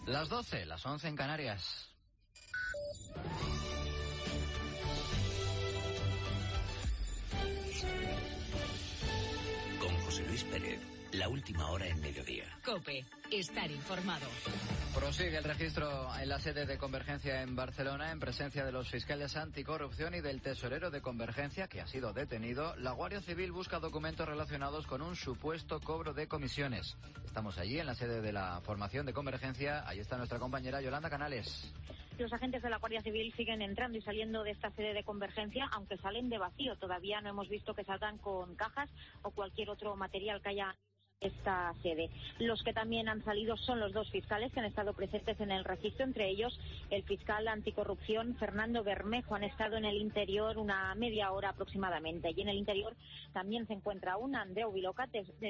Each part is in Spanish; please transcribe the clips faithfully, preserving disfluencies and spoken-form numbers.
Las doce, las once en Canarias. Con José Luis Pérez, la última hora en mediodía. COPE, estar informado. Prosigue el registro en la sede de Convergencia en Barcelona en presencia de los fiscales anticorrupción y del tesorero de Convergencia, que ha sido detenido. La Guardia Civil busca documentos relacionados con un supuesto cobro de comisiones. Estamos allí en la sede de la formación de Convergencia. Ahí está nuestra compañera Yolanda Canales. Los agentes de la Guardia Civil siguen entrando y saliendo de esta sede de Convergencia, aunque salen de vacío. Todavía no hemos visto que salgan con cajas o cualquier otro material que haya esta sede. Los que también han salido son los dos fiscales que han estado presentes en el registro, entre ellos el fiscal anticorrupción Fernando Bermejo. Han estado en el interior una media hora aproximadamente, y en el interior también se encuentra un Andreu Viloca,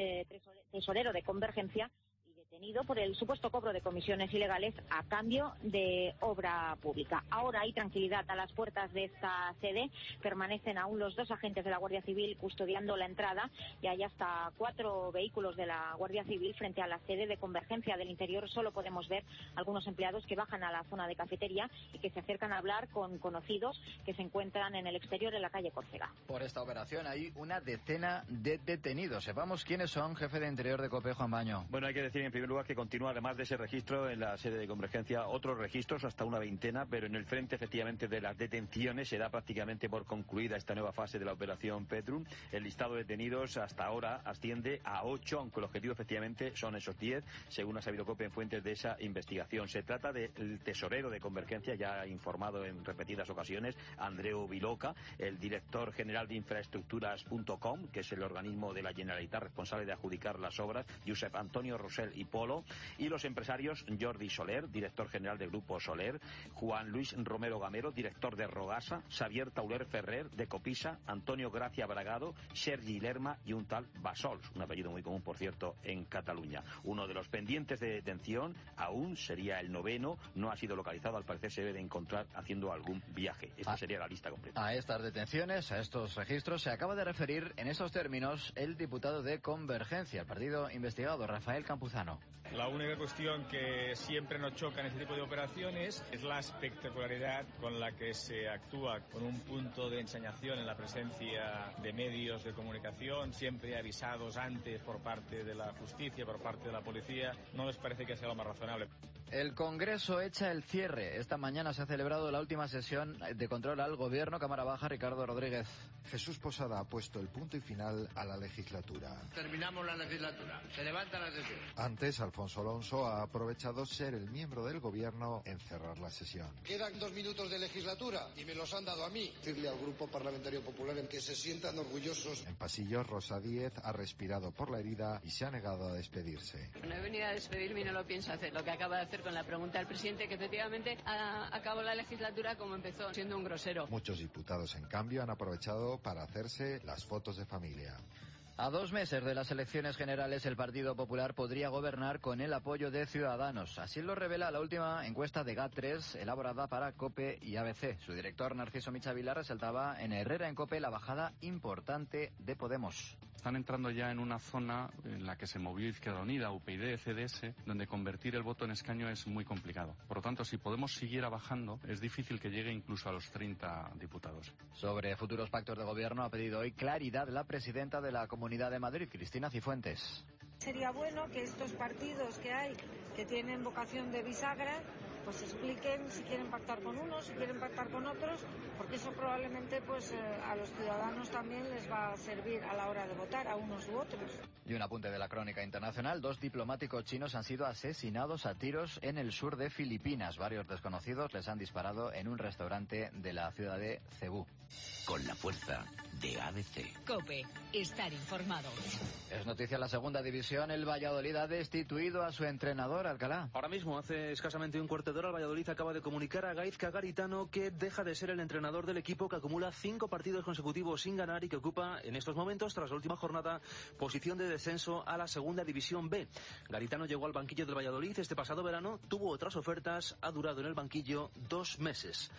tesorero de Convergencia, detenido por el supuesto cobro de comisiones ilegales a cambio de obra pública. Ahora hay tranquilidad a las puertas de esta sede. Permanecen aún los dos agentes de la Guardia Civil custodiando la entrada, y hay hasta cuatro vehículos de la Guardia Civil frente a la sede de Convergencia. Del interior solo podemos ver algunos empleados que bajan a la zona de cafetería y que se acercan a hablar con conocidos que se encuentran en el exterior en la calle Córcega. Por esta operación hay una decena de detenidos. Sepamos quiénes son. Jefe de Interior de COPE, Juan Baño. Bueno, hay que decir en primer lugar que continúa, además de ese registro en la sede de Convergencia, otros registros, hasta una veintena, pero en el frente efectivamente de las detenciones se da prácticamente por concluida esta nueva fase de la operación Petrum. El listado de detenidos hasta ahora asciende a ocho, aunque el objetivo efectivamente son esos diez, según ha sabido COPE en fuentes de esa investigación. Se trata del tesorero de Convergencia, ya ha informado en repetidas ocasiones, Andreu Viloca, el director general de infraestructuras punto com, que es el organismo de la Generalitat responsable de adjudicar las obras, Josep Antonio Rosell y Polo, y los empresarios Jordi Soler, director general del Grupo Soler, Juan Luis Romero Gamero, director de Rogasa, Xavier Tauler Ferrer, de Copisa, Antonio Gracia Bragado, Sergi Lerma y un tal Basols, un apellido muy común, por cierto, en Cataluña. Uno de los pendientes de detención aún sería el noveno, no ha sido localizado, al parecer se debe de encontrar haciendo algún viaje. Esta ah, sería la lista completa. A estas detenciones, a estos registros, se acaba de referir en esos términos el diputado de Convergencia, el partido investigado, Rafael Campuzano. La única cuestión que siempre nos choca en este tipo de operaciones es la espectacularidad con la que se actúa, con un punto de ensañación en la presencia de medios de comunicación, siempre avisados antes por parte de la justicia, por parte de la policía. No les parece que sea lo más razonable. El Congreso echa el cierre. Esta mañana se ha celebrado la última sesión de control al Gobierno. Cámara Baja, Ricardo Rodríguez. Jesús Posada ha puesto el punto y final a la legislatura. Terminamos la legislatura. Se levanta la sesión. Antes, Alfonso Alonso ha aprovechado ser el miembro del Gobierno en cerrar la sesión. Quedan dos minutos de legislatura y me los han dado a mí. Decirle al Grupo Parlamentario Popular en que se sientan orgullosos. En pasillos, Rosa Díez ha respirado por la herida y se ha negado a despedirse. No he venido a despedirme y no lo pienso hacer. Lo que acaba de hacer con la pregunta del presidente, que efectivamente a, acabó la legislatura como empezó, siendo un grosero. Muchos diputados, en cambio, han aprovechado para hacerse las fotos de familia. A dos meses de las elecciones generales, el Partido Popular podría gobernar con el apoyo de Ciudadanos. Así lo revela la última encuesta de GAT tres, elaborada para COPE y A B C. Su director, Narciso Michavila, resaltaba en Herrera en COPE la bajada importante de Podemos. Están entrando ya en una zona en la que se movió Izquierda Unida, U P YD, C D S, donde convertir el voto en escaño es muy complicado. Por lo tanto, si Podemos siguiera bajando, es difícil que llegue incluso a los treinta diputados. Sobre futuros pactos de gobierno ha pedido hoy claridad la presidenta de la Comunidad de Madrid, Cristina Cifuentes. Sería bueno que estos partidos que hay, que tienen vocación de bisagra, pues expliquen si quieren pactar con unos, si quieren pactar con otros, porque eso probablemente pues eh, a los ciudadanos también les va a servir a la hora de votar, a unos u otros. Y un apunte de la crónica internacional: dos diplomáticos chinos han sido asesinados a tiros en el sur de Filipinas. Varios desconocidos les han disparado en un restaurante de la ciudad de Cebú. Con la fuerza de A B C. COPE, estar informado. Es noticia en la segunda división. El Valladolid ha destituido a su entrenador, Alcalá. Ahora mismo, hace escasamente un cuarto de hora, el Valladolid acaba de comunicar a Gaizka Garitano que deja de ser el entrenador del equipo, que acumula cinco partidos consecutivos sin ganar y que ocupa en estos momentos, tras la última jornada, posición de descenso a la segunda división B. Garitano llegó al banquillo del Valladolid este pasado verano, tuvo otras ofertas, ha durado en el banquillo dos meses.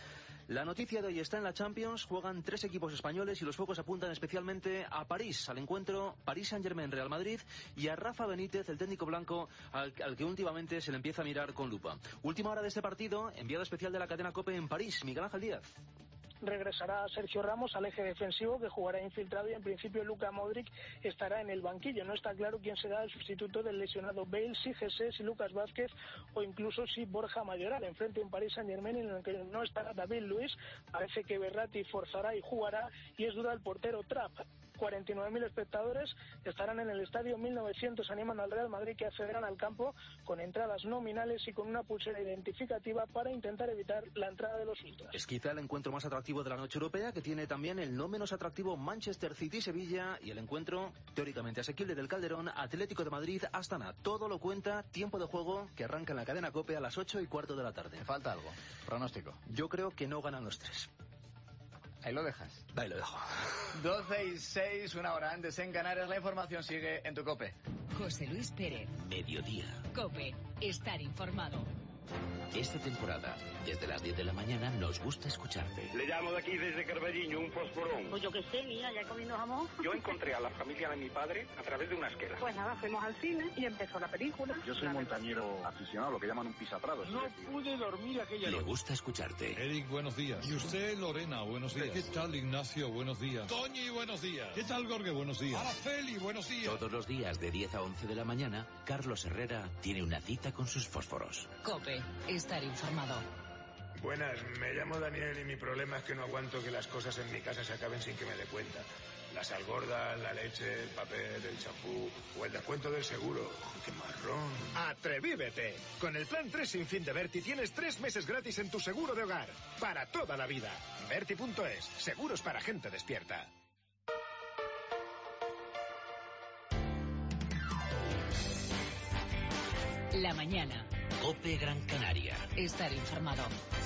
La noticia de hoy está en la Champions. Juegan tres equipos españoles y los focos apuntan especialmente a París, al encuentro París Saint-Germain-Real Madrid, y a Rafa Benítez, el técnico blanco, al, al que últimamente se le empieza a mirar con lupa. Última hora de este partido, enviado especial de la cadena COPE en París, Miguel Ángel Díaz. Regresará Sergio Ramos al eje defensivo, que jugará infiltrado, y en principio Luka Modric estará en el banquillo. No está claro quién será el sustituto del lesionado Bale, si Jesús, si Lucas Vázquez o incluso si Borja Mayoral. Enfrente un Paris Saint-Germain en el que no estará David Luiz. Parece que Verratti forzará y jugará, y es duda el portero Trapp. cuarenta y nueve mil espectadores estarán en el estadio, mil novecientos animan al Real Madrid, que accederán al campo con entradas nominales y con una pulsera identificativa para intentar evitar la entrada de los ultras. Es quizá el encuentro más atractivo de la noche europea, que tiene también el no menos atractivo Manchester City-Sevilla y el encuentro teóricamente asequible del Calderón, Atlético de Madrid-Astana. Todo lo cuenta Tiempo de Juego, que arranca en la cadena COPE a las ocho y cuarto de la tarde. ¿Me falta algo? Pronóstico. Yo creo que no ganan los tres. Ahí lo dejas. Ahí lo dejo. doce y seis, una hora antes en Canarias. La información sigue en tu COPE. José Luis Pérez. Mediodía. COPE. Estar informado. Esta temporada, desde las diez de la mañana, nos gusta escucharte. Le llamo de aquí desde Carballiño, un fosforón. Pues yo qué sé, mira, ya comiendo jamón. Yo encontré a la familia de mi padre a través de una esquela. Pues nada, fuimos al cine y empezó la película. Yo soy montañero aficionado, lo que llaman un pisaprados. No pude dormir aquella Le noche. gusta escucharte. Eric, buenos días. Y usted, Lorena, buenos días. ¿Qué tal, Ignacio? Buenos días. Toñi, buenos días. ¿Qué tal, Gorge? Buenos días. Araceli, buenos días. Todos los días de diez a once de la mañana, Carlos Herrera tiene una cita con sus fósforos. COPE. Estar informado. Buenas, me llamo Daniel y mi problema es que no aguanto que las cosas en mi casa se acaben sin que me dé cuenta. La sal gorda, la leche, el papel, el champú o el descuento del seguro. ¡Qué marrón! ¡Atrevívete! Con el plan tres sin fin de Berti tienes tres meses gratis en tu seguro de hogar. Para toda la vida. Berti punto es. Seguros para gente despierta. La mañana. COPE Gran Canaria. Estar informado.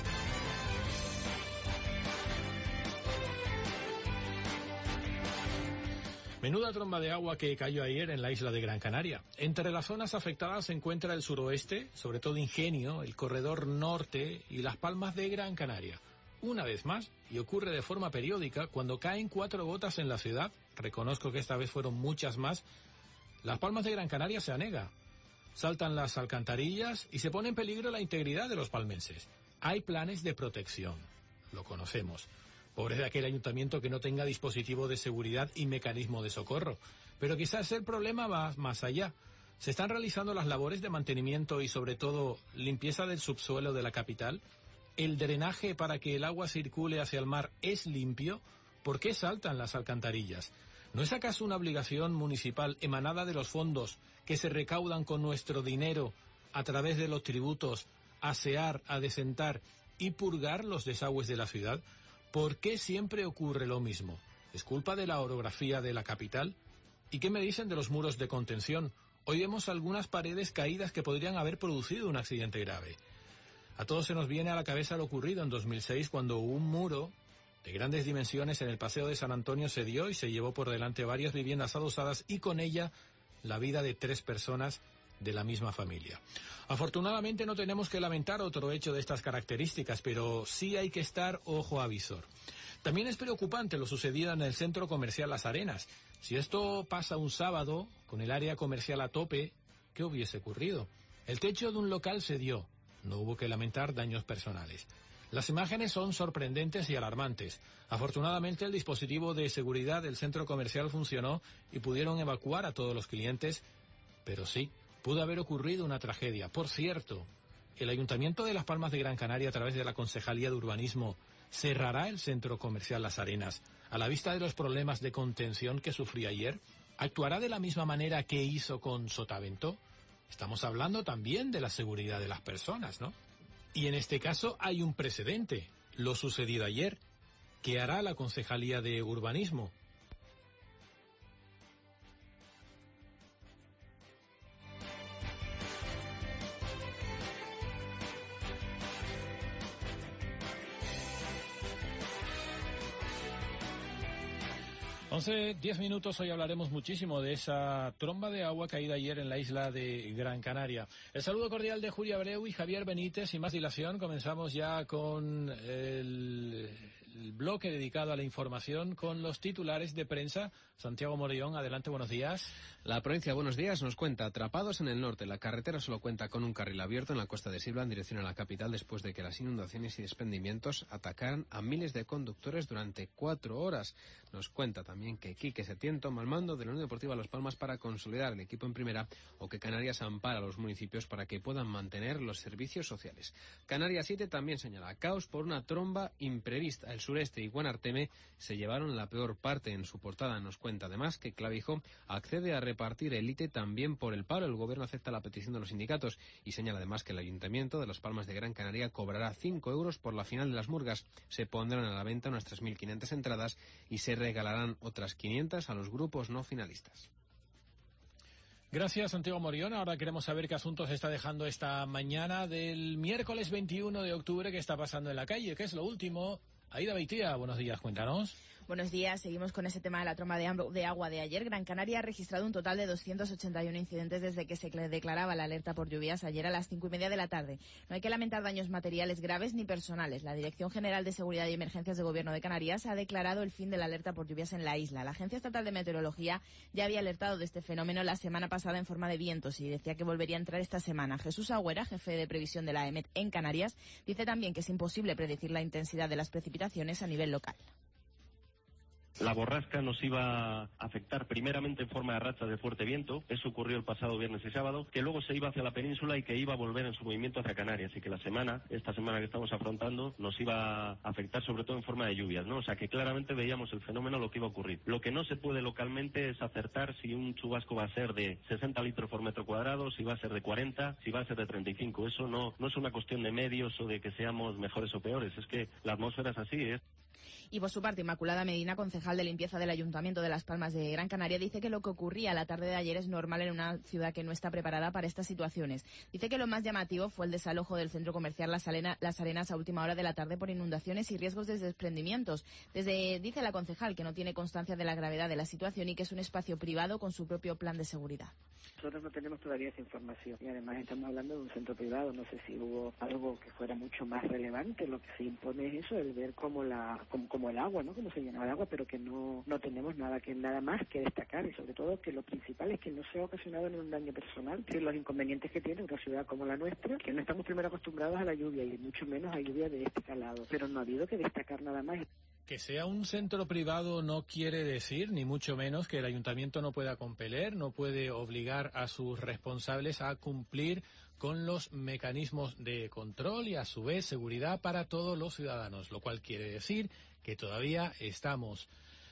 Menuda tromba de agua que cayó ayer en la isla de Gran Canaria. Entre las zonas afectadas se encuentra el suroeste, sobre todo Ingenio, el corredor norte y las Palmas de Gran Canaria. Una vez más, y ocurre de forma periódica, cuando caen cuatro gotas en la ciudad, reconozco que esta vez fueron muchas más, las Palmas de Gran Canaria se anega. Saltan las alcantarillas y se pone en peligro la integridad de los palmenses. Hay planes de protección, lo conocemos. Pobre de aquel ayuntamiento que no tenga dispositivo de seguridad y mecanismo de socorro. Pero quizás el problema va más allá. Se están realizando las labores de mantenimiento y sobre todo limpieza del subsuelo de la capital. El drenaje para que el agua circule hacia el mar es limpio. ¿Por qué saltan las alcantarillas? ¿No es acaso una obligación municipal emanada de los fondos que se recaudan con nuestro dinero a través de los tributos, asear, adecentar y purgar los desagües de la ciudad? ¿Por qué siempre ocurre lo mismo? ¿Es culpa de la orografía de la capital? ¿Y qué me dicen de los muros de contención? Hoy vemos algunas paredes caídas que podrían haber producido un accidente grave. A todos se nos viene a la cabeza lo ocurrido en dos mil seis, cuando un muro de grandes dimensiones en el Paseo de San Antonio se dio y se llevó por delante varias viviendas adosadas y con ella la vida de tres personas de la misma familia. Afortunadamente no tenemos que lamentar otro hecho de estas características, pero sí hay que estar ojo a visor. También es preocupante lo sucedido en el centro comercial Las Arenas. Si esto pasa un sábado, con el área comercial a tope, ¿qué hubiese ocurrido? El techo de un local se dio. No hubo que lamentar daños personales. Las imágenes son sorprendentes y alarmantes. Afortunadamente el dispositivo de seguridad del centro comercial funcionó y pudieron evacuar a todos los clientes, pero sí, pudo haber ocurrido una tragedia. Por cierto, el Ayuntamiento de Las Palmas de Gran Canaria, a través de la Concejalía de Urbanismo, cerrará el centro comercial Las Arenas a la vista de los problemas de contención que sufrió ayer. ¿Actuará de la misma manera que hizo con Sotavento? Estamos hablando también de la seguridad de las personas, ¿no? Y en este caso hay un precedente, lo sucedido ayer. ¿Qué hará la Concejalía de Urbanismo? once, diez minutos, hoy hablaremos muchísimo de esa tromba de agua caída ayer en la isla de Gran Canaria. El saludo cordial de Julia Abreu y Javier Benítez. Sin más dilación, comenzamos ya con el, el bloque dedicado a la información con los titulares de prensa. Santiago Morellón, adelante, buenos días. La provincia Buenos Días nos cuenta, atrapados en el norte, la carretera solo cuenta con un carril abierto en la costa de Sibla en dirección a la capital después de que las inundaciones y desprendimientos atacaran a miles de conductores durante cuatro horas. Nos cuenta también que Quique Setién toma el mando de la Unión Deportiva Las Palmas para consolidar el equipo en primera, o que Canarias ampara a los municipios para que puedan mantener los servicios sociales. Canarias siete también señala caos por una tromba imprevista. El sureste y Guanarteme se llevaron la peor parte. En su portada nos cuenta además que Clavijo accede a repartir el I T E también por el paro. El gobierno acepta la petición de los sindicatos y señala además que el Ayuntamiento de Las Palmas de Gran Canaria cobrará cinco euros por la final de las Murgas. Se pondrán a la venta unas tres mil quinientas entradas y se regalarán otras quinientas a los grupos no finalistas. Gracias, Santiago Morión. Ahora queremos saber qué asuntos está dejando esta mañana del miércoles veintiuno de octubre, qué está pasando en la calle, qué es lo último. Aida Beitia, buenos días, cuéntanos. Buenos días, seguimos con ese tema de la tromba de agua de ayer. Gran Canaria ha registrado un total de doscientos ochenta y uno incidentes desde que se declaraba la alerta por lluvias ayer a las cinco y media de la tarde. No hay que lamentar daños materiales graves ni personales. La Dirección General de Seguridad y Emergencias del Gobierno de Canarias ha declarado el fin de la alerta por lluvias en la isla. La Agencia Estatal de Meteorología ya había alertado de este fenómeno la semana pasada en forma de vientos y decía que volvería a entrar esta semana. Jesús Agüera, jefe de previsión de la E M E T en Canarias, dice también que es imposible predecir la intensidad de las precipitaciones a nivel local. La borrasca nos iba a afectar primeramente en forma de rachas de fuerte viento, eso ocurrió el pasado viernes y sábado, que luego se iba hacia la península y que iba a volver en su movimiento hacia Canarias, y que la semana, esta semana que estamos afrontando, nos iba a afectar sobre todo en forma de lluvias, ¿no? O sea que claramente veíamos el fenómeno, lo que iba a ocurrir. Lo que no se puede localmente es acertar si un chubasco va a ser de sesenta litros por metro cuadrado, si va a ser de cuarenta, si va a ser de treinta y cinco. Eso no, no es una cuestión de medios o de que seamos mejores o peores, es que la atmósfera es así, ¿eh? Y por su parte, Inmaculada Medina, concejal de limpieza del Ayuntamiento de Las Palmas de Gran Canaria, dice que lo que ocurría la tarde de ayer es normal en una ciudad que no está preparada para estas situaciones. Dice que lo más llamativo fue el desalojo del centro comercial Las, Arena, Las Arenas a última hora de la tarde por inundaciones y riesgos de desprendimientos. Desde, dice la concejal que no tiene constancia de la gravedad de la situación y que es un espacio privado con su propio plan de seguridad. Nosotros no tenemos todavía esa información y además estamos hablando de un centro privado. No sé si hubo algo que fuera mucho más relevante. Lo que se impone es eso, el ver cómo la como, como el agua, ¿no? Cómo se llenaba de agua, pero que no no tenemos nada que nada más que destacar, y sobre todo que lo principal es que no se ha ocasionado en un daño personal. Que los inconvenientes que tiene una ciudad como la nuestra, que no estamos primero acostumbrados a la lluvia y mucho menos a lluvia de este calado, pero no ha habido que destacar nada más. Que sea un centro privado no quiere decir, ni mucho menos, que el ayuntamiento no pueda compeler, no puede obligar a sus responsables a cumplir con los mecanismos de control y, a su vez, seguridad para todos los ciudadanos, lo cual quiere decir que todavía estamos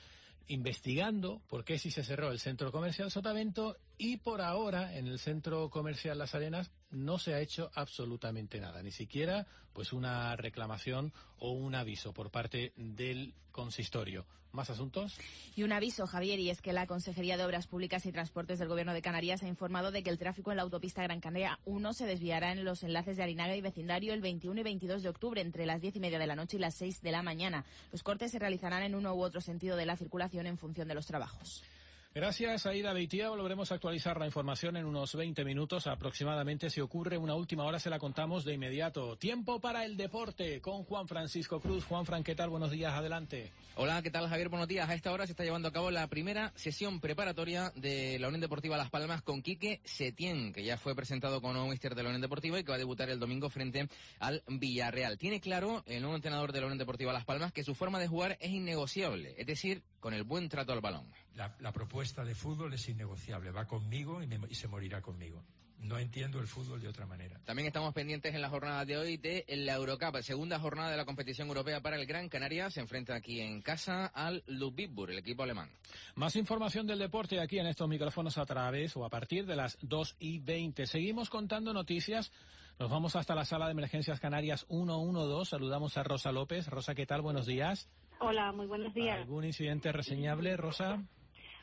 investigando por qué si se cerró el centro comercial Sotavento y por ahora en el centro comercial Las Arenas no se ha hecho absolutamente nada, ni siquiera pues una reclamación o un aviso por parte del consistorio. ¿Más asuntos? Y un aviso, Javier, y es que la Consejería de Obras Públicas y Transportes del Gobierno de Canarias ha informado de que el tráfico en la autopista Gran Canaria uno se desviará en los enlaces de Arinaga y vecindario el veintiuno y veintidós de octubre entre las diez y media de la noche y las seis de la mañana. Los cortes se realizarán en uno u otro sentido de la circulación en función de los trabajos. Gracias, Aida Beitia. Volveremos a actualizar la información en unos veinte minutos aproximadamente. Si ocurre una última hora, se la contamos de inmediato. Tiempo para el deporte con Juan Francisco Cruz. Juan Fran, ¿qué tal? Buenos días, adelante. Hola, ¿qué tal, Javier? Buenos días. A esta hora se está llevando a cabo la primera sesión preparatoria de la Unión Deportiva Las Palmas con Quique Setién, que ya fue presentado como nuevo míster de la Unión Deportiva y que va a debutar el domingo frente al Villarreal. Tiene claro el nuevo entrenador de la Unión Deportiva Las Palmas que su forma de jugar es innegociable, es decir, con el buen trato al balón. La, la propuesta de fútbol es innegociable, va conmigo y, me, y se morirá conmigo. No entiendo el fútbol de otra manera. También estamos pendientes en la jornada de hoy de la Eurocup, segunda jornada de la competición europea para el Gran Canaria. Se enfrenta aquí en casa al Ludwigsburg, el equipo alemán. Más información del deporte aquí en estos micrófonos a través o a partir de las dos y veinte. Seguimos contando noticias. Nos vamos hasta la sala de emergencias Canarias ciento doce. Saludamos a Rosa López. Rosa, ¿qué tal? Buenos días. Hola, muy buenos días. ¿Algún incidente reseñable, Rosa?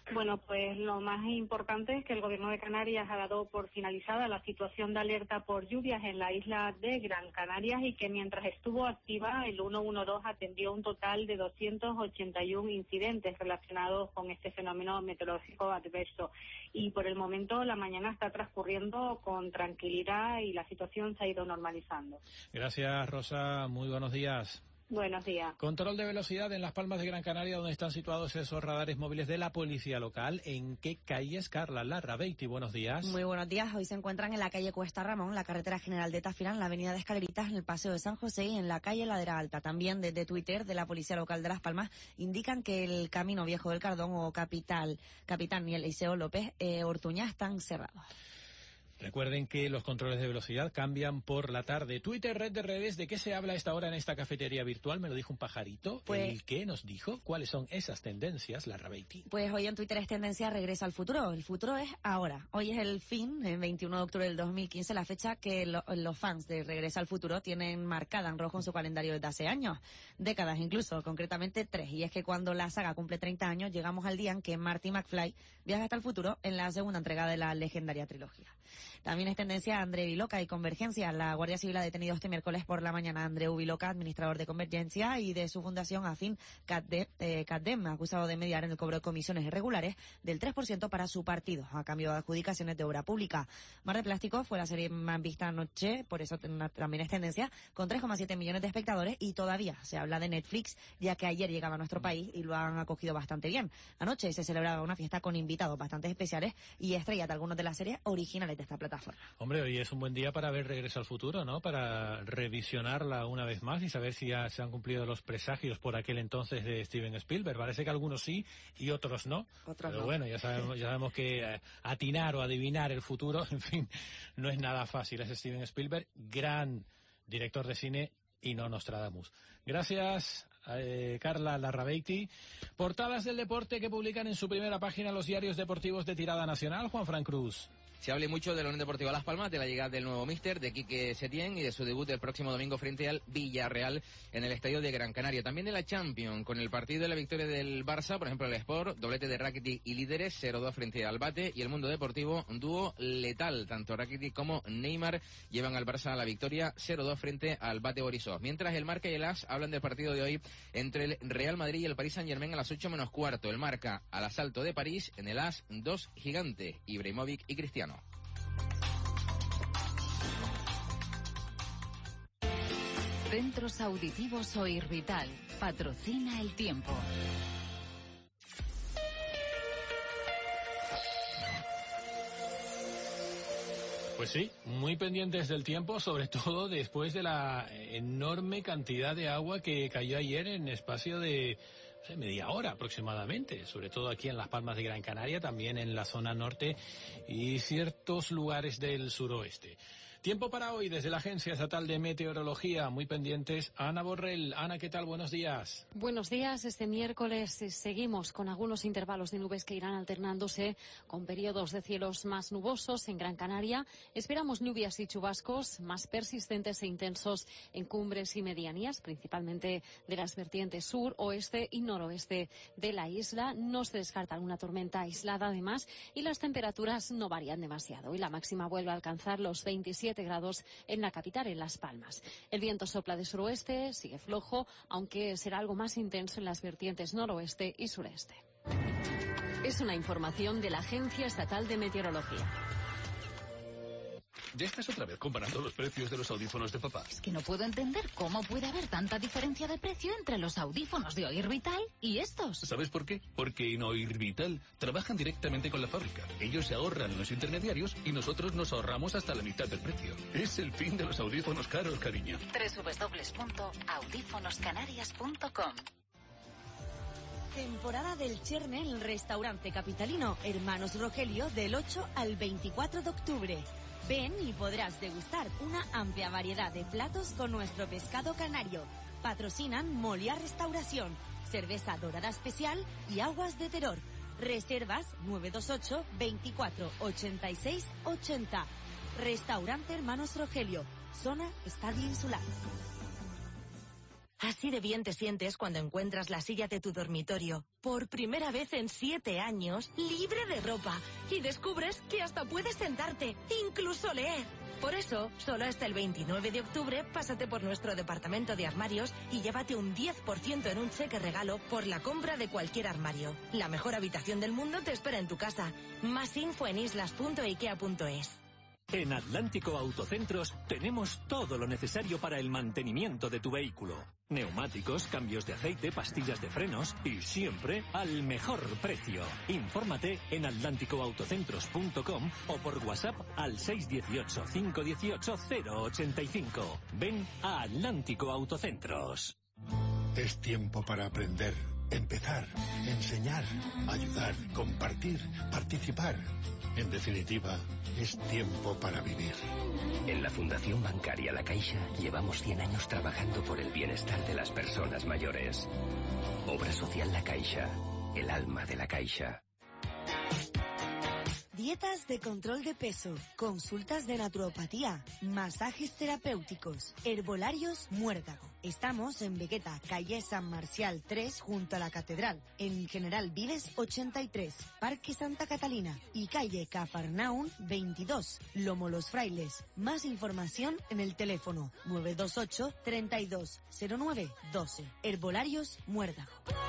Bueno, pues lo más importante es que el Gobierno de Canarias ha dado por finalizada la situación de alerta por lluvias en la isla de Gran Canaria y que mientras estuvo activa el ciento doce atendió un total de doscientos ochenta y uno incidentes relacionados con este fenómeno meteorológico adverso. Y por el momento la mañana está transcurriendo con tranquilidad y la situación se ha ido normalizando. Gracias, Rosa. Muy buenos días. Buenos días. Control de velocidad en Las Palmas de Gran Canaria, donde están situados esos radares móviles de la policía local. ¿En qué calles, Carla Larrabeiti? Buenos días. Muy buenos días. Hoy se encuentran en la calle Cuesta Ramón, la carretera general de Tafira, en la avenida de Escaleritas, en el Paseo de San José y en la calle Ladera Alta. También desde Twitter de la policía local de Las Palmas indican que el camino Viejo del Cardón o Capital, Capitán y el Eliseo López eh, Ortuña están cerrados. Recuerden que los controles de velocidad cambian por la tarde. Twitter, red de redes, ¿de qué se habla a esta hora en esta cafetería virtual? Me lo dijo un pajarito. Pues, ¿el qué nos dijo? ¿Cuáles son esas tendencias, Larrabeiti? Pues hoy en Twitter es tendencia Regreso al futuro. El futuro es ahora. Hoy es el fin, el veintiuno de octubre del dos mil quince, la fecha que lo, los fans de Regreso al futuro tienen marcada en rojo en su calendario desde hace años, décadas incluso, concretamente tres. Y es que cuando la saga cumple treinta años, llegamos al día en que Marty McFly viaja hasta el futuro en la segunda entrega de la legendaria trilogía. También es tendencia Andreu Viloca y Convergencia. La Guardia Civil ha detenido este miércoles por la mañana a Andreu Viloca, administrador de Convergencia, y de su fundación afín CADDEM, eh, CADDEM, acusado de mediar en el cobro de comisiones irregulares del tres por ciento para su partido, a cambio de adjudicaciones de obra pública. Mar de Plástico fue la serie más vista anoche, por eso también es tendencia, con tres coma siete millones de espectadores, y todavía se habla de Netflix, ya que ayer llegaba a nuestro país y lo han acogido bastante bien. Anoche se celebraba una fiesta con invitados bastante especiales y estrellas de algunas de las series originales de esta plataforma. Hombre, hoy es un buen día para ver Regreso al futuro, ¿no? Para revisionarla una vez más y saber si ya se han cumplido los presagios por aquel entonces de Steven Spielberg. Parece que algunos sí y otros no. Otros Pero no. bueno, ya sabemos, ya sabemos que eh, atinar o adivinar el futuro, en fin, no es nada fácil. Es Steven Spielberg, gran director de cine y no Nostradamus. Gracias, eh, Carla Larrabeiti. Portadas del deporte que publican en su primera página los diarios deportivos de tirada nacional. Juan Fran Cruz. Se hable mucho de la Unión Deportiva Las Palmas, de la llegada del nuevo míster, de Quique Setién y de su debut el próximo domingo frente al Villarreal en el estadio de Gran Canaria. También de la Champions, con el partido de la victoria del Barça, por ejemplo el Sport, doblete de Rakitic y líderes, cero dos frente al Bate, y el Mundo Deportivo, dúo letal. Tanto Rakitic como Neymar llevan al Barça a la victoria, cero dos frente al Bate Borisov. Mientras el Marca y el As hablan del partido de hoy entre el Real Madrid y el Paris Saint-Germain a las ocho menos cuarto. El Marca al asalto de París, en el As dos gigantes, Ibrahimovic y Cristiano. Centros Auditivos Oirvital patrocina el tiempo. Pues sí, muy pendientes del tiempo, sobre todo después de la enorme cantidad de agua que cayó ayer en espacio de no sé, media hora aproximadamente, sobre todo aquí en Las Palmas de Gran Canaria, también en la zona norte y ciertos lugares del suroeste. Tiempo para hoy desde la Agencia Estatal de Meteorología, muy pendientes. Ana Borrell. Ana, ¿qué tal? Buenos días. Buenos días. Este miércoles seguimos con algunos intervalos de nubes que irán alternándose con periodos de cielos más nubosos en Gran Canaria. Esperamos lluvias y chubascos más persistentes e intensos en cumbres y medianías, principalmente de las vertientes sur, oeste y noroeste de la isla. No se descarta alguna tormenta aislada además y las temperaturas no varían demasiado. Y la máxima vuelve a alcanzar los veintisiete grados en la capital, en Las Palmas. El viento sopla de suroeste, sigue flojo, aunque será algo más intenso en las vertientes noroeste y sureste. Es una información de la Agencia Estatal de Meteorología. ¿Ya estás otra vez comparando los precios de los audífonos de papá? Es que no puedo entender cómo puede haber tanta diferencia de precio entre los audífonos de Oír Vital y estos. ¿Sabes por qué? Porque en Oír Vital trabajan directamente con la fábrica. Ellos se ahorran los intermediarios y nosotros nos ahorramos hasta la mitad del precio. Es el fin de los audífonos caros, cariño. doble u doble u doble u punto audífonos canarias punto com. Temporada del Cherne en el restaurante capitalino Hermanos Rogelio del ocho al veinticuatro de octubre. Ven y podrás degustar una amplia variedad de platos con nuestro pescado canario. Patrocinan Molia Restauración, Cerveza Dorada Especial y Aguas de Terror. Reservas nueve dos ocho, veinticuatro, ochenta y seis, ochenta. Restaurante Hermanos Rogelio, zona Estadio Insular. Así de bien te sientes cuando encuentras la silla de tu dormitorio, por primera vez en siete años, libre de ropa. Y descubres que hasta puedes sentarte, incluso leer. Por eso, solo hasta el veintinueve de octubre, pásate por nuestro departamento de armarios y llévate un diez por ciento en un cheque regalo por la compra de cualquier armario. La mejor habitación del mundo te espera en tu casa. Más info en islas punto ikea punto es. En Atlántico Autocentros tenemos todo lo necesario para el mantenimiento de tu vehículo. Neumáticos, cambios de aceite, pastillas de frenos y siempre al mejor precio. Infórmate en atlántico autocentros punto com o por WhatsApp al seis uno ocho, cinco uno ocho, cero ocho cinco. Ven a Atlántico Autocentros. Es tiempo para aprender, empezar, enseñar, ayudar, compartir, participar. En definitiva, es tiempo para vivir. En la Fundación Bancaria La Caixa llevamos cien años trabajando por el bienestar de las personas mayores. Obra Social La Caixa, el alma de la Caixa. Dietas de control de peso, consultas de naturopatía, masajes terapéuticos, herbolarios Muérdago. Estamos en Vegueta, calle San Marcial tres, junto a la Catedral, en General Vives ochenta y tres, Parque Santa Catalina y calle Cafarnaún veintidós, Lomo Los Frailes. Más información en el teléfono nueve dos ocho, treinta y dos, cero nueve, doce. Herbolarios Muérdago.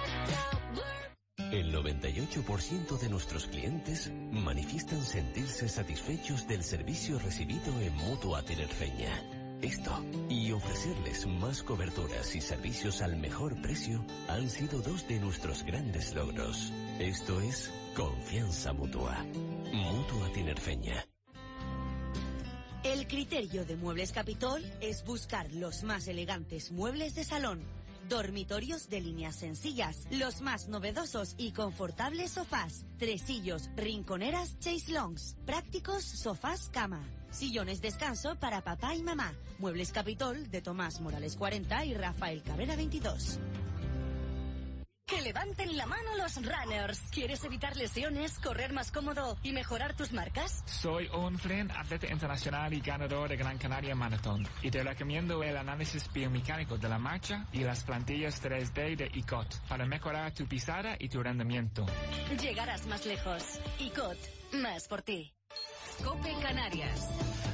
El noventa y ocho por ciento de nuestros clientes manifiestan sentirse satisfechos del servicio recibido en Mutua Tinerfeña. Esto y ofrecerles más coberturas y servicios al mejor precio han sido dos de nuestros grandes logros. Esto es confianza mutua. Mutua Tinerfeña. El criterio de Muebles Capitol es buscar los más elegantes muebles de salón. Dormitorios de líneas sencillas, los más novedosos y confortables sofás, tresillos, rinconeras, chaiselongs, prácticos sofás cama, sillones descanso para papá y mamá. Muebles Capitol de Tomás Morales cuarenta y Rafael Cabrera veintidós. Que levanten la mano los runners. ¿Quieres evitar lesiones, correr más cómodo y mejorar tus marcas? Soy Owen Flynn, atleta internacional y ganador de Gran Canaria Maratón. Y te recomiendo el análisis biomecánico de la marcha y las plantillas tres D de I C O T para mejorar tu pisada y tu rendimiento. Llegarás más lejos. I C O T, más por ti. COPE Canarias.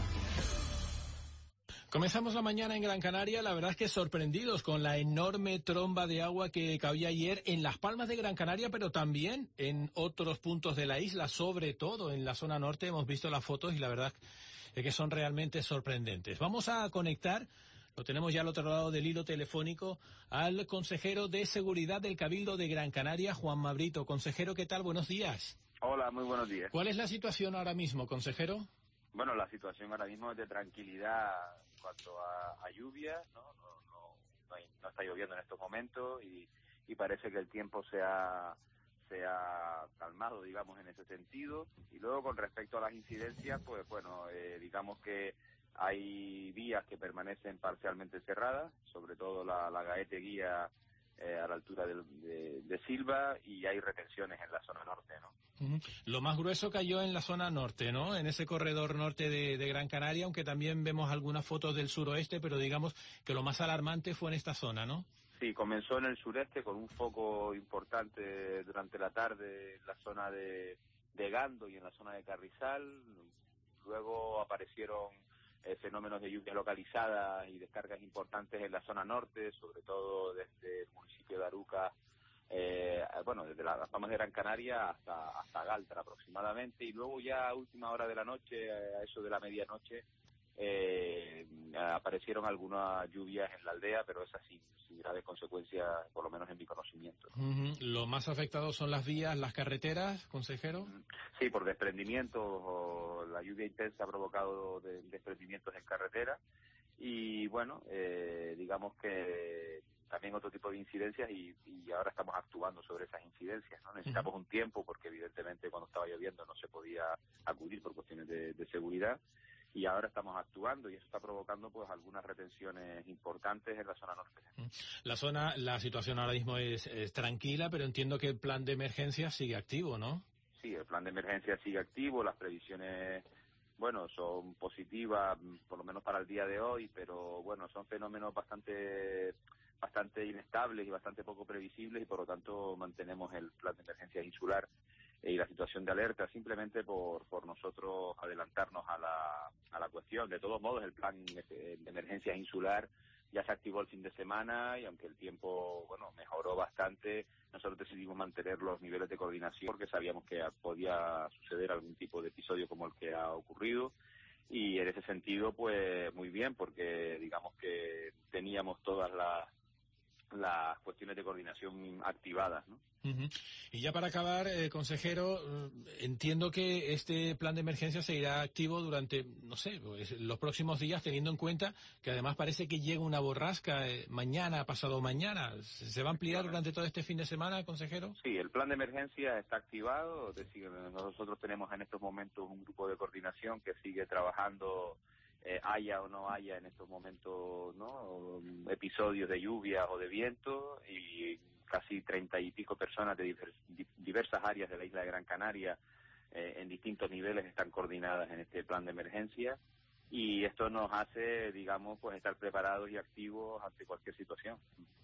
Comenzamos la mañana en Gran Canaria, la verdad es que sorprendidos con la enorme tromba de agua que cayó ayer en Las Palmas de Gran Canaria, pero también en otros puntos de la isla, sobre todo en la zona norte. Hemos visto las fotos y la verdad es que son realmente sorprendentes. Vamos a conectar, lo tenemos ya al otro lado del hilo telefónico, al consejero de Seguridad del Cabildo de Gran Canaria, Juan Mabrito. Consejero, ¿qué tal? Buenos días. Hola, muy buenos días. ¿Cuál es la situación ahora mismo, consejero? Bueno, la situación ahora mismo es de tranquilidad en cuanto a, a lluvia, ¿no? No, no, no, hay, no está lloviendo en estos momentos y, y parece que el tiempo se ha, se ha calmado, digamos, en ese sentido. Y luego, con respecto a las incidencias, pues bueno, eh, digamos que hay vías que permanecen parcialmente cerradas, sobre todo la, la Gaete Guía eh, a la altura de, de, de Silva, y hay retenciones en la zona norte, ¿no? Uh-huh. Lo más grueso cayó en la zona norte, ¿no? En ese corredor norte de, de Gran Canaria, aunque también vemos algunas fotos del suroeste, pero digamos que lo más alarmante fue en esta zona, ¿no? Sí, comenzó en el sureste con un foco importante durante la tarde en la zona de, de Gando y en la zona de Carrizal. Luego aparecieron eh, fenómenos de lluvia localizada y descargas importantes en la zona norte, sobre todo desde el municipio de Aruca, eh, bueno, desde las Palmas de Gran Canaria hasta hasta Galtra aproximadamente, y luego ya a última hora de la noche, a eso de la medianoche, eh, aparecieron algunas lluvias en la aldea, pero esas sin, sin graves consecuencias, por lo menos en mi conocimiento. Uh-huh. Lo más afectado son las vías, las carreteras, consejero. Sí, por desprendimientos, o la lluvia intensa ha provocado de, desprendimientos en carretera, y bueno, eh, digamos que también otro tipo de incidencias, y, y ahora estamos actuando sobre esas incidencias, ¿no? Necesitamos uh-huh. un tiempo, porque evidentemente cuando estaba lloviendo no se podía acudir por cuestiones de, de seguridad, y ahora estamos actuando, y eso está provocando pues algunas retenciones importantes en la zona norte. La zona, la situación ahora mismo es, es tranquila, pero entiendo que el plan de emergencia sigue activo, ¿no? Sí, el plan de emergencia sigue activo, las previsiones, bueno, son positivas, por lo menos para el día de hoy, pero bueno, son fenómenos bastante bastante inestables y bastante poco previsibles, y por lo tanto mantenemos el plan de emergencia insular y la situación de alerta simplemente por, por nosotros adelantarnos a la, a la cuestión. De todos modos, el plan de emergencia insular ya se activó el fin de semana, y aunque el tiempo, bueno, mejoró bastante, nosotros decidimos mantener los niveles de coordinación porque sabíamos que podía suceder algún tipo de episodio como el que ha ocurrido, y en ese sentido, pues muy bien, porque digamos que teníamos todas las las cuestiones de coordinación activadas, ¿no? Uh-huh. Y ya para acabar, eh, consejero, eh, entiendo que este plan de emergencia seguirá activo durante, no sé, pues, los próximos días, teniendo en cuenta que además parece que llega una borrasca eh, mañana, pasado mañana. ¿Se va a ampliar durante todo este fin de semana, consejero? Sí, el plan de emergencia está activado. Es decir, nosotros tenemos en estos momentos un grupo de coordinación que sigue trabajando, eh, haya o no haya en estos momentos, ¿no?, episodios de lluvia o de viento, y casi treinta y pico personas de divers, diversas áreas de la isla de Gran Canaria eh, en distintos niveles están coordinadas en este plan de emergencia, y esto nos hace, digamos, pues estar preparados y activos ante cualquier situación.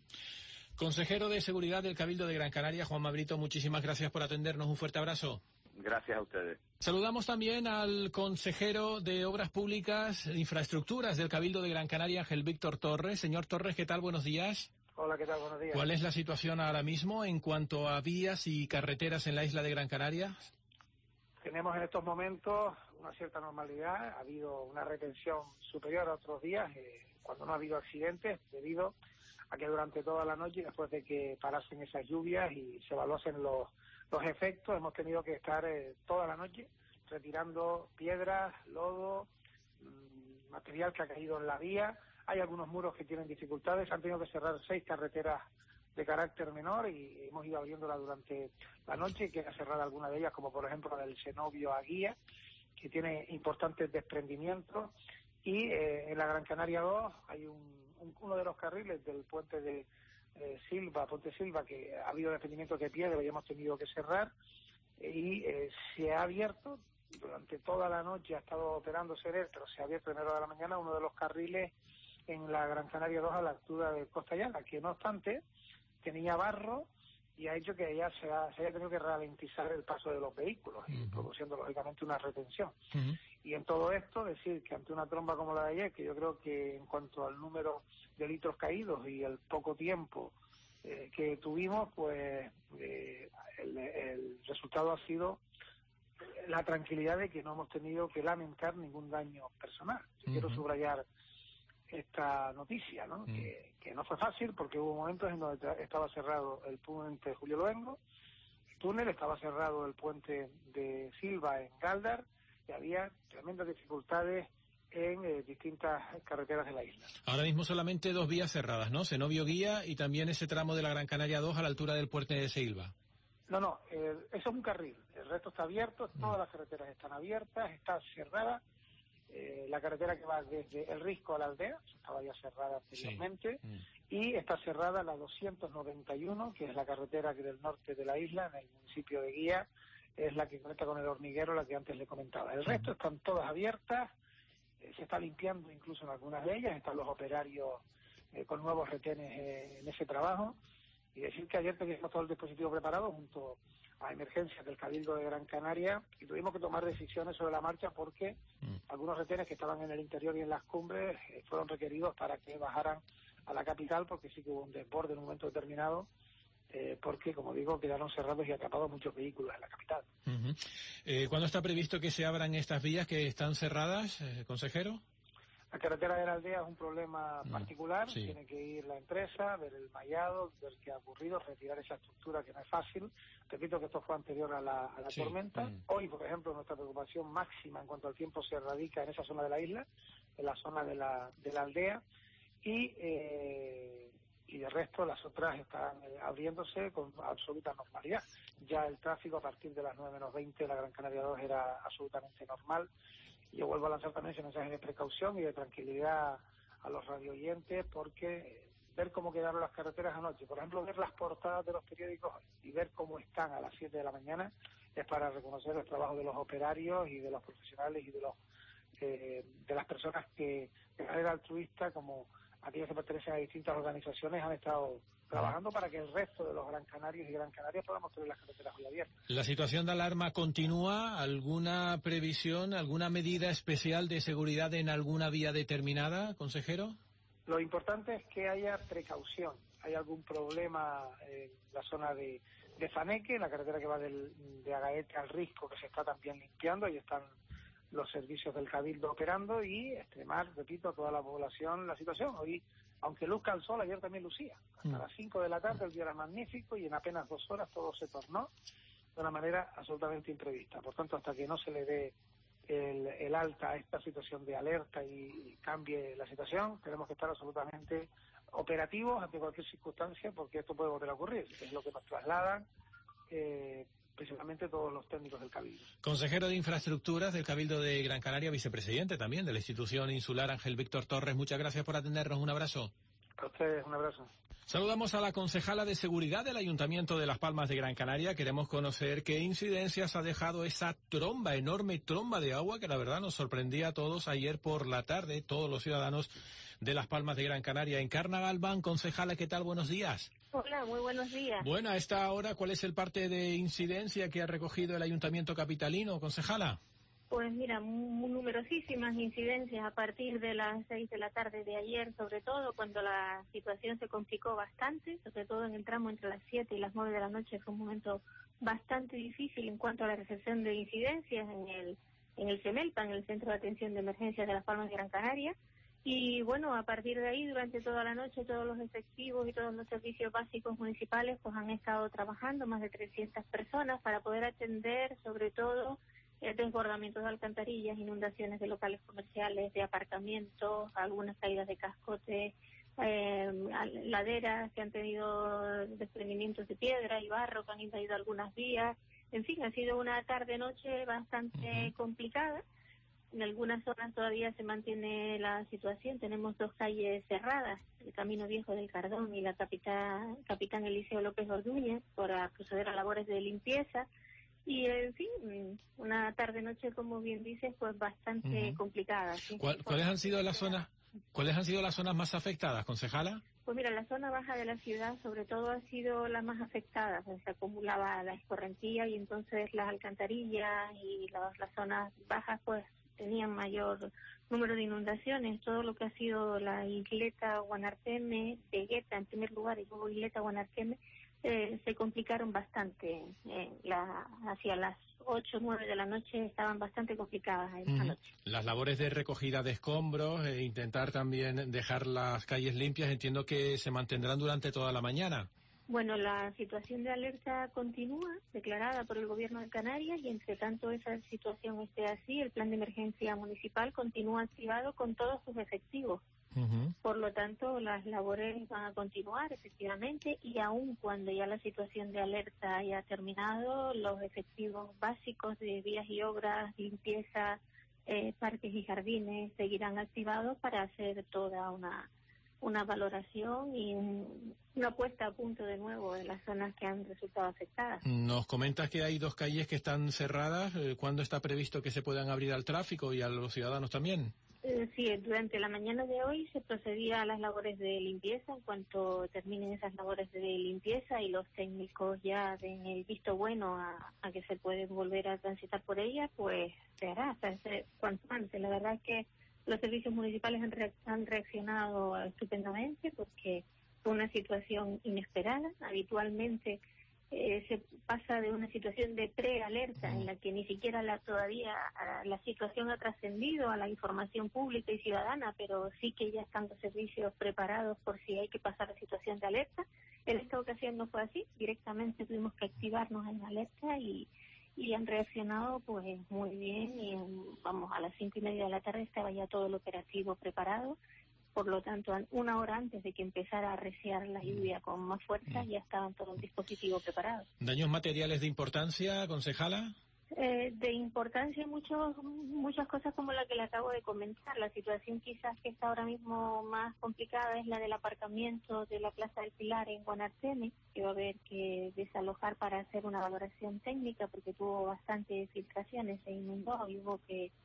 Consejero de Seguridad del Cabildo de Gran Canaria, Juanma Brito, muchísimas gracias por atendernos. Un fuerte abrazo. Gracias a ustedes. Saludamos también al consejero de Obras Públicas e Infraestructuras del Cabildo de Gran Canaria, Ángel Víctor Torres. Señor Torres, ¿qué tal? Buenos días. Hola, ¿qué tal? Buenos días. ¿Cuál es la situación ahora mismo en cuanto a vías y carreteras en la isla de Gran Canaria? Tenemos en estos momentos una cierta normalidad. Ha habido una retención superior a otros días eh, cuando no ha habido accidentes, debido a que durante toda la noche, después de que parasen esas lluvias y se evaluasen los, los efectos, hemos tenido que estar eh, toda la noche retirando piedras, lodo, mmm, material que ha caído en la vía. Hay algunos muros que tienen dificultades, han tenido que cerrar seis carreteras de carácter menor y hemos ido abriéndola durante la noche, y queda cerrada alguna de ellas, como por ejemplo la del Cenobio a Guía, que tiene importantes desprendimientos, y eh, en la Gran Canaria dos hay un, un, uno de los carriles del puente de eh, Silva, Puente Silva, que ha habido desprendimientos de piedra y hemos tenido que cerrar, y eh, se ha abierto durante toda la noche, ha estado operando Serer, pero se ha abierto en hora de la mañana uno de los carriles en la Gran Canaria dos a la altura de Costa Llana, que no obstante tenía barro y ha hecho que ya se, ha, se haya tenido que ralentizar el paso de los vehículos, uh-huh. y produciendo lógicamente una retención. Uh-huh. Y en todo esto decir que ante una tromba como la de ayer, que yo creo que en cuanto al número de litros caídos y el poco tiempo eh, que tuvimos, pues eh, el, el resultado ha sido la tranquilidad de que no hemos tenido que lamentar ningún daño personal. Uh-huh. Quiero subrayar esta noticia, ¿no? Mm. Que, que no fue fácil, porque hubo momentos en donde estaba cerrado el puente Julio Luengo, el túnel, estaba cerrado el puente de Silva en Galdar, y había tremendas dificultades en eh, distintas carreteras de la isla. Ahora mismo solamente dos vías cerradas, ¿no? Cenobio Guía y también ese tramo de la Gran Canaria dos a la altura del puente de Silva. No, no, eh, eso es un carril, el resto está abierto, mm. todas las carreteras están abiertas, está cerrada. Eh, la carretera que va desde El Risco a la aldea estaba ya cerrada anteriormente, sí. mm. y está cerrada la doscientos noventa y uno, que es la carretera que del norte de la isla, en el municipio de Guía, es la que conecta con el Hormiguero, la que antes le comentaba. El resto están todas abiertas, eh, se está limpiando incluso en algunas de ellas, están los operarios eh, con nuevos retenes eh, en ese trabajo, y decir que ayer teníamos todo el dispositivo preparado junto a emergencias del Cabildo de Gran Canaria, y tuvimos que tomar decisiones sobre la marcha porque mm. algunos retenes que estaban en el interior y en las cumbres eh, fueron requeridos para que bajaran a la capital, porque sí que hubo un desborde en un momento determinado, eh, porque, como digo, quedaron cerrados y atrapados muchos vehículos en la capital. Uh-huh. eh, ¿Cuándo está previsto que se abran estas vías que están cerradas, eh, consejero? La carretera de la aldea es un problema mm, particular, sí. Tiene que ir la empresa, ver el mallado, ver qué ha ocurrido, retirar esa estructura que no es fácil. Repito que esto fue anterior a la, a la sí. tormenta. Mm. Hoy, por ejemplo, nuestra preocupación máxima en cuanto al tiempo se radica en esa zona de la isla, en la zona de la, de la aldea, y, eh, y de resto las otras están eh, abriéndose con absoluta normalidad. Ya el tráfico a partir de las nueve menos veinte de la Gran Canaria dos era absolutamente normal. Yo vuelvo a lanzar también ese mensaje de precaución y de tranquilidad a los radioyentes, porque ver cómo quedaron las carreteras anoche, por ejemplo, ver las portadas de los periódicos y ver cómo están a las siete de la mañana, es para reconocer el trabajo de los operarios y de los profesionales y de los eh, de las personas que de manera altruista, como aquellos que pertenecen a distintas organizaciones han estado trabajando para que el resto de los Gran Canarios y Gran Canarias podamos tener las carreteras hoy abiertas. ¿La situación de alarma continúa? ¿Alguna previsión, alguna medida especial de seguridad en alguna vía determinada, consejero? Lo importante es que haya precaución. Hay algún problema en la zona de, de Faneque, la carretera que va del, de Agaete al Risco, que se está también limpiando, ahí están los servicios del Cabildo operando, y extremar, repito, a toda la población la situación. Hoy, aunque luzca el sol, ayer también lucía. Hasta mm. las cinco de la tarde el día era magnífico y en apenas dos horas todo se tornó de una manera absolutamente imprevista. Por tanto, hasta que no se le dé el, el alta a esta situación de alerta y, y cambie la situación, tenemos que estar absolutamente operativos ante cualquier circunstancia, porque esto puede volver a ocurrir. Es lo que nos trasladan eh, principalmente todos los técnicos del Cabildo. Consejero de Infraestructuras del Cabildo de Gran Canaria, vicepresidente también de la institución insular, Ángel Víctor Torres, muchas gracias por atendernos. Un abrazo. A ustedes, un abrazo. Saludamos a la concejala de Seguridad del Ayuntamiento de Las Palmas de Gran Canaria. Queremos conocer qué incidencias ha dejado esa tromba, enorme tromba de agua, que la verdad nos sorprendía a todos ayer por la tarde, todos los ciudadanos de Las Palmas de Gran Canaria. Encarna Galván, concejala, ¿qué tal? Buenos días. Hola, muy buenos días. Bueno, a esta hora, ¿cuál es el parte de incidencia que ha recogido el Ayuntamiento capitalino, concejala? Pues mira, muy numerosísimas incidencias a partir de las seis de la tarde de ayer, sobre todo cuando la situación se complicó bastante, sobre todo en el tramo entre las siete y las nueve de la noche. Fue un momento bastante difícil en cuanto a la recepción de incidencias en el en el CEMELPA, en el Centro de Atención de Emergencias de Las Palmas de Gran Canaria. Y bueno, a partir de ahí, durante toda la noche, todos los efectivos y todos los servicios básicos municipales pues han estado trabajando, más de trescientas personas, para poder atender sobre todo eh, desbordamientos de alcantarillas, inundaciones de locales comerciales, de aparcamientos, algunas caídas de cascotes, eh, laderas que han tenido desprendimientos de piedra y barro que han invadido algunas vías. En fin, ha sido una tarde-noche bastante uh-huh. complicada. En algunas zonas todavía se mantiene la situación. Tenemos dos calles cerradas, el Camino Viejo del Cardón y la Capitán, Capitán Eliseo López Ordúñez, para proceder a labores de limpieza. Y, en fin, una tarde-noche, como bien dices, pues bastante uh-huh. complicada. ¿Sí? ¿Cuál, ¿Cuáles han sido las zonas, cuáles han sido las zonas más afectadas, concejala? Pues mira, la zona baja de la ciudad, sobre todo, ha sido la más afectada. O sea, se acumulaba la escorrentía y entonces las alcantarillas y las, las zonas bajas, pues, tenían mayor número de inundaciones. Todo lo que ha sido la isleta Guanarteme, Vegueta en primer lugar y luego isleta Guanarteme, eh, se complicaron bastante. Eh, la, hacia las ocho o nueve de la noche estaban bastante complicadas esa uh-huh. noche. Las labores de recogida de escombros e intentar también dejar las calles limpias, entiendo que se mantendrán durante toda la mañana. Bueno, la situación de alerta continúa, declarada por el Gobierno de Canarias, y entre tanto esa situación esté así, el plan de emergencia municipal continúa activado con todos sus efectivos. Uh-huh. Por lo tanto, las labores van a continuar, efectivamente, y aun cuando ya la situación de alerta haya terminado, los efectivos básicos de vías y obras, limpieza, eh, parques y jardines seguirán activados para hacer toda una... una valoración y un, una puesta a punto de nuevo en las zonas que han resultado afectadas. Nos comentas que hay dos calles que están cerradas. ¿Cuándo está previsto que se puedan abrir al tráfico y a los ciudadanos también? Eh, sí, durante la mañana de hoy se procedía a las labores de limpieza. En cuanto terminen esas labores de limpieza y los técnicos ya den el visto bueno a, a que se puede volver a transitar por ellas, pues se hará hasta ese, cuanto antes. La verdad es que los servicios municipales han, re- han reaccionado estupendamente porque fue una situación inesperada. Habitualmente eh, se pasa de una situación de prealerta en la que ni siquiera la todavía la situación ha trascendido a la información pública y ciudadana, pero sí que ya están los servicios preparados por si hay que pasar a situación de alerta. En esta ocasión no fue así, directamente tuvimos que activarnos en la alerta y y han reaccionado pues muy bien y vamos, a las cinco y media de la tarde estaba ya todo el operativo preparado. Por lo tanto, una hora antes de que empezara a arreciar la lluvia con más fuerza, ya estaban todos los dispositivos preparados. ¿Daños materiales de importancia, concejala? Eh, de importancia muchos, muchas cosas como la que le acabo de comentar. La situación quizás que está ahora mismo más complicada es la del aparcamiento de la Plaza del Pilar en Guanarteme, que va a haber que desalojar para hacer una valoración técnica porque tuvo bastantes filtraciones, se inundó y hubo que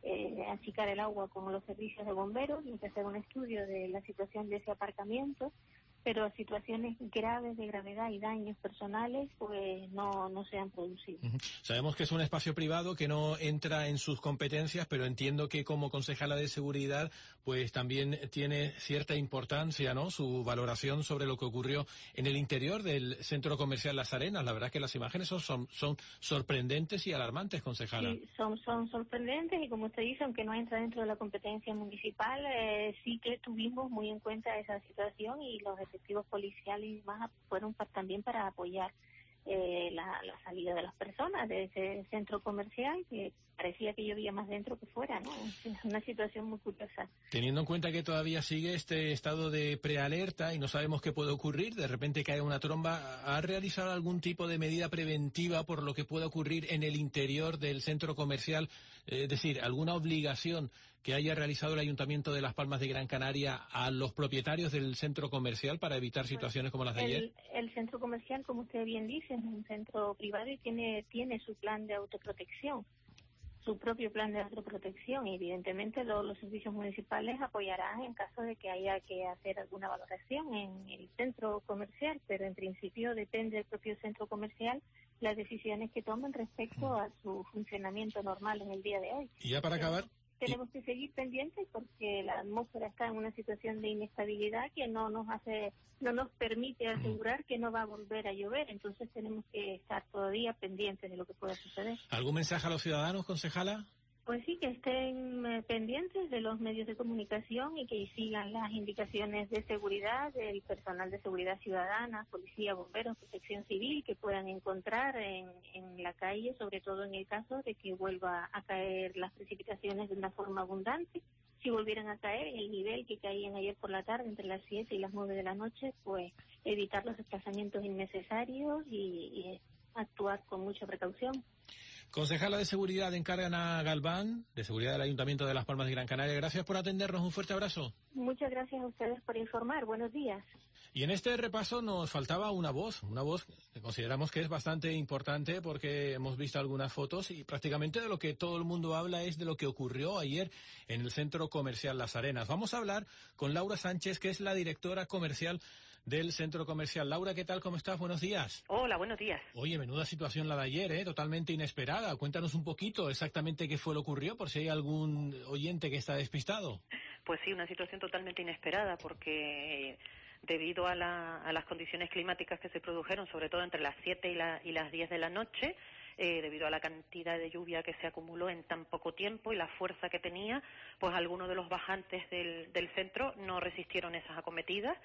eh, achicar el agua con los servicios de bomberos y hacer un estudio de la situación de ese aparcamiento, pero situaciones graves de gravedad y daños personales pues no, no se han producido. Uh-huh. Sabemos que es un espacio privado que no entra en sus competencias, pero entiendo que como concejala de seguridad pues también tiene cierta importancia, ¿no?, su valoración sobre lo que ocurrió en el interior del centro comercial Las Arenas. La verdad es que las imágenes son, son, son sorprendentes y alarmantes, concejala. Sí, son, son sorprendentes y como usted dice, aunque no entra dentro de la competencia municipal, eh, sí que tuvimos muy en cuenta esa situación y los efectivos policiales y demás fueron pa, también para apoyar eh, la, la salida de las personas de ese centro comercial que parecía que llovía más dentro que fuera, ¿no? Es una situación muy curiosa. Teniendo en cuenta que todavía sigue este estado de prealerta y no sabemos qué puede ocurrir, de repente cae una tromba, ¿ha realizado algún tipo de medida preventiva por lo que pueda ocurrir en el interior del centro comercial? Es decir, ¿alguna obligación que haya realizado el Ayuntamiento de Las Palmas de Gran Canaria a los propietarios del centro comercial para evitar situaciones como las de ayer? El, el centro comercial, como usted bien dice, es un centro privado y tiene, tiene su plan de autoprotección. su propio plan de autoprotección y evidentemente lo, los servicios municipales apoyarán en caso de que haya que hacer alguna valoración en el centro comercial, pero en principio depende del propio centro comercial las decisiones que tomen respecto a su funcionamiento normal en el día de hoy. Y ya para acabar... Tenemos que seguir pendientes porque la atmósfera está en una situación de inestabilidad que no nos hace, no nos permite asegurar que no va a volver a llover. Entonces tenemos que estar todavía pendientes de lo que pueda suceder. ¿Algún mensaje a los ciudadanos, concejala? Pues sí, que estén eh, pendientes de los medios de comunicación y que sigan las indicaciones de seguridad del personal de seguridad ciudadana, policía, bomberos, protección civil, que puedan encontrar en, en la calle, sobre todo en el caso de que vuelva a caer las precipitaciones de una forma abundante. Si volvieran a caer en el nivel que caían ayer por la tarde, entre las siete y las nueve de la noche, pues evitar los desplazamientos innecesarios y, y actuar con mucha precaución. Concejala de Seguridad encargan a Galván, de Seguridad del Ayuntamiento de Las Palmas de Gran Canaria. Gracias por atendernos. Un fuerte abrazo. Muchas gracias a ustedes por informar. Buenos días. Y en este repaso nos faltaba una voz, una voz que consideramos que es bastante importante porque hemos visto algunas fotos y prácticamente de lo que todo el mundo habla es de lo que ocurrió ayer en el Centro Comercial Las Arenas. Vamos a hablar con Laura Sánchez, que es la directora comercial del Centro Comercial. Laura, ¿qué tal? ¿Cómo estás? Buenos días. Hola, buenos días. Oye, menuda situación la de ayer, ¿eh? Totalmente inesperada. Cuéntanos un poquito exactamente qué fue lo que ocurrió, por si hay algún oyente que está despistado. Pues sí, una situación totalmente inesperada, porque debido a, la, a las condiciones climáticas que se produjeron, sobre todo entre las siete y, la, y las diez de la noche, eh, debido a la cantidad de lluvia que se acumuló en tan poco tiempo y la fuerza que tenía, pues algunos de los bajantes del, del centro no resistieron esas acometidas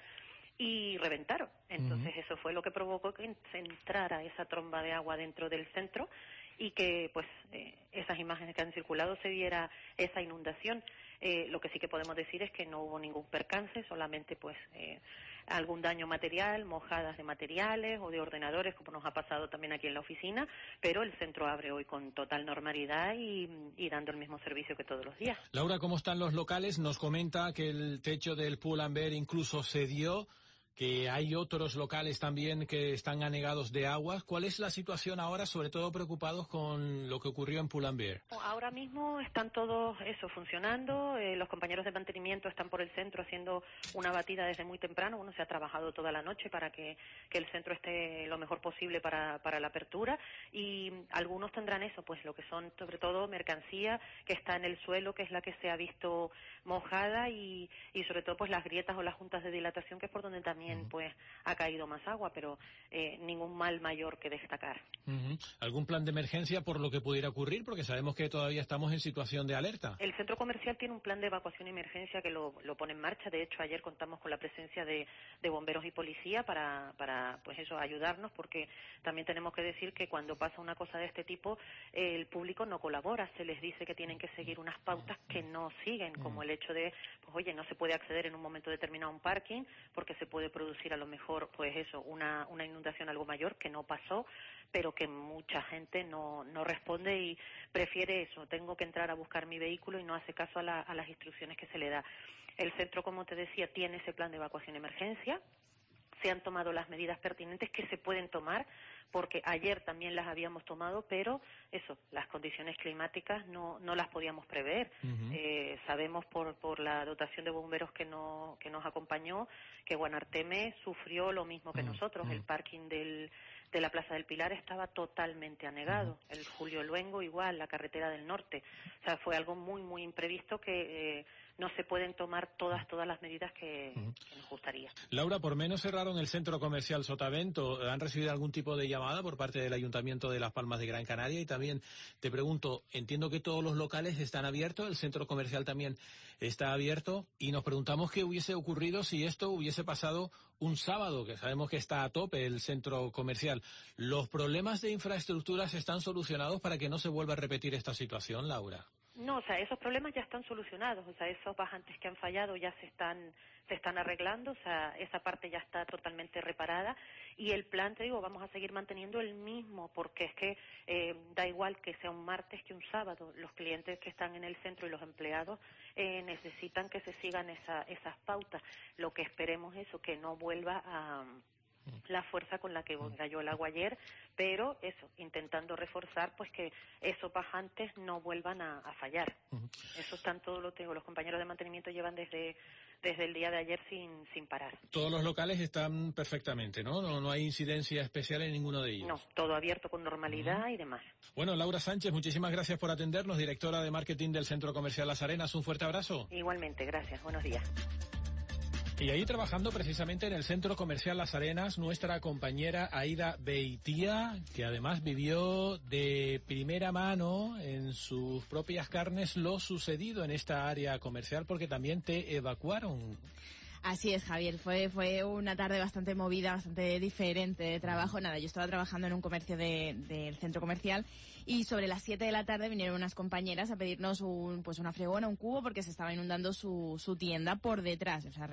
y reventaron. Entonces uh-huh. eso fue lo que provocó que entrara esa tromba de agua dentro del centro y que pues eh, esas imágenes que han circulado se viera esa inundación. Eh, lo que sí que podemos decir es que no hubo ningún percance, solamente pues eh, algún daño material, mojadas de materiales o de ordenadores, como nos ha pasado también aquí en la oficina, pero el centro abre hoy con total normalidad y, y dando el mismo servicio que todos los días. Laura, ¿cómo están los locales? Nos comenta que el techo del Pull&Bear incluso cedió, que hay otros locales también que están anegados de agua. ¿Cuál es la situación ahora, sobre todo preocupados con lo que ocurrió en Pull&Bear? Ahora mismo están todos eso funcionando, eh, los compañeros de mantenimiento están por el centro haciendo una batida desde muy temprano. Bueno, se ha trabajado toda la noche para que, que el centro esté lo mejor posible para, para la apertura y algunos tendrán eso, pues lo que son sobre todo mercancía que está en el suelo, que es la que se ha visto mojada y, y sobre todo pues las grietas o las juntas de dilatación, que es por donde también pues ha caído más agua, pero eh, ningún mal mayor que destacar. Uh-huh. ¿Algún plan de emergencia por lo que pudiera ocurrir? Porque sabemos que todavía estamos en situación de alerta. El centro comercial tiene un plan de evacuación y emergencia que lo, lo pone en marcha. De hecho, ayer contamos con la presencia de, de bomberos y policía para, para pues eso, ayudarnos, porque también tenemos que decir que cuando pasa una cosa de este tipo, eh, el público no colabora. Se les dice que tienen que seguir unas pautas que no siguen, como el hecho de, pues oye, no se puede acceder en un momento determinado a un parking porque se puede producir a lo mejor, pues eso, una, una inundación algo mayor, que no pasó, pero que mucha gente no, no responde y prefiere eso, tengo que entrar a buscar mi vehículo y no hace caso a, la, a las instrucciones que se le da. El centro, como te decía, tiene ese plan de evacuación de emergencia. se han tomado las medidas pertinentes que se pueden tomar, porque ayer también las habíamos tomado, pero eso, las condiciones climáticas no no las podíamos prever. Uh-huh. Eh, sabemos por por la dotación de bomberos que no que nos acompañó que Guanarteme sufrió lo mismo que uh-huh. nosotros. Uh-huh. El parking del de la Plaza del Pilar estaba totalmente anegado. Uh-huh. El Julio Luengo igual, la carretera del norte. O sea, fue algo muy muy imprevisto que eh, no se pueden tomar todas todas las medidas que, uh-huh. que nos gustaría. Laura, por menos cerraron el centro comercial Sotavento. ¿Han recibido algún tipo de llamada por parte del Ayuntamiento de Las Palmas de Gran Canaria? Y también te pregunto, entiendo que todos los locales están abiertos, el centro comercial también está abierto, y nos preguntamos qué hubiese ocurrido si esto hubiese pasado un sábado, que sabemos que está a tope el centro comercial. ¿Los problemas de infraestructuras están solucionados para que no se vuelva a repetir esta situación, Laura? No, o sea, esos problemas ya están solucionados, o sea, esos bajantes que han fallado ya se están se están arreglando, o sea, esa parte ya está totalmente reparada, y el plan, te digo, vamos a seguir manteniendo el mismo, porque es que eh, da igual que sea un martes que un sábado, los clientes que están en el centro y los empleados eh, necesitan que se sigan esa, esas pautas. Lo que esperemos es eso, que no vuelva a la fuerza con la que cayó el agua ayer, pero eso, intentando reforzar pues que esos bajantes no vuelvan a, a fallar. Uh-huh. Eso están todos, lo tengo, los compañeros de mantenimiento llevan desde desde el día de ayer sin sin parar. Todos los locales están perfectamente, ¿no? No, no hay incidencia especial en ninguno de ellos. No, todo abierto con normalidad uh-huh. y demás. Bueno, Laura Sánchez, muchísimas gracias por atendernos, directora de marketing del Centro Comercial Las Arenas. Un fuerte abrazo. Igualmente, gracias. Buenos días. Y ahí trabajando precisamente en el Centro Comercial Las Arenas, nuestra compañera Aida Beitía, que además vivió de primera mano en sus propias carnes lo sucedido en esta área comercial, porque también te evacuaron. Así es, Javier, fue fue una tarde bastante movida, bastante diferente de trabajo. Nada, yo estaba trabajando en un comercio de, del centro comercial y sobre las siete de la tarde vinieron unas compañeras a pedirnos un pues una fregona, un cubo, porque se estaba inundando su, su tienda por detrás. O sea,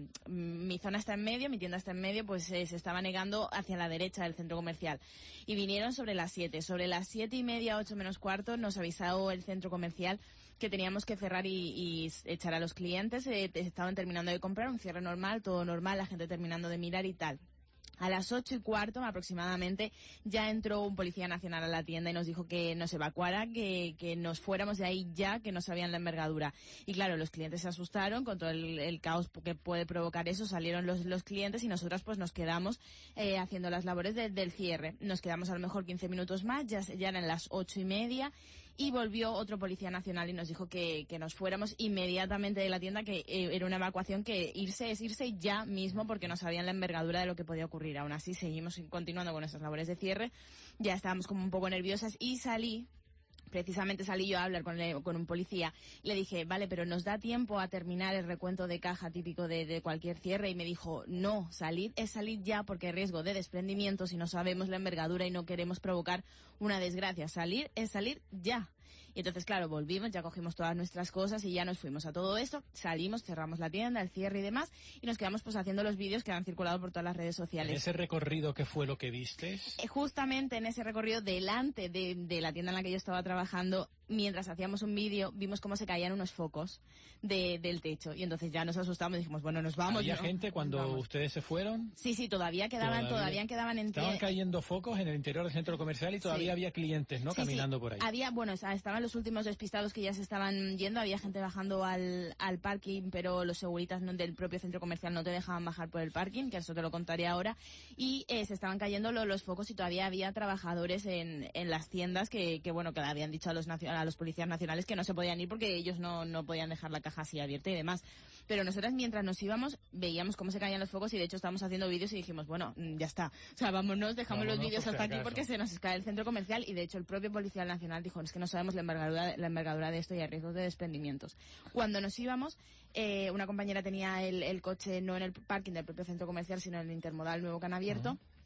mi zona está en medio, mi tienda está en medio, pues eh, se estaba negando hacia la derecha del centro comercial. Y vinieron sobre las siete. Sobre las siete y media, ocho menos cuarto, nos avisó el centro comercial que teníamos que cerrar y, y echar a los clientes. Eh, estaban terminando de comprar, un cierre normal, todo normal, la gente terminando de mirar y tal. A las ocho y cuarto aproximadamente ya entró un policía nacional a la tienda y nos dijo que nos evacuara, que, que nos fuéramos de ahí ya, que no sabían la envergadura. Y claro, los clientes se asustaron con todo el, el caos que puede provocar eso. Salieron los, los clientes y nosotras pues nos quedamos eh, haciendo las labores de, del cierre. Nos quedamos a lo mejor quince minutos más, ya, ya eran las ocho y media. Y volvió otro policía nacional y nos dijo que, que nos fuéramos inmediatamente de la tienda, que eh, era una evacuación, que irse es irse ya mismo, porque no sabían la envergadura de lo que podía ocurrir. Aún así seguimos continuando con nuestras labores de cierre, ya estábamos como un poco nerviosas y salí. Precisamente salí yo a hablar con, el, con un policía. Le dije, vale, pero ¿nos da tiempo a terminar el recuento de caja típico de, de cualquier cierre? Y me dijo, no, salir es salir ya, porque hay riesgo de desprendimiento si no sabemos la envergadura y no queremos provocar una desgracia. Salir es salir ya. Y entonces, claro, volvimos, ya cogimos todas nuestras cosas y ya nos fuimos a todo esto. Salimos, cerramos la tienda, el cierre y demás, y nos quedamos pues haciendo los vídeos que han circulado por todas las redes sociales. ¿En ese recorrido qué fue lo que vistes? Eh, justamente en ese recorrido, delante de, de la tienda en la que yo estaba trabajando, mientras hacíamos un vídeo, vimos cómo se caían unos focos de, del techo. Y entonces ya nos asustamos y dijimos, bueno, nos vamos. ¿Había ¿no? gente cuando vamos. ustedes se fueron? Sí, sí, todavía quedaban, todavía, todavía quedaban en Estaban cayendo focos en el interior del centro comercial y todavía sí. había clientes, ¿no? Sí, caminando sí. por ahí. Había, bueno, estaban los últimos despistados que ya se estaban yendo, había gente bajando al, al parking, pero los seguritas no, del propio centro comercial no te dejaban bajar por el parking, que eso te lo contaré ahora, y eh, se estaban cayendo lo, los focos y todavía había trabajadores en, en las tiendas que, que, bueno, que le habían dicho a los, a los policías nacionales que no se podían ir porque ellos no, no podían dejar la caja así abierta y demás. Pero nosotras, mientras nos íbamos, veíamos cómo se caían los focos y de hecho estábamos haciendo vídeos y dijimos, bueno, ya está. O sea, vámonos, dejamos vámonos, los vídeos hasta aquí porque se nos cae el centro comercial. Y de hecho el propio policía nacional dijo, es que no sabemos la envergadura, la envergadura de esto y hay riesgos de desprendimientos. Cuando nos íbamos, eh, una compañera tenía el, el coche no en el parking del propio centro comercial, sino en el intermodal nuevo que han abierto. Uh-huh.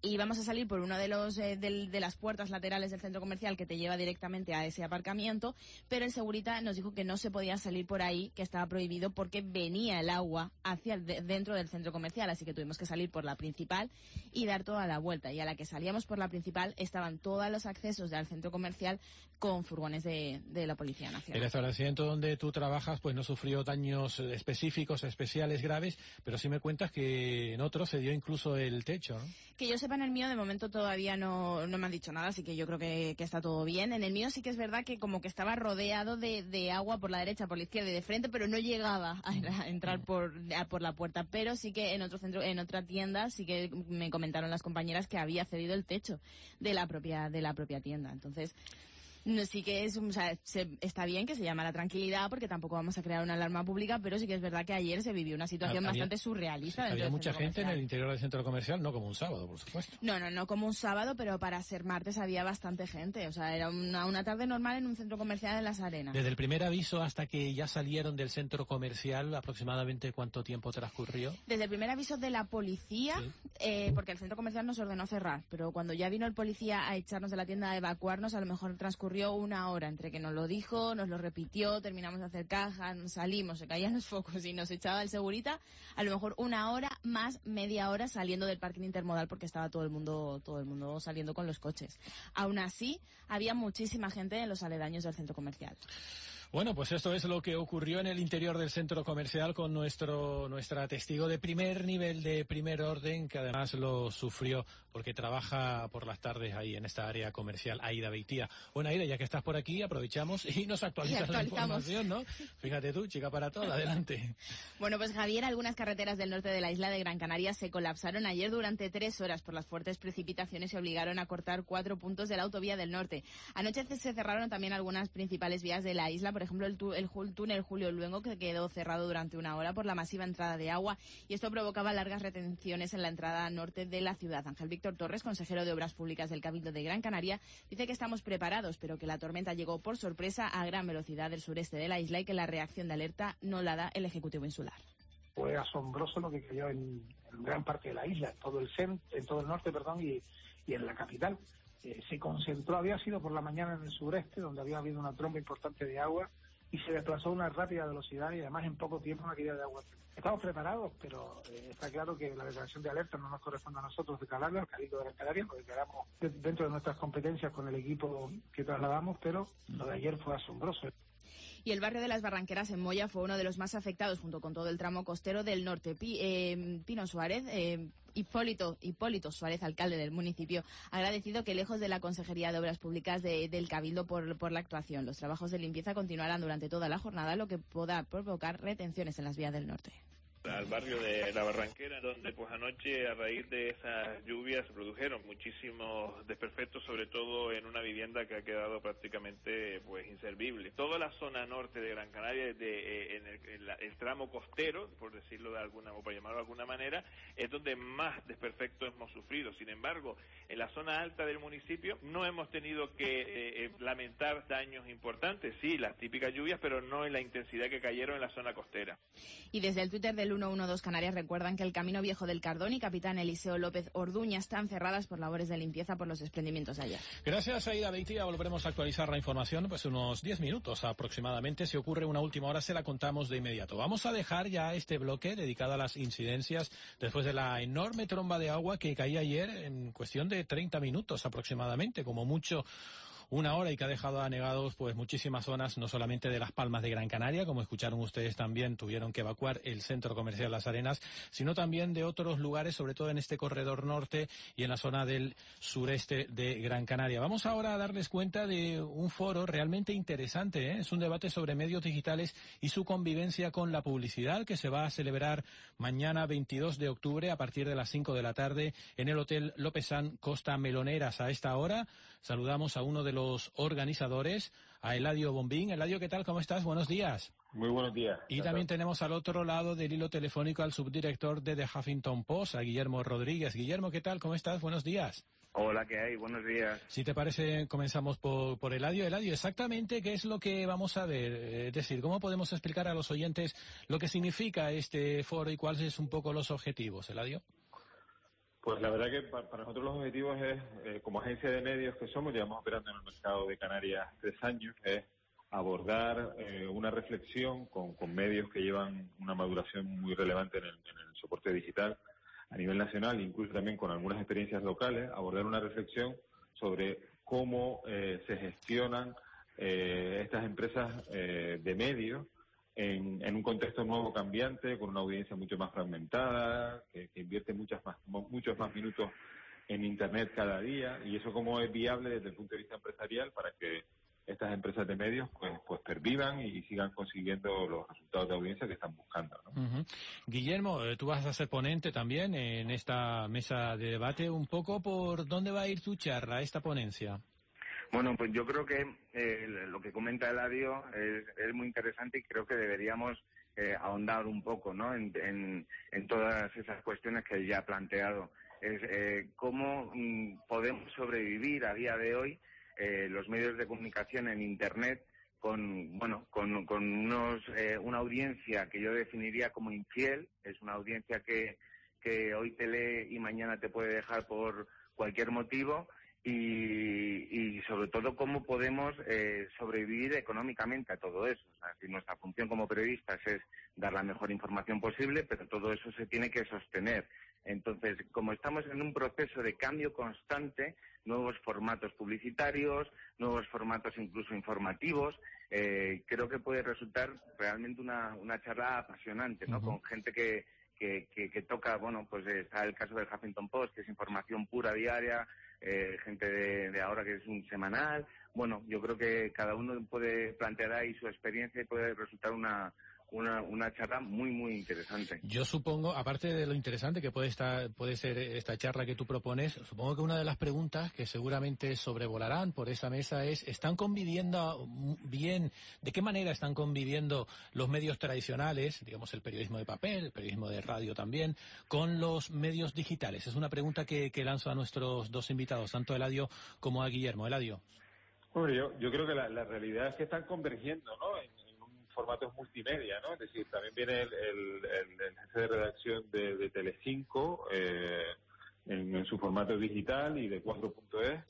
Y vamos a salir por uno de los eh, del, de las puertas laterales del centro comercial que te lleva directamente a ese aparcamiento, pero el segurita nos dijo que no se podía salir por ahí, que estaba prohibido porque venía el agua hacia el de, dentro del centro comercial, así que tuvimos que salir por la principal y dar toda la vuelta. Y a la que salíamos por la principal estaban todos los accesos al centro comercial con furgones de, de la Policía Nacional. El establecimiento donde tú trabajas pues no sufrió daños específicos, especiales, graves, pero sí me cuentas que en otros se dio incluso el techo, ¿no? Que yo sepa, en el mío de momento todavía no, no me han dicho nada, así que yo creo que, que está todo bien. En el mío sí que es verdad que como que estaba rodeado de, de agua por la derecha, por la izquierda y de frente, pero no llegaba a, a entrar por, a, por la puerta. Pero sí que en otro centro, en otra tienda, sí que me comentaron las compañeras que había cedido el techo de la propia, de la propia tienda. Entonces, no, sí que es, o sea, se, está bien que se llama la tranquilidad porque tampoco vamos a crear una alarma pública, pero sí que es verdad que ayer se vivió una situación había, bastante surrealista. Sí, había mucha gente comercial. en el interior del centro comercial, no como un sábado, por supuesto. No, no, no como un sábado, pero para ser martes había bastante gente. O sea, era una, una tarde normal en un centro comercial en Las Arenas. Desde el primer aviso hasta que ya salieron del centro comercial, ¿aproximadamente cuánto tiempo transcurrió? Desde el primer aviso de la policía, sí. eh, porque el centro comercial nos ordenó cerrar, pero cuando ya vino el policía a echarnos de la tienda, a evacuarnos, a lo mejor transcurrió una hora. Entre que nos lo dijo, nos lo repitió, terminamos de hacer caja, salimos, se caían los focos y nos echaba el segurita, a lo mejor una hora más media hora saliendo del parking intermodal porque estaba todo el mundo todo el mundo saliendo con los coches. Aún así, había muchísima gente en los aledaños del centro comercial. Bueno, pues esto es lo que ocurrió en el interior del centro comercial con nuestro nuestra testigo de primer nivel, de primer orden, que además lo sufrió porque trabaja por las tardes ahí en esta área comercial, Aida Beitía. Bueno, Aida, ya que estás por aquí, aprovechamos y nos actualizas la información, ¿no? Fíjate tú, chica para todo, adelante. Bueno, pues Javier, algunas carreteras del norte de la isla de Gran Canaria se colapsaron ayer durante tres horas por las fuertes precipitaciones y obligaron a cortar cuatro puntos de la autovía del norte. Anoche se cerraron también algunas principales vías de la isla, por ejemplo, el, tu, el, el túnel Julio Luengo, que quedó cerrado durante una hora por la masiva entrada de agua, y esto provocaba largas retenciones en la entrada norte de la ciudad. Ángel Víctor Torres, consejero de Obras Públicas del Cabildo de Gran Canaria, dice que estamos preparados, pero que la tormenta llegó por sorpresa a gran velocidad del sureste de la isla y que la reacción de alerta no la da el Ejecutivo Insular. Fue asombroso lo que cayó en, en gran parte de la isla, en todo el centro, en todo el norte, perdón, y, y en la capital. Eh, se concentró, había sido por la mañana en el sureste, donde había habido una tromba importante de agua, y se desplazó a una rápida velocidad y además en poco tiempo una caída de agua. Estamos preparados, pero eh, está claro que la declaración de alerta no nos corresponde a nosotros declararla, al Cabildo de Gran Canaria, lo declaramos dentro de nuestras competencias con el equipo que trasladamos, pero lo de ayer fue asombroso. Y el barrio de las Barranqueras en Moya fue uno de los más afectados, junto con todo el tramo costero del norte. Pi, eh, Pino Suárez, eh, Hipólito, Hipólito Suárez, alcalde del municipio, ha agradecido que lejos de la Consejería de Obras Públicas de, del Cabildo por, por la actuación. Los trabajos de limpieza continuarán durante toda la jornada, lo que podrá provocar retenciones en las vías del norte. Al barrio de La Barranquera, donde pues anoche a raíz de esas lluvias se produjeron muchísimos desperfectos, sobre todo en una vivienda que ha quedado prácticamente pues inservible. Toda la zona norte de Gran Canaria, de, eh, en, el, en la, el tramo costero, por decirlo de alguna o por llamarlo de alguna manera, es donde más desperfectos hemos sufrido. Sin embargo, en la zona alta del municipio no hemos tenido que eh, eh, lamentar daños importantes, sí, las típicas lluvias, pero no en la intensidad que cayeron en la zona costera. Y desde el Twitter del ciento doce Canarias recuerdan que el Camino Viejo del Cardón y Capitán Eliseo López Orduña están cerradas por labores de limpieza por los desprendimientos ayer. Gracias, Aida Beitía. Volveremos a actualizar la información pues unos diez minutos aproximadamente. Si ocurre una última hora se la contamos de inmediato. Vamos a dejar ya este bloque dedicado a las incidencias después de la enorme tromba de agua que caía ayer en cuestión de treinta minutos aproximadamente, como mucho una hora, y que ha dejado anegados pues muchísimas zonas, no solamente de Las Palmas de Gran Canaria, como escucharon ustedes también, tuvieron que evacuar el centro comercial Las Arenas, sino también de otros lugares, sobre todo en este corredor norte y en la zona del sureste de Gran Canaria. Vamos ahora a darles cuenta de un foro realmente interesante, ¿eh? Es un debate sobre medios digitales y su convivencia con la publicidad, que se va a celebrar mañana veintidós de octubre a partir de las cinco de la tarde en el Hotel Lopezán Costa Meloneras. A esta hora saludamos a uno de los los organizadores, a Eladio Bombín. Eladio, ¿qué tal? ¿Cómo estás? Buenos días. Muy buenos días. Y también tenemos al otro lado del hilo telefónico al subdirector de The Huffington Post, a Guillermo Rodríguez. Guillermo, ¿qué tal? ¿Cómo estás? Buenos días. Hola, ¿qué hay? Buenos días. Si te parece, comenzamos por, por Eladio. Eladio, exactamente qué es lo que vamos a ver, es decir, ¿cómo podemos explicar a los oyentes lo que significa este foro y cuáles son un poco los objetivos, Eladio? Pues la verdad que para, para nosotros los objetivos es, eh, como agencia de medios que somos, llevamos operando en el mercado de Canarias tres años, es abordar eh, una reflexión con, con medios que llevan una maduración muy relevante en el, en el soporte digital a nivel nacional, incluso también con algunas experiencias locales, abordar una reflexión sobre cómo eh, se gestionan eh, estas empresas eh, de medios en, en un contexto nuevo, cambiante, con una audiencia mucho más fragmentada, que, que invierte muchas más, muchos más minutos en Internet cada día, y eso cómo es viable desde el punto de vista empresarial para que estas empresas de medios pues pues pervivan y sigan consiguiendo los resultados de audiencia que están buscando, ¿no? Uh-huh. Guillermo, eh, tú vas a ser ponente también en esta mesa de debate. Un poco, ¿por dónde va a ir tu charla, esta ponencia? Bueno, pues yo creo que eh, lo que comenta Eladio es, es muy interesante y creo que deberíamos eh, ahondar un poco, ¿no?, en, en, en todas esas cuestiones que ya ha planteado. Es eh, cómo mm, podemos sobrevivir a día de hoy eh, los medios de comunicación en Internet con, bueno, con, con unos, eh, una audiencia que yo definiría como infiel. Es una audiencia que, que hoy te lee y mañana te puede dejar por cualquier motivo. Y, y sobre todo cómo podemos eh, sobrevivir económicamente a todo eso. O sea, si nuestra función como periodistas es dar la mejor información posible, pero todo eso se tiene que sostener. Entonces, como estamos en un proceso de cambio constante, nuevos formatos publicitarios, nuevos formatos incluso informativos, eh, creo que puede resultar realmente una, una charla apasionante, ¿no? Uh-huh. Con gente que, que, que, que toca, bueno, pues está el caso del Huffington Post, que es información pura diaria, Eh, gente de, de ahora que es un semanal. Bueno, yo creo que cada uno puede plantear ahí su experiencia y puede resultar una una, una charla muy, muy interesante. Yo supongo, aparte de lo interesante que puede estar, puede ser esta charla que tú propones, supongo que una de las preguntas que seguramente sobrevolarán por esa mesa es, ¿están conviviendo bien, de qué manera están conviviendo los medios tradicionales, digamos el periodismo de papel, el periodismo de radio también, con los medios digitales? Es una pregunta que, que lanzo a nuestros dos invitados, tanto a Eladio como a Guillermo. Eladio. Bueno, yo, yo creo que la, la realidad es que están convergiendo, ¿no?, en, formatos multimedia, ¿no? Es decir, también viene el, el, el, el jefe de redacción de, de Telecinco eh, en, en su formato digital y de cuatro punto es,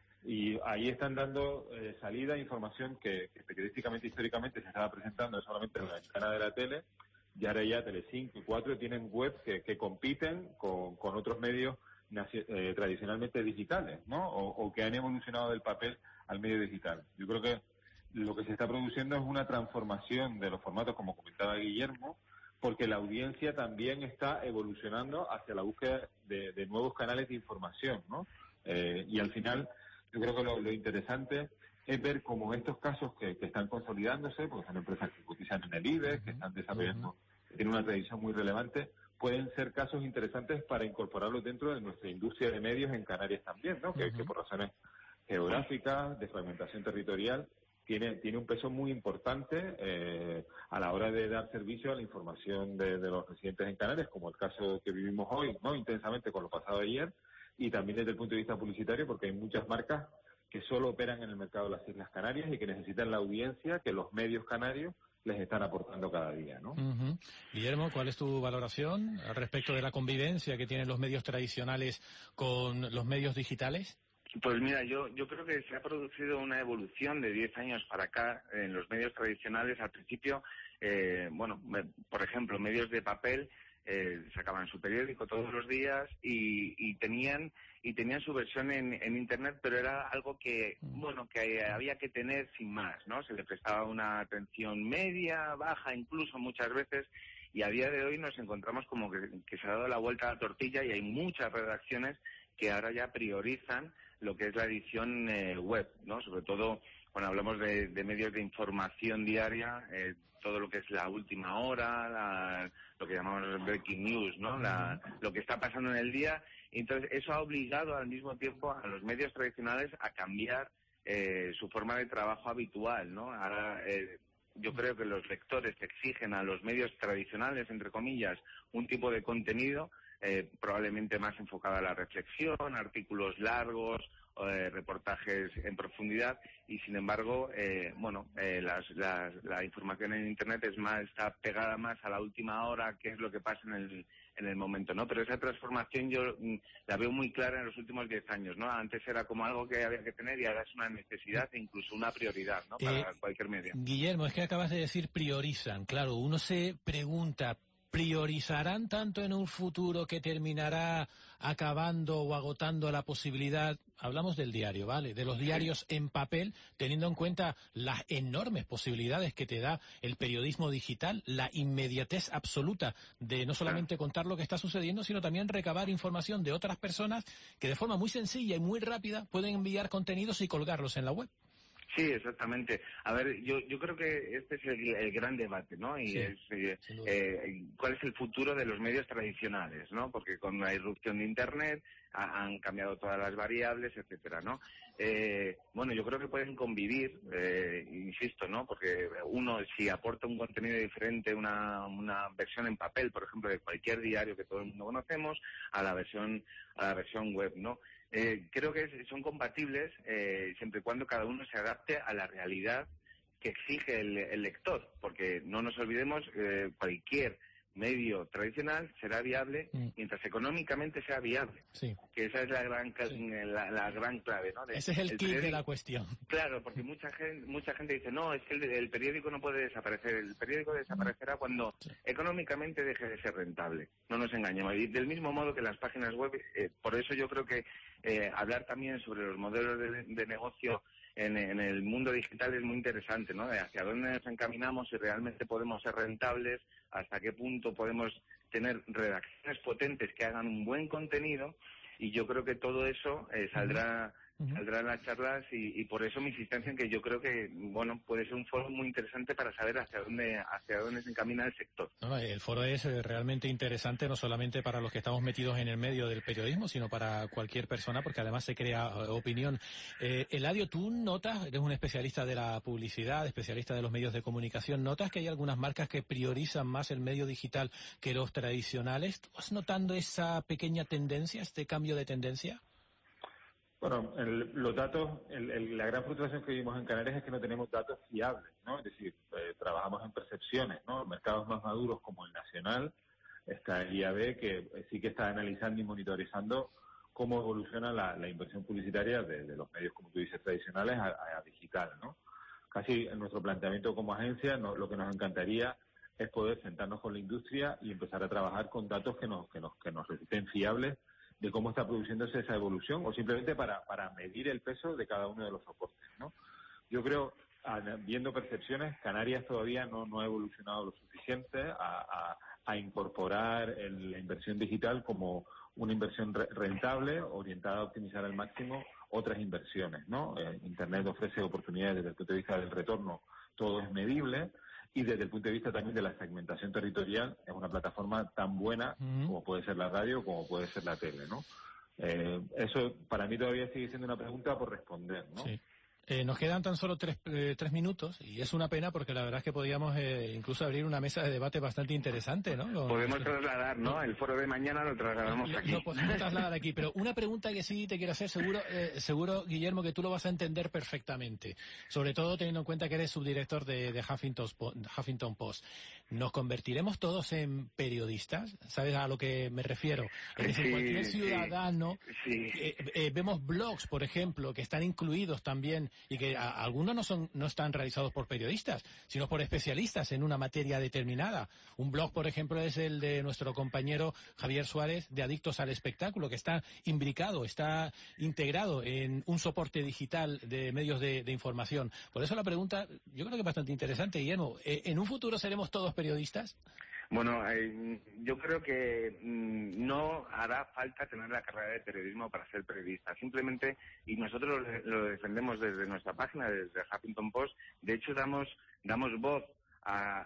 y ahí están dando eh, salida a información que, que periodísticamente, históricamente se estaba presentando solamente en la ventana de la tele, y ahora ya Telecinco y cuatro tienen webs que, que compiten con, con otros medios eh, tradicionalmente digitales, ¿no? O, o que han evolucionado del papel al medio digital. Yo creo que lo que se está produciendo es una transformación de los formatos, como comentaba Guillermo, porque la audiencia también está evolucionando hacia la búsqueda de, de nuevos canales de información, ¿no? Eh, y al final, yo creo que lo, lo interesante es ver cómo estos casos que, que están consolidándose, porque son empresas que cotizan en el IBEX, que están desarrollando, que tienen una tradición muy relevante, pueden ser casos interesantes para incorporarlos dentro de nuestra industria de medios en Canarias también, ¿no? Que, que por razones geográficas, de fragmentación territorial, tiene tiene un peso muy importante eh, a la hora de dar servicio a la información de, de los residentes en Canarias, como el caso que vivimos hoy, ¿no?, intensamente con lo pasado ayer, y también desde el punto de vista publicitario, porque hay muchas marcas que solo operan en el mercado de las Islas Canarias y que necesitan la audiencia que los medios canarios les están aportando cada día, ¿no? Uh-huh. Guillermo, ¿cuál es tu valoración respecto de la convivencia que tienen los medios tradicionales con los medios digitales? Pues mira, yo yo creo que se ha producido una evolución de diez años para acá en los medios tradicionales. Al principio, eh, bueno, me, por ejemplo, medios de papel eh, sacaban su periódico todos los días y, y tenían y tenían su versión en, en Internet, pero era algo que, bueno, que había que tener sin más, ¿no? Se le prestaba una atención media, baja, incluso muchas veces. Y a día de hoy nos encontramos como que, que se ha dado la vuelta a la tortilla y hay muchas redacciones que ahora ya priorizan lo que es la edición eh, web, ¿no? Sobre todo cuando hablamos de, de medios de información diaria, eh, todo lo que es la última hora, la, lo que llamamos breaking news, ¿no? La, lo que está pasando en el día. Entonces, eso ha obligado al mismo tiempo a los medios tradicionales a cambiar eh, su forma de trabajo habitual, ¿no? Ahora, eh, yo creo que los lectores exigen a los medios tradicionales, entre comillas, un tipo de contenido eh, probablemente más enfocada a la reflexión, artículos largos, eh, reportajes en profundidad, y sin embargo, eh, bueno, eh, las, las, la información en Internet es más, está pegada más a la última hora, qué es lo que pasa en el, en el momento, ¿no? Pero esa transformación yo mm, la veo muy clara en los últimos diez años, ¿no? Antes era como algo que había que tener y ahora es una necesidad e incluso una prioridad, ¿no? Para Eh, cualquier medio. Guillermo, es que acabas de decir priorizan. Claro, uno se pregunta, ¿priorizarán tanto en un futuro que terminará acabando o agotando la posibilidad, hablamos del diario, ¿vale?, de los diarios en papel, teniendo en cuenta las enormes posibilidades que te da el periodismo digital, la inmediatez absoluta de no solamente contar lo que está sucediendo, sino también recabar información de otras personas que de forma muy sencilla y muy rápida pueden enviar contenidos y colgarlos en la web? Sí, exactamente. A ver, yo yo creo que este es el, el gran debate, ¿no? Y Sí, es eh, eh, cuál es el futuro de los medios tradicionales, ¿no? Porque con la irrupción de Internet ha, han cambiado todas las variables, etcétera, ¿no? Eh, bueno, yo creo que pueden convivir, eh, insisto, ¿no? Porque uno, si aporta un contenido diferente, una, una versión en papel, por ejemplo, de cualquier diario que todo el mundo conocemos, a la versión a la versión web, ¿no? Eh, creo que son compatibles eh, siempre y cuando cada uno se adapte a la realidad que exige el, el lector, porque no nos olvidemos, eh, cualquier medio tradicional será viable mm. mientras económicamente sea viable, sí. que esa es la gran sí. la, la gran clave, ¿no? De, Ese es el, el clic de la cuestión. Claro, porque mucha gente mucha gente dice, no, es que el, el periódico no puede desaparecer, el periódico desaparecerá cuando sí. económicamente deje de ser rentable, no nos engañemos, y del mismo modo que las páginas web, eh, por eso yo creo que eh, hablar también sobre los modelos de, de negocio en, en el mundo digital es muy interesante, ¿no? De hacia dónde nos encaminamos, si realmente podemos ser rentables, hasta qué punto podemos tener redacciones potentes que hagan un buen contenido, y yo creo que todo eso eh, saldrá uh-huh. saldrá en las charlas, y, y por eso mi insistencia en que yo creo que, bueno, puede ser un foro muy interesante para saber hacia dónde hacia dónde se encamina el sector. No, el foro es realmente interesante, no solamente para los que estamos metidos en el medio del periodismo, sino para cualquier persona, porque además se crea opinión. Eh, Eladio, tú notas, eres un especialista de la publicidad, especialista de los medios de comunicación, ¿notas que hay algunas marcas que priorizan más el medio digital que los tradicionales? ¿Tú vas notando esa pequeña tendencia, este cambio de tendencia? Bueno, el, los datos, el, el, la gran frustración que vivimos en Canarias es que no tenemos datos fiables, ¿no? Es decir, eh, trabajamos en percepciones, ¿no? Mercados más maduros como el nacional, está el I A B, que eh, sí que está analizando y monitorizando cómo evoluciona la, la inversión publicitaria de, de los medios, como tú dices, tradicionales a, a digital, ¿no? Casi en nuestro planteamiento como agencia, no, lo que nos encantaría es poder sentarnos con la industria y empezar a trabajar con datos que nos, que nos, que nos resulten fiables de cómo está produciéndose esa evolución, o simplemente para, para medir el peso de cada uno de los soportes, ¿no? Yo creo, viendo percepciones, Canarias todavía no, no ha evolucionado lo suficiente a, a, a incorporar el, la inversión digital como una inversión re, rentable, orientada a optimizar al máximo otras inversiones, ¿no? Eh, Internet ofrece oportunidades desde el punto de vista del retorno, todo es medible, y desde el punto de vista también de la segmentación territorial, es una plataforma tan buena uh-huh. como puede ser la radio, como puede ser la tele, ¿no? Eh, eso para mí todavía sigue siendo una pregunta por responder, ¿no? Sí. Eh, nos quedan tan solo tres, eh, tres minutos, y es una pena porque la verdad es que podríamos eh, incluso abrir una mesa de debate bastante interesante, ¿no? Lo, podemos trasladar, ¿no? El foro de mañana lo trasladamos lo, aquí. Lo podemos trasladar aquí, pero una pregunta que sí te quiero hacer, seguro, eh, seguro, Guillermo, que tú lo vas a entender perfectamente, sobre todo teniendo en cuenta que eres subdirector de, de Huffington, Huffington Post. ¿Nos convertiremos todos en periodistas? ¿Sabes a lo que me refiero? Es decir, sí, cualquier ciudadano, sí, sí. Eh, eh, vemos blogs, por ejemplo, que están incluidos también, y que a, algunos no son no están realizados por periodistas, sino por especialistas en una materia determinada. Un blog, por ejemplo, es el de nuestro compañero Javier Suárez, de Adictos al Espectáculo, que está imbricado, está integrado en un soporte digital de medios de, de información. Por eso la pregunta, yo creo que es bastante interesante, Guillermo. ¿En un futuro seremos todos periodistas? Bueno, eh, yo creo que mmm, no hará falta tener la carrera de periodismo para ser periodista. Simplemente, y nosotros lo, lo defendemos desde nuestra página, desde Huffington Post, de hecho damos damos voz a,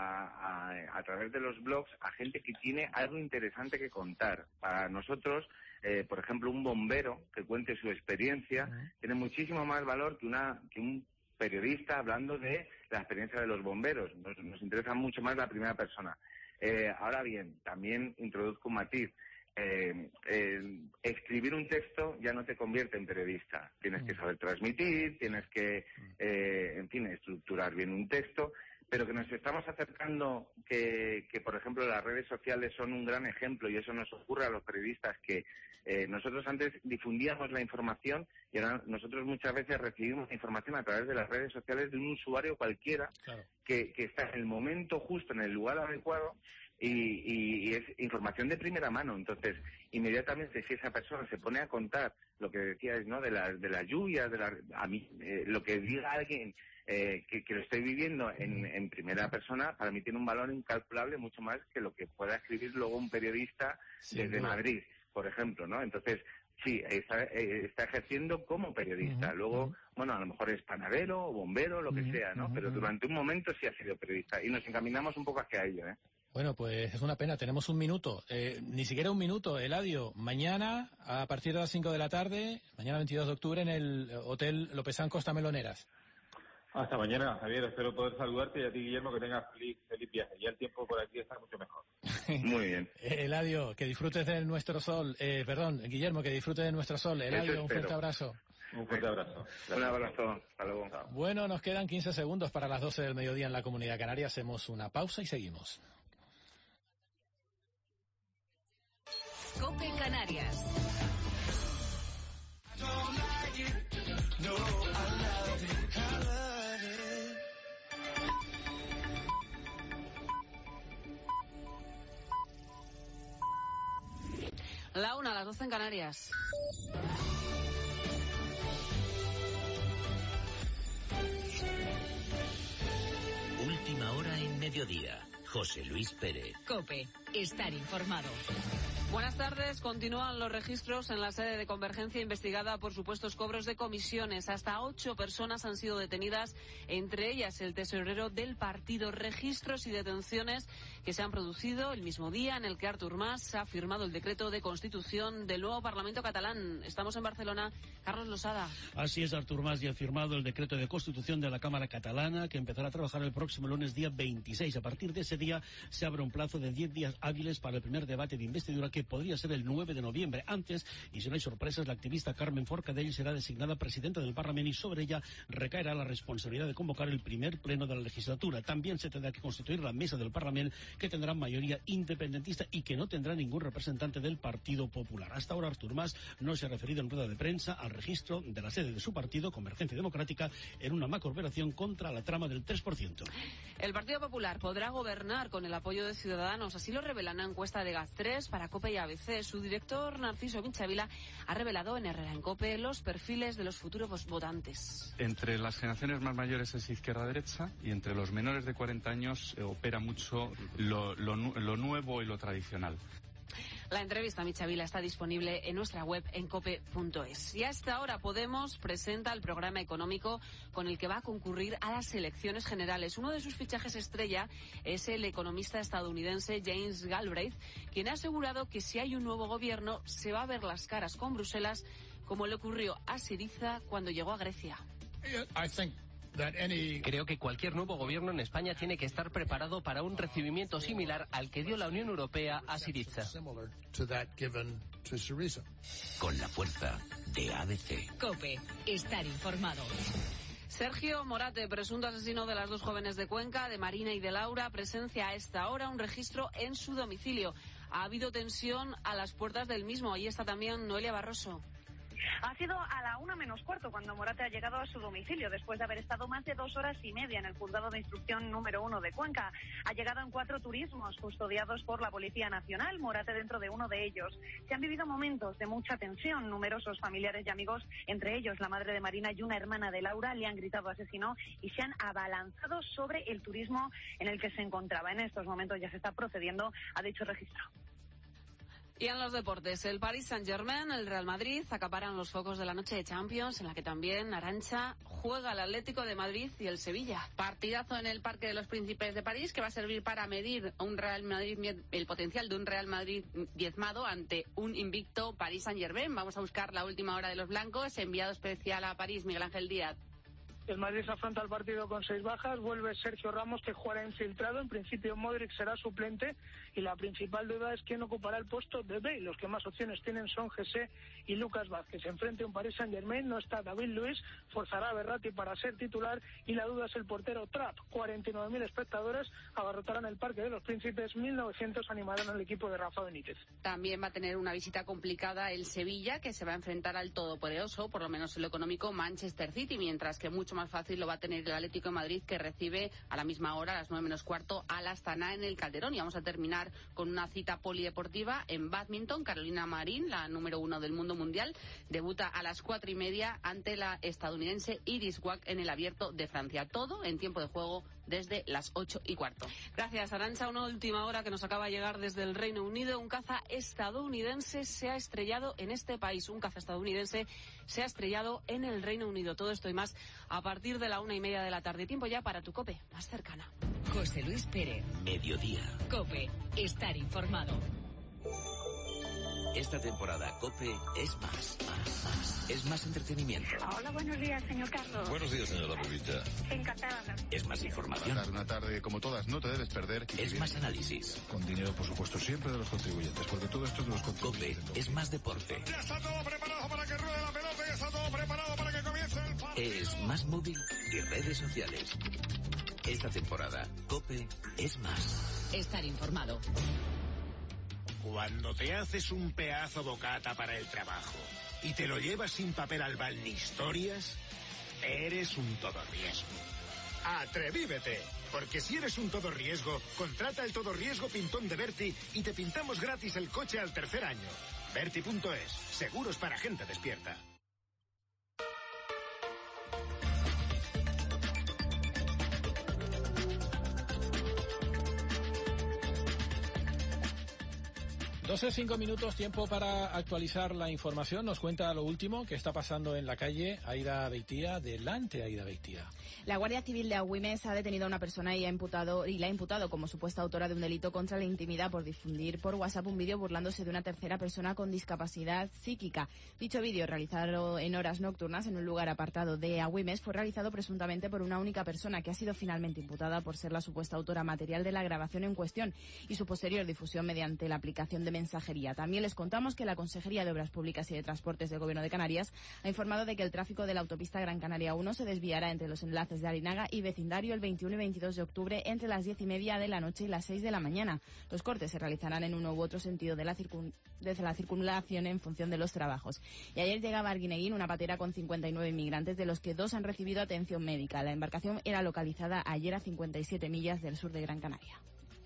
a, a, a través de los blogs a gente que tiene algo interesante que contar. Para nosotros, eh, por ejemplo, un bombero que cuente su experiencia uh-huh. tiene muchísimo más valor que una que un periodista hablando de la experiencia de los bomberos. Nos, nos interesa mucho más la primera persona. Eh, ahora bien, también introduzco un matiz. eh, eh, escribir un texto ya no te convierte en periodista. Tienes que saber transmitir, tienes que, eh, en fin, estructurar bien un texto, pero que nos estamos acercando, que, que por ejemplo las redes sociales son un gran ejemplo, y eso nos ocurre a los periodistas, que eh, nosotros antes difundíamos la información y ahora nosotros muchas veces recibimos información a través de las redes sociales de un usuario cualquiera, claro, que, que está en el momento justo, en el lugar adecuado, y, y, y es información de primera mano. Entonces, inmediatamente, si esa persona se pone a contar lo que decíais, ¿no?, de las de las lluvias, de la, a mí, eh, lo que diga alguien eh, que, que lo estoy viviendo en, en primera persona, para mí tiene un valor incalculable, mucho más que lo que pueda escribir luego un periodista sí, desde bueno. Madrid, por ejemplo, ¿no? Entonces, sí, está, eh, está ejerciendo como periodista. Uh-huh, Luego, uh-huh. bueno, a lo mejor es panadero o bombero, lo que uh-huh, sea, ¿no? Uh-huh. Pero durante un momento sí ha sido periodista y nos encaminamos un poco hacia ello, ¿eh? Bueno, pues es una pena, tenemos un minuto, eh, ni siquiera un minuto, Eladio. Mañana, a partir de las cinco de la tarde, mañana veintidós de octubre, en el Hotel Lopezán Costa Meloneras. Hasta mañana, Javier. Espero poder saludarte, y a ti, Guillermo, que tengas feliz, feliz viaje. Ya el tiempo por aquí está mucho mejor. Muy bien. Eladio, que disfrutes de nuestro sol. Eh, perdón, Guillermo, que disfrutes de nuestro sol. Eladio, un fuerte abrazo. Un fuerte abrazo. Un abrazo. Hasta luego. Bueno, nos quedan quince segundos para las doce del mediodía en la Comunidad Canaria. Hacemos una pausa y seguimos. COPE Canarias. La una, a las doce en Canarias. Última hora en mediodía. José Luis Pérez. COPE. Estar informado. Buenas tardes. Continúan los registros en la sede de Convergencia investigada por supuestos cobros de comisiones. Hasta ocho personas han sido detenidas, entre ellas el tesorero del partido. Registros y detenciones que se han producido el mismo día en el que Artur Mas ha firmado el decreto de constitución del nuevo Parlamento catalán. Estamos en Barcelona. Carlos Losada. Así es, Artur Mas ya ha firmado el decreto de constitución de la Cámara catalana, que empezará a trabajar el próximo lunes, día veintiséis. A partir de ese día se abre un plazo de diez días hábiles para el primer debate de investidura, que podría ser el nueve de noviembre. Antes, y si no hay sorpresas, la activista Carmen Forcadell será designada presidenta del Parlamento y sobre ella recaerá la responsabilidad de convocar el primer pleno de la legislatura. También se tendrá que constituir la mesa del Parlamento, que tendrá mayoría independentista y que no tendrá ningún representante del Partido Popular. Hasta ahora, Artur Mas no se ha referido en rueda de prensa al registro de la sede de su partido, Convergencia Democrática, en una macrooperación contra la trama del tres por ciento. El Partido Popular podrá gobernar con el apoyo de Ciudadanos. Así lo revela una encuesta de GAZ tres para COPE y A B C. Su director, Narciso Minchavila, ha revelado en Herrera en COPE los perfiles de los futuros votantes. Entre las generaciones más mayores es izquierda-derecha, y entre los menores de cuarenta años eh, opera mucho lo, lo, lo nuevo y lo tradicional. La entrevista a Minchavila está disponible en nuestra web en cope punto es. Y a esta hora Podemos presenta el programa económico con el que va a concurrir a las elecciones generales. Uno de sus fichajes estrella es el economista estadounidense James Galbraith, quien ha asegurado que si hay un nuevo gobierno se va a ver las caras con Bruselas, como le ocurrió a Syriza cuando llegó a Grecia. I think Creo que cualquier nuevo gobierno en España tiene que estar preparado para un recibimiento similar al que dio la Unión Europea a Syriza. Con la fuerza de A B C. COPE. Estar informado. Sergio Morate, presunto asesino de las dos jóvenes de Cuenca, de Marina y de Laura, presencia a esta hora un registro en su domicilio. Ha habido tensión a las puertas del mismo. Ahí está también Noelia Barroso. Ha sido a la una menos cuarto cuando Morate ha llegado a su domicilio, después de haber estado más de dos horas y media en el juzgado de instrucción número uno de Cuenca. Ha llegado en cuatro turismos custodiados por la Policía Nacional, Morate dentro de uno de ellos. Se han vivido momentos de mucha tensión. Numerosos familiares y amigos, entre ellos la madre de Marina y una hermana de Laura, le han gritado asesino y se han abalanzado sobre el turismo en el que se encontraba. En estos momentos ya se está procediendo a dicho registro. Y en los deportes, el Paris Saint-Germain, el Real Madrid acaparan los focos de la noche de Champions, en la que también Arantxa juega el Atlético de Madrid y el Sevilla. Partidazo en el Parque de los Príncipes de París, que va a servir para medir un Real Madrid, el potencial de un Real Madrid diezmado ante un invicto Paris Saint-Germain. Vamos a buscar la última hora de los blancos. Enviado especial a París, Miguel Ángel Díaz. El Madrid se afronta al partido con seis bajas, vuelve Sergio Ramos, que jugará infiltrado, en principio Modric será suplente, y la principal duda es quién ocupará el puesto de Bale. Los que más opciones tienen son José y Lucas Vázquez. Enfrente a un Paris Saint-Germain, no está David Luiz, forzará a Verratti para ser titular, y la duda es el portero Trapp. cuarenta y nueve mil espectadores abarrotarán el Parque de los Príncipes, mil novecientos animarán al equipo de Rafa Benítez. También va a tener una visita complicada el Sevilla, que se va a enfrentar al todopoderoso, por lo menos en lo económico, Manchester City, mientras que mucho más fácil lo va a tener el Atlético de Madrid, que recibe a la misma hora, a las nueve menos cuarto, al Astana en el Calderón. Y vamos a terminar con una cita polideportiva en bádminton. Carolina Marín, la número uno del mundo mundial, debuta a las cuatro y media ante la estadounidense Iris Wak en el Abierto de Francia. Todo en tiempo de juego desde las ocho y cuarto. Gracias, Arantxa. Una última hora que nos acaba de llegar desde el Reino Unido. Un caza estadounidense se ha estrellado en este país. Un caza estadounidense se ha estrellado en el Reino Unido. Todo esto y más a partir de la una y media de la tarde. Tiempo ya para tu COPE más cercana. José Luis Pérez. Mediodía. COPE. Estar informado. Esta temporada COPE es más, más, más. Es más entretenimiento. Hola, buenos días, señor Carlos. Buenos días, señora Pepita. Encantada. Es más información. Una tarde como todas, no te debes perder. Es más análisis. Con dinero, por supuesto, siempre de los contribuyentes, porque todo esto es de los contribuyentes. COPE es más deporte. Ya está todo preparado para que ruede la pelota, ya está todo preparado para que comience el partido. Es más móvil y redes sociales. Esta temporada, COPE es más. Estar informado. Cuando te haces un pedazo bocata para el trabajo y te lo llevas sin papel albal ni historias, eres un todo riesgo. ¡Atrevívete! Porque si eres un todo riesgo, contrata el todo riesgo Pintón de Berti y te pintamos gratis el coche al tercer año. Berti punto es. Seguros para gente despierta. doce cinco minutos, tiempo para actualizar la información. Nos cuenta lo último que está pasando en la calle. Aida Beitía, delante Aida Beitía. La Guardia Civil de Agüimes ha detenido a una persona y, ha imputado, y la ha imputado como supuesta autora de un delito contra la intimidad por difundir por WhatsApp un vídeo burlándose de una tercera persona con discapacidad psíquica. Dicho vídeo, realizado en horas nocturnas en un lugar apartado de Agüimes, fue realizado presuntamente por una única persona que ha sido finalmente imputada por ser la supuesta autora material de la grabación en cuestión y su posterior difusión mediante la aplicación de mensajería. También les contamos que la Consejería de Obras Públicas y de Transportes del Gobierno de Canarias ha informado de que el tráfico de la autopista Gran Canaria uno se desviará entre los enlaces de Arinaga y Vecindario el veintiuno y veintidós de octubre entre las diez y media de la noche y las seis de la mañana. Los cortes se realizarán en uno u otro sentido de la, circun... desde la circunvalación en función de los trabajos. Y ayer llegaba a Arguineguín una patera con cincuenta y nueve inmigrantes, de los que dos han recibido atención médica. La embarcación era localizada ayer a cincuenta y siete millas del sur de Gran Canaria.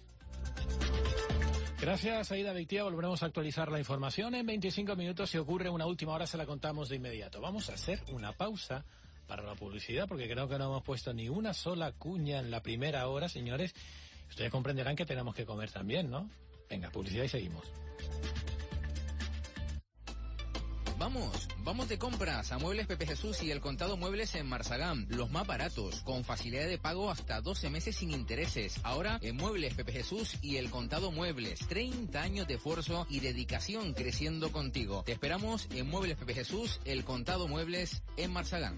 Gracias, Aida Beitía. Volveremos a actualizar la información en veinticinco minutos. Si ocurre una última hora, se la contamos de inmediato. Vamos a hacer una pausa para la publicidad, porque creo que no hemos puesto ni una sola cuña en la primera hora, señores. Ustedes comprenderán que tenemos que comer también, ¿no? Venga, publicidad y seguimos. Vamos, vamos de compras a Muebles Pepe Jesús y El Contado Muebles en Marsagán, los más baratos, con facilidad de pago hasta doce meses sin intereses. Ahora en Muebles Pepe Jesús y El Contado Muebles, treinta años de esfuerzo y dedicación creciendo contigo. Te esperamos en Muebles Pepe Jesús, El Contado Muebles en Marsagán.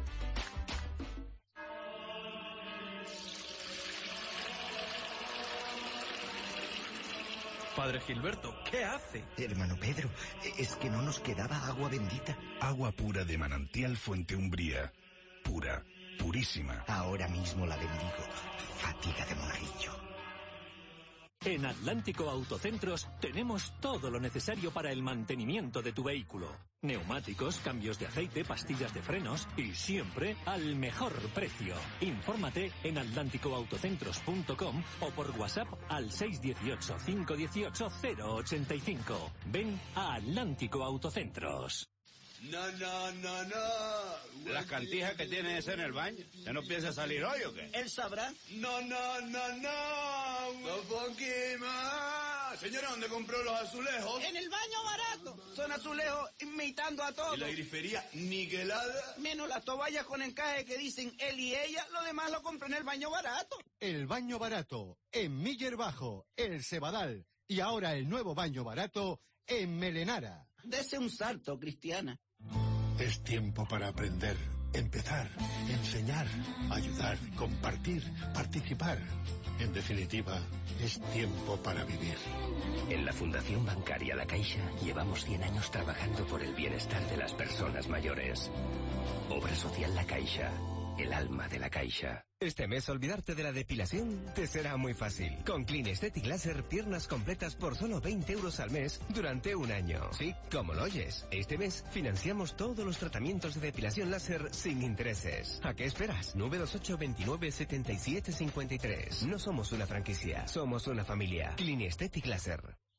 Padre Gilberto, ¿qué hace? Hermano Pedro, es que no nos quedaba agua bendita. Agua pura de manantial Fuente Umbría. Pura, purísima. Ahora mismo la bendigo. Fatiga de monaguillo. En Atlántico Autocentros tenemos todo lo necesario para el mantenimiento de tu vehículo. Neumáticos, cambios de aceite, pastillas de frenos y siempre al mejor precio. Infórmate en atlántico autocentros punto com o por WhatsApp al seis uno ocho, cinco uno ocho, cero ocho cinco. Ven a Atlántico Autocentros. No, no, no, no. Las cantijas que tiene ese en el baño. ¿Ya no piensa salir hoy o qué? Él sabrá. No, no, no, no. No poquima. Señora, ¿dónde compró los azulejos? En el baño barato. Son azulejos imitando a todos. ¿Y la grifería niquelada? Menos las toallas con encaje que dicen él y ella, lo demás lo compré en el baño barato. El baño barato, en Miller Bajo, El Cebadal. Y ahora el nuevo baño barato en Melenara. Dese un salto, Cristiana. Es tiempo para aprender Empezar, enseñar, ayudar, compartir, participar. En definitiva, es tiempo para vivir. En la Fundación Bancaria La Caixa llevamos cien años trabajando por el bienestar de las personas mayores. Obra social La Caixa, el alma de la Caixa. Este mes olvidarte de la depilación te será muy fácil. Con Clean Aesthetic Laser, piernas completas por solo veinte euros al mes durante un año. Sí, como lo oyes. Este mes financiamos todos los tratamientos de depilación láser sin intereses. ¿A qué esperas? nueve dos ocho, veintinueve, setenta y siete, cincuenta y tres. No somos una franquicia, somos una familia. Clean Aesthetic Laser.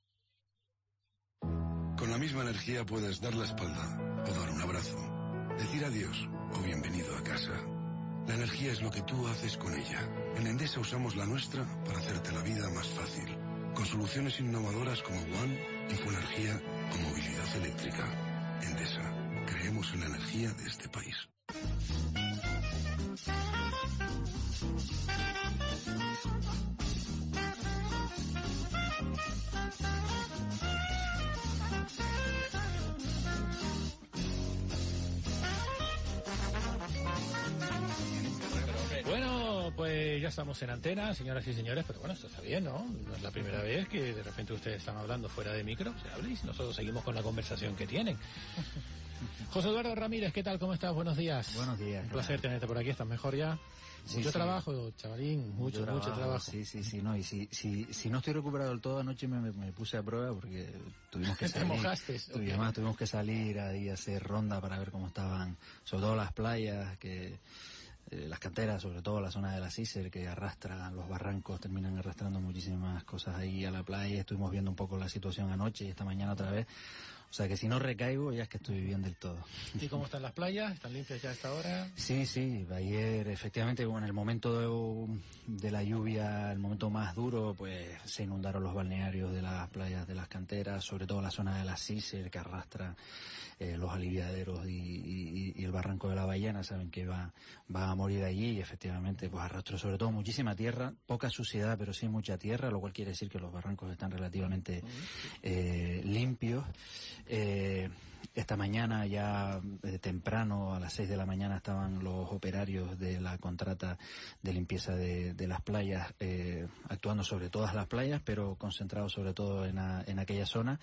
Con la misma energía puedes dar la espalda o dar un abrazo, decir adiós o bienvenido a casa. La energía es lo que tú haces con ella. En Endesa usamos la nuestra para hacerte la vida más fácil. Con soluciones innovadoras como One, Infoenergía o movilidad eléctrica. Endesa, creemos en la energía de este país. Pues ya estamos en antena, señoras y señores, pero bueno, esto está bien, ¿no? No es la primera vez que de repente ustedes están hablando fuera de micro, se habla y nosotros seguimos con la conversación que tienen. José Eduardo Ramírez, ¿qué tal? ¿Cómo estás? Buenos días. Buenos días. Un placer tenerte por aquí, ¿estás mejor ya? Sí, mucho sí. trabajo, chavalín, mucho, mucho trabajo. Mucho trabajo. Sí, sí, sí, no, y si, si, si no estoy recuperado del todo, anoche me, me, me puse a prueba porque tuvimos que salir. ¿Te mojaste? Tu, okay. Además tuvimos que salir ahí a hacer ronda para ver cómo estaban, sobre todo las playas, que... Eh, las canteras, sobre todo la zona de la Cícer, que arrastran los barrancos, terminan arrastrando muchísimas cosas ahí a la playa. Estuvimos viendo un poco la situación anoche y esta mañana otra vez. O sea que si no recaigo ya es que estoy bien del todo. ¿Y cómo están las playas? ¿Están limpias ya a esta hora? Sí, sí. Ayer, efectivamente, en el momento de, de la lluvia, el momento más duro, pues se inundaron los balnearios de las playas de las canteras, sobre todo la zona de la Cícer, que arrastra eh, los aliviaderos y, y, y el barranco de la Ballena. Saben que va, va a morir allí y efectivamente pues arrastró sobre todo muchísima tierra, poca suciedad, pero sí mucha tierra, lo cual quiere decir que los barrancos están relativamente eh, limpios. Eh, esta mañana ya eh, temprano a las seis de la mañana estaban los operarios de la contrata de limpieza de, de las playas eh, actuando sobre todas las playas, pero concentrados sobre todo en, a, en aquella zona,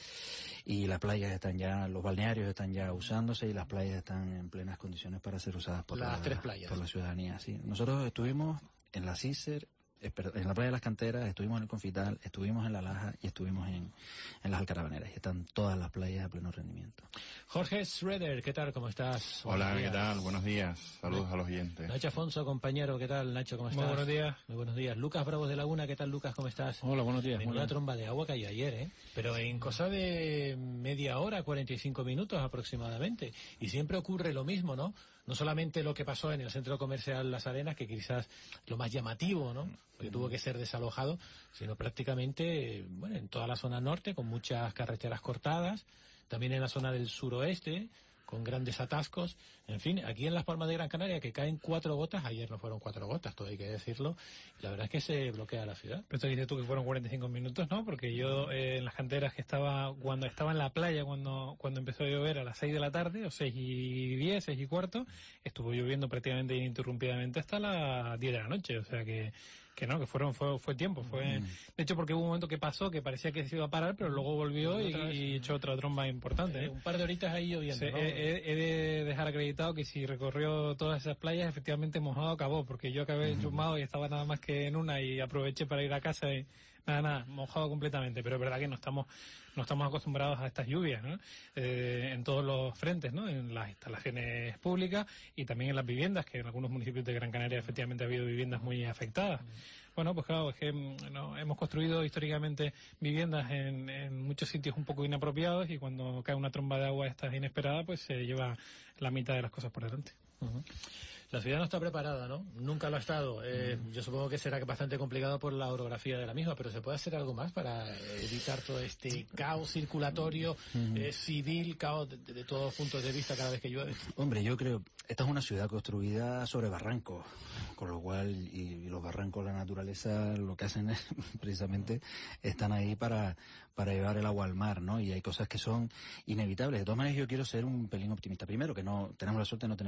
y las playas están ya, los balnearios están ya usándose y las playas están en plenas condiciones para ser usadas por las la, tres playas. Por la ciudadanía. Sí. Nosotros estuvimos en la Cícer, en la playa de las Canteras, estuvimos en el Confital, estuvimos en la Laja y estuvimos en, en las Alcarabaneras, y están todas las playas a pleno rendimiento. Jorge Schroeder, ¿qué tal? ¿Cómo estás? Hola, ¿qué tal? Buenos días. Saludos Nacho, a los oyentes. Nacho Afonso, compañero, ¿qué tal? Nacho, ¿cómo estás? Muy buenos días. Muy buenos días. Lucas Bravos de Laguna, ¿qué tal, Lucas? ¿Cómo estás? Hola, buenos días. Una tromba de agua cayó ayer, ¿eh? Pero en cosa de media hora, cuarenta y cinco minutos aproximadamente. Y siempre ocurre lo mismo, ¿no? No solamente lo que pasó en el centro comercial Las Arenas, que quizás lo más llamativo, ¿no? Porque tuvo que ser desalojado, sino prácticamente, bueno, en toda la zona norte, con muchas carreteras cortadas, también en la zona del suroeste, con grandes atascos. En fin, aquí en Las Palmas de Gran Canaria, que caen cuatro gotas, ayer no fueron cuatro gotas, todo hay que decirlo, y la verdad es que se bloquea la ciudad. Pero esto dices tú que fueron cuarenta y cinco minutos, ¿no? Porque yo eh, en las canteras que estaba, cuando estaba en la playa, cuando cuando empezó a llover a las seis de la tarde, o seis y diez, seis y cuarto, estuvo lloviendo prácticamente ininterrumpidamente hasta las diez de la noche, o sea que... que no, que fueron fue, fue tiempo, fue mm. de hecho porque hubo un momento que pasó que parecía que se iba a parar, pero luego volvió y, y echó otra tromba importante. Eh, ¿eh? Un par de horitas ahí lloviendo, sí, ¿no? he, he de dejar acreditado que si recorrió todas esas playas, efectivamente mojado acabó, porque yo acabé enchumado y estaba nada más que en una y aproveché para ir a casa y nada, nada, mojado completamente, pero es verdad que no estamos no estamos acostumbrados a estas lluvias, ¿no? Eh, en todos los frentes, ¿no? En las instalaciones públicas y también en las viviendas, que en algunos municipios de Gran Canaria efectivamente ha habido viviendas muy afectadas. Bueno, pues claro, es que no, hemos construido históricamente viviendas en, en muchos sitios un poco inapropiados y cuando cae una tromba de agua esta inesperada, pues se lleva la mitad de las cosas por delante. Uh-huh. La ciudad no está preparada, ¿no? Nunca lo ha estado. Eh, uh-huh. Yo supongo que será bastante complicado por la orografía de la misma, pero ¿se puede hacer algo más para evitar todo este caos circulatorio, uh-huh. eh, civil, caos de, de todos los puntos de vista cada vez que llueve? Hombre, yo creo, esta es una ciudad construida sobre barrancos, con lo cual, y, y los barrancos, la naturaleza, lo que hacen es, precisamente, están ahí para, para llevar el agua al mar, ¿no? Y hay cosas que son inevitables. De todas maneras, yo quiero ser un pelín optimista. Primero, que no tenemos la suerte de no tener que haber lamentado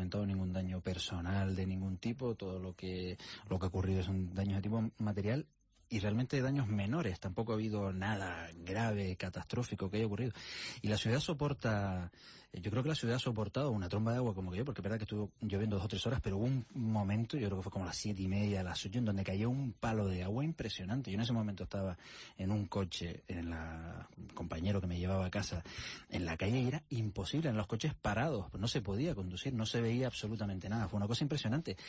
documentado ningún daño personal de ningún tipo, todo lo que lo que ha ocurrido son daños de tipo material y realmente daños menores, tampoco ha habido nada grave, catastrófico que haya ocurrido. Y la ciudad soporta, yo creo que la ciudad ha soportado una tromba de agua como que yo, porque es verdad que estuvo lloviendo dos o tres horas, pero hubo un momento, yo creo que fue como a las siete y media, a las ocho, en donde cayó un palo de agua impresionante. Yo en ese momento estaba en un coche, en la compañero que me llevaba a casa, en la calle, y era imposible, en los coches parados, no se podía conducir, no se veía absolutamente nada, fue una cosa impresionante.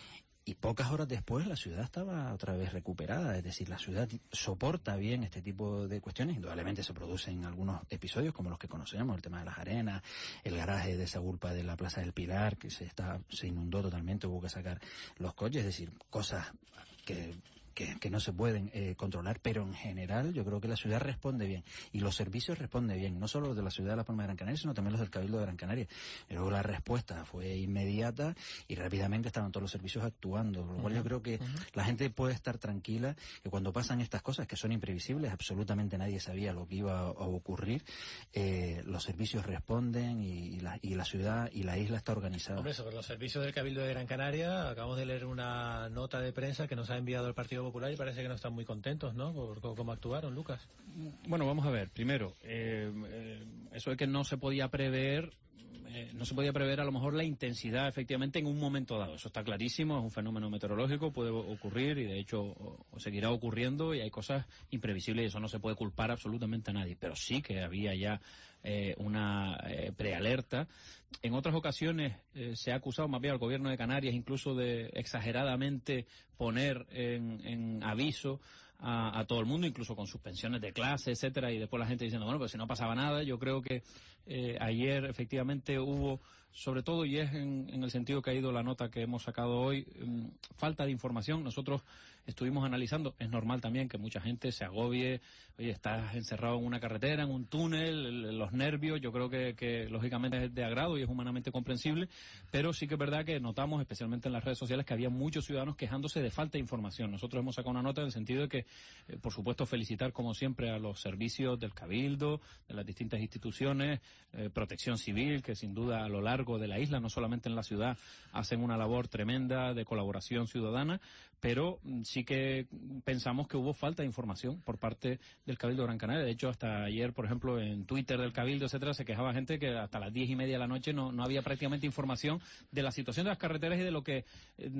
Y pocas horas después la ciudad estaba otra vez recuperada, es decir, la ciudad soporta bien este tipo de cuestiones. Indudablemente se producen algunos episodios como los que conocemos, el tema de las arenas, el garaje de esa urpa de la Plaza del Pilar, que se está se inundó totalmente, hubo que sacar los coches, es decir, cosas que... Que, que no se pueden eh, controlar, pero en general yo creo que la ciudad responde bien y los servicios responden bien, no solo los de la ciudad de La Palma de Gran Canaria, sino también los del Cabildo de Gran Canaria. Pero la respuesta fue inmediata y rápidamente estaban todos los servicios actuando, lo cual uh-huh. yo creo que uh-huh. la gente puede estar tranquila que cuando pasan estas cosas que son imprevisibles, absolutamente nadie sabía lo que iba a, a ocurrir, eh, los servicios responden y, y, la, y la ciudad y la isla está organizada. Hombre, sobre los servicios del Cabildo de Gran Canaria, acabamos de leer una nota de prensa que nos ha enviado el Partido Popular y parece que no están muy contentos, ¿no?, por, por cómo actuaron, Lucas. Bueno, vamos a ver. Primero, eh, eh, eso de que no se podía prever, eh, no se podía prever a lo mejor la intensidad efectivamente en un momento dado. Eso está clarísimo, es un fenómeno meteorológico, puede ocurrir y de hecho o, o seguirá ocurriendo y hay cosas imprevisibles y eso no se puede culpar absolutamente a nadie. Pero sí que había ya eh, una eh, prealerta. En otras ocasiones eh, se ha acusado más bien al gobierno de Canarias incluso de exageradamente poner en, en aviso a, a todo el mundo, incluso con suspensiones de clase, etcétera, y después la gente diciendo, bueno, pues si no pasaba nada. Yo creo que eh, ayer efectivamente hubo, sobre todo, y es en, en el sentido que ha ido la nota que hemos sacado hoy, um, falta de información. Nosotros estuvimos analizando, es normal también que mucha gente se agobie, oye, estás encerrado en una carretera, en un túnel, los nervios, yo creo que, que lógicamente es de agrado y es humanamente comprensible, pero sí que es verdad que notamos, especialmente en las redes sociales, que había muchos ciudadanos quejándose de falta de información. Nosotros hemos sacado una nota en el sentido de que, eh, por supuesto, felicitar como siempre a los servicios del Cabildo, de las distintas instituciones, eh, Protección Civil, que sin duda a lo largo de la isla, no solamente en la ciudad, hacen una labor tremenda de colaboración ciudadana, pero sí que pensamos que hubo falta de información por parte del Cabildo de Gran Canaria. De hecho, hasta ayer, por ejemplo, en Twitter del Cabildo, etcétera, se quejaba gente que hasta las diez y media de la noche no, no había prácticamente información de la situación de las carreteras y de lo que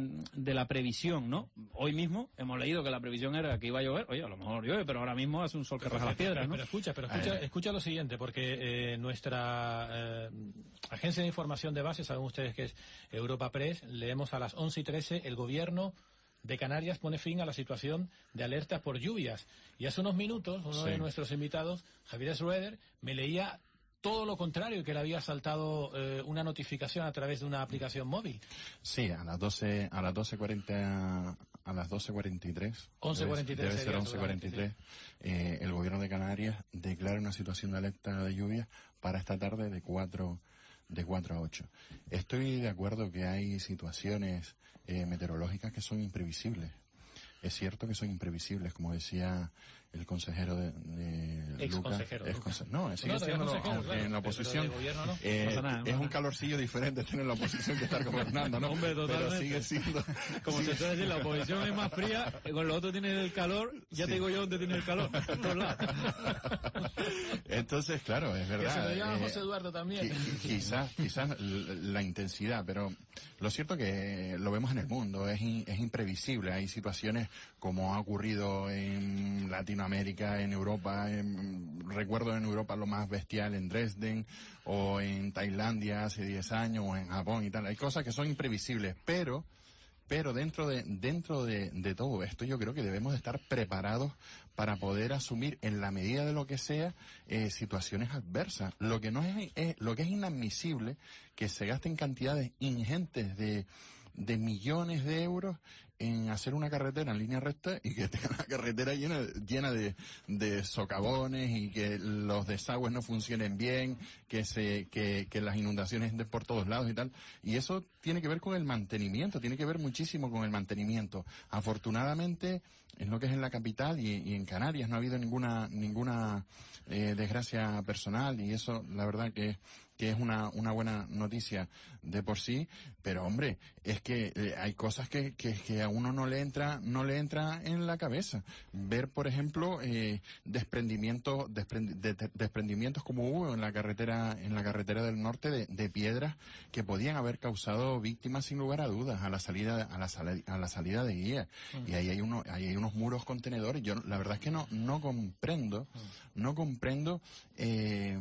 de la previsión, ¿no? Hoy mismo hemos leído que la previsión era que iba a llover. Oye, a lo mejor llueve, pero ahora mismo hace un sol que raja las piedras, ¿no? Pero escucha, pero escucha, escucha lo siguiente, porque eh, nuestra eh, agencia de información de base, saben ustedes que es Europa Press, leemos a las once y trece, el gobierno de Canarias pone fin a la situación de alertas por lluvias. Y hace unos minutos, uno sí. de nuestros invitados, Javier Schroeder, me leía todo lo contrario, que le había saltado eh, una notificación a través de una aplicación móvil. Sí, a las doce, a las doce cuarenta, a las doce cuarenta y tres. once cuarenta y tres. Debe ser once cuarenta y tres. Eh, el gobierno de Canarias declara una situación de alerta de lluvia para esta tarde de cuatro de cuatro a ocho. Estoy de acuerdo que hay situaciones eh, meteorológicas que son imprevisibles. Es cierto que son imprevisibles, como decía el consejero de, de ex Lucas. consejero, Ex Lucas. No, sigue no, siendo claro, en la oposición. Gobierno, ¿no? eh, no nada, es no un calorcillo diferente tener la oposición que estar gobernando, ¿no? Hombre, totalmente. Pero sigue siendo... Como sigue... se suele decir, la oposición es más fría, con los otros tienen el calor, ya sí. te digo yo dónde tiene el calor, en todos lados. Entonces, claro, es verdad. Que se lo llama eh, José Eduardo también. Quizás, quizás la intensidad, pero lo cierto que lo vemos en el mundo, es, in, es imprevisible. Hay situaciones como ha ocurrido en Latinoamérica, en Europa, en, recuerdo en Europa lo más bestial en Dresden, o en Tailandia hace diez años, o en Japón y tal. Hay cosas que son imprevisibles, pero... Pero dentro de dentro de, de todo esto yo creo que debemos de estar preparados para poder asumir en la medida de lo que sea eh, situaciones adversas. Lo que no es, es lo que es inadmisible que se gasten cantidades ingentes de de millones de euros en hacer una carretera en línea recta y que tenga la carretera llena, llena de, de socavones y que los desagües no funcionen bien, que se, que, que las inundaciones estén por todos lados y tal. Y eso tiene que ver con el mantenimiento, tiene que ver muchísimo con el mantenimiento. Afortunadamente, en lo que es en la capital y, y en Canarias no ha habido ninguna, ninguna eh, desgracia personal y eso, la verdad que, que es una, una buena noticia de por sí, pero hombre, es que eh, hay cosas que, que, que a uno no le entra, no le entra en la cabeza. Ver, por ejemplo, eh, desprendimientos, desprendi- de, de, desprendimientos como hubo en la carretera, en la carretera del norte de, de piedras que podían haber causado víctimas sin lugar a dudas a la salida, a la, sali- a la salida de guía. Uh-huh. Y ahí hay uno, ahí hay unos muros contenedores. Yo la verdad es que no, no comprendo, uh-huh. no comprendo eh,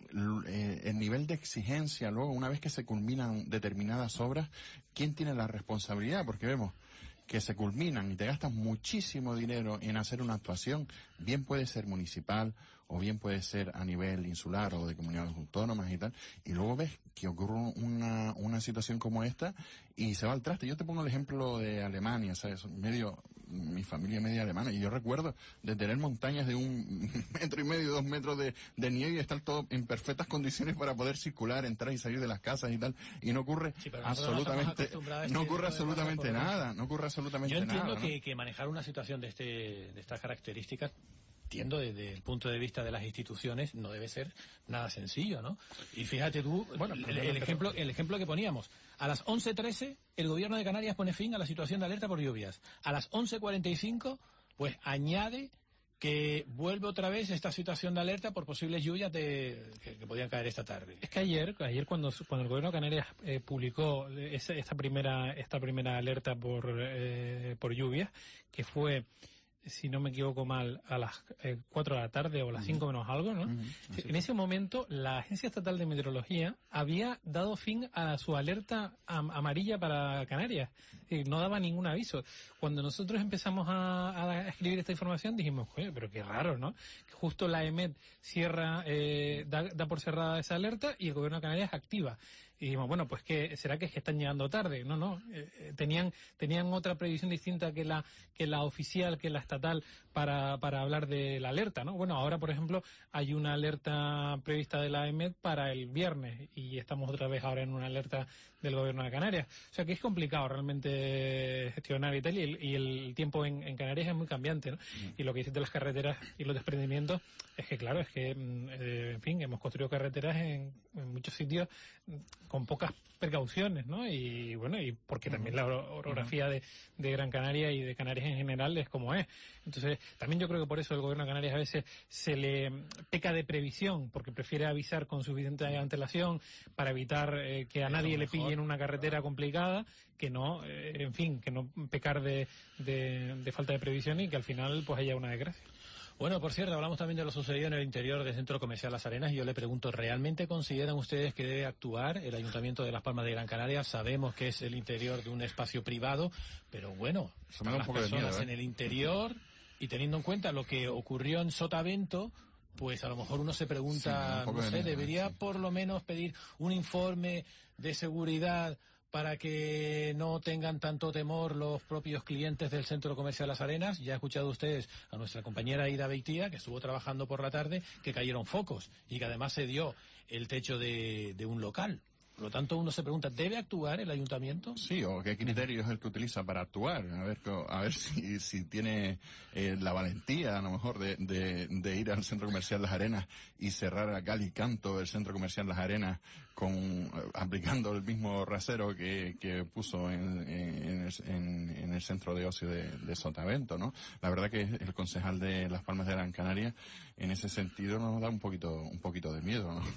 eh, el nivel de exigencia luego una vez que se culminan determinadas obras, ¿quién tiene la responsabilidad? Porque vemos que se culminan y te gastas muchísimo dinero en hacer una actuación, bien puede ser municipal o bien puede ser a nivel insular o de comunidades autónomas y tal, y luego ves que ocurre una, una situación como esta y se va al traste. Yo te pongo el ejemplo de Alemania, ¿sabes? Medio, mi familia media alemana, y yo recuerdo de tener montañas de un metro y medio, dos metros de, de nieve y estar todo en perfectas condiciones para poder circular, entrar y salir de las casas y tal, y no ocurre sí, absolutamente, no ocurre absolutamente nada, no ocurre absolutamente nada. Yo entiendo nada, que, ¿no? que manejar una situación de este, de estas características, entiendo desde el punto de vista de las instituciones, no debe ser nada sencillo, ¿no? Y fíjate tú, bueno, el, el ejemplo, el ejemplo que poníamos, a las once trece el gobierno de Canarias pone fin a la situación de alerta por lluvias. A las once cuarenta y cinco, pues añade que vuelve otra vez esta situación de alerta por posibles lluvias de, que, que podían caer esta tarde. Es que ayer, ayer cuando cuando el gobierno de Canarias eh, publicó esa, esta primera esta primera alerta por eh, por lluvias, que fue, si no me equivoco mal, a las eh, cuatro de la tarde o las cinco uh-huh. menos algo, ¿no? Uh-huh. En ese momento, la Agencia Estatal de Meteorología había dado fin a su alerta am- amarilla para Canarias. Eh, no daba ningún aviso. Cuando nosotros empezamos a, a escribir esta información, dijimos, oye, pero qué raro, ¿no? Que justo la E M E T cierra, eh, da, da por cerrada esa alerta y el gobierno de Canarias activa. Y dijimos, bueno, pues que será que es que están llegando tarde. No, no, eh, tenían tenían otra previsión distinta que la que la oficial, que la estatal, para para hablar de la alerta, ¿no? Bueno, ahora, por ejemplo, hay una alerta prevista de la E M E T para el viernes y estamos otra vez ahora en una alerta del gobierno de Canarias. O sea que es complicado realmente gestionar y tal, y el, y el tiempo en, en Canarias es muy cambiante, ¿no? Mm. Y lo que dices de las carreteras y los desprendimientos es que, claro, es que, eh, en fin, hemos construido carreteras en, en muchos sitios con pocas precauciones, ¿no? Y bueno, y porque también la orografía de, de Gran Canaria y de Canarias en general es como es. Entonces, también yo creo que por eso el gobierno de Canarias a veces se le peca de previsión, porque prefiere avisar con suficiente antelación para evitar eh, que a nadie le pille en una carretera complicada, que no, eh, en fin, que no pecar de, de, de falta de previsión y que al final pues haya una desgracia. Bueno, por cierto, hablamos también de lo sucedido en el interior del Centro Comercial Las Arenas y yo le pregunto, ¿realmente consideran ustedes que debe actuar el Ayuntamiento de Las Palmas de Gran Canaria? Sabemos que es el interior de un espacio privado, pero bueno, están las personas miedo, ¿eh? en el interior y teniendo en cuenta lo que ocurrió en Sotavento, pues a lo mejor uno se pregunta, sí, no sé, miedo, ¿debería sí. por lo menos pedir un informe de seguridad para que no tengan tanto temor los propios clientes del Centro Comercial Las Arenas? Ya ha escuchado ustedes a nuestra compañera Ida Beitía, que estuvo trabajando por la tarde, que cayeron focos y que además se dio el techo de, de un local. Por lo tanto, uno se pregunta, ¿debe actuar el ayuntamiento? Sí, o qué criterio es el que utiliza para actuar. A ver, a ver si, si tiene eh, la valentía, a lo mejor, de, de, de ir al Centro Comercial Las Arenas y cerrar a cal y canto el Centro Comercial Las Arenas con aplicando el mismo rasero que, que puso en, en, el, en, en el centro de ocio de, de Sotavento, ¿no? La verdad que el concejal de Las Palmas de Gran Canaria, en ese sentido, nos da un poquito, un poquito de miedo, ¿no?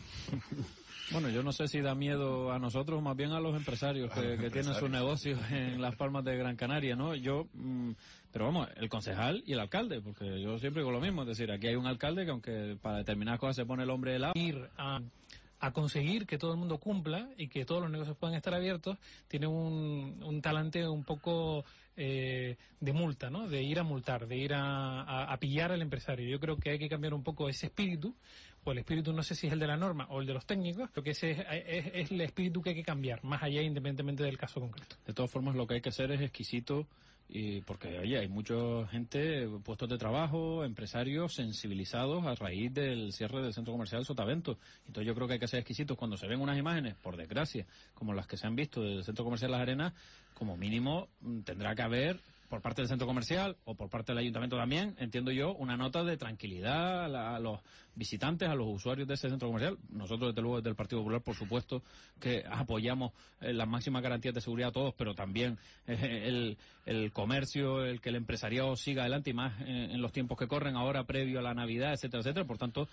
Bueno, yo no sé si da miedo a nosotros, más bien a los empresarios que, que empresarios. tienen sus negocios en Las Palmas de Gran Canaria, ¿no? Yo, mmm, pero vamos, el concejal y el alcalde, porque yo siempre digo lo mismo, es decir, aquí hay un alcalde que aunque para determinadas cosas se pone el hombre de lado. Ir a, a conseguir que todo el mundo cumpla y que todos los negocios puedan estar abiertos, tiene un, un talante un poco eh, de multa, ¿no? De ir a multar, de ir a, a, a pillar al empresario. Yo creo que hay que cambiar un poco ese espíritu, o el espíritu, no sé si es el de la norma o el de los técnicos, pero que ese es, es, es el espíritu que hay que cambiar, más allá independientemente del caso concreto. De todas formas, lo que hay que hacer es exquisito, y porque oye, hay mucha gente, puestos de trabajo, empresarios sensibilizados a raíz del cierre del Centro Comercial Sotavento. Entonces yo creo que hay que ser exquisitos cuando se ven unas imágenes, por desgracia, como las que se han visto del Centro Comercial Las Arenas, como mínimo tendrá que haber por parte del centro comercial o por parte del ayuntamiento también, entiendo yo, una nota de tranquilidad a, la, a los visitantes, a los usuarios de ese centro comercial. Nosotros, desde luego, desde el Partido Popular, por supuesto, que apoyamos eh, las máximas garantías de seguridad a todos, pero también eh, el, el comercio, el que el empresariado siga adelante, y más eh, en los tiempos que corren ahora, previo a la Navidad, etcétera, etcétera. Por tanto,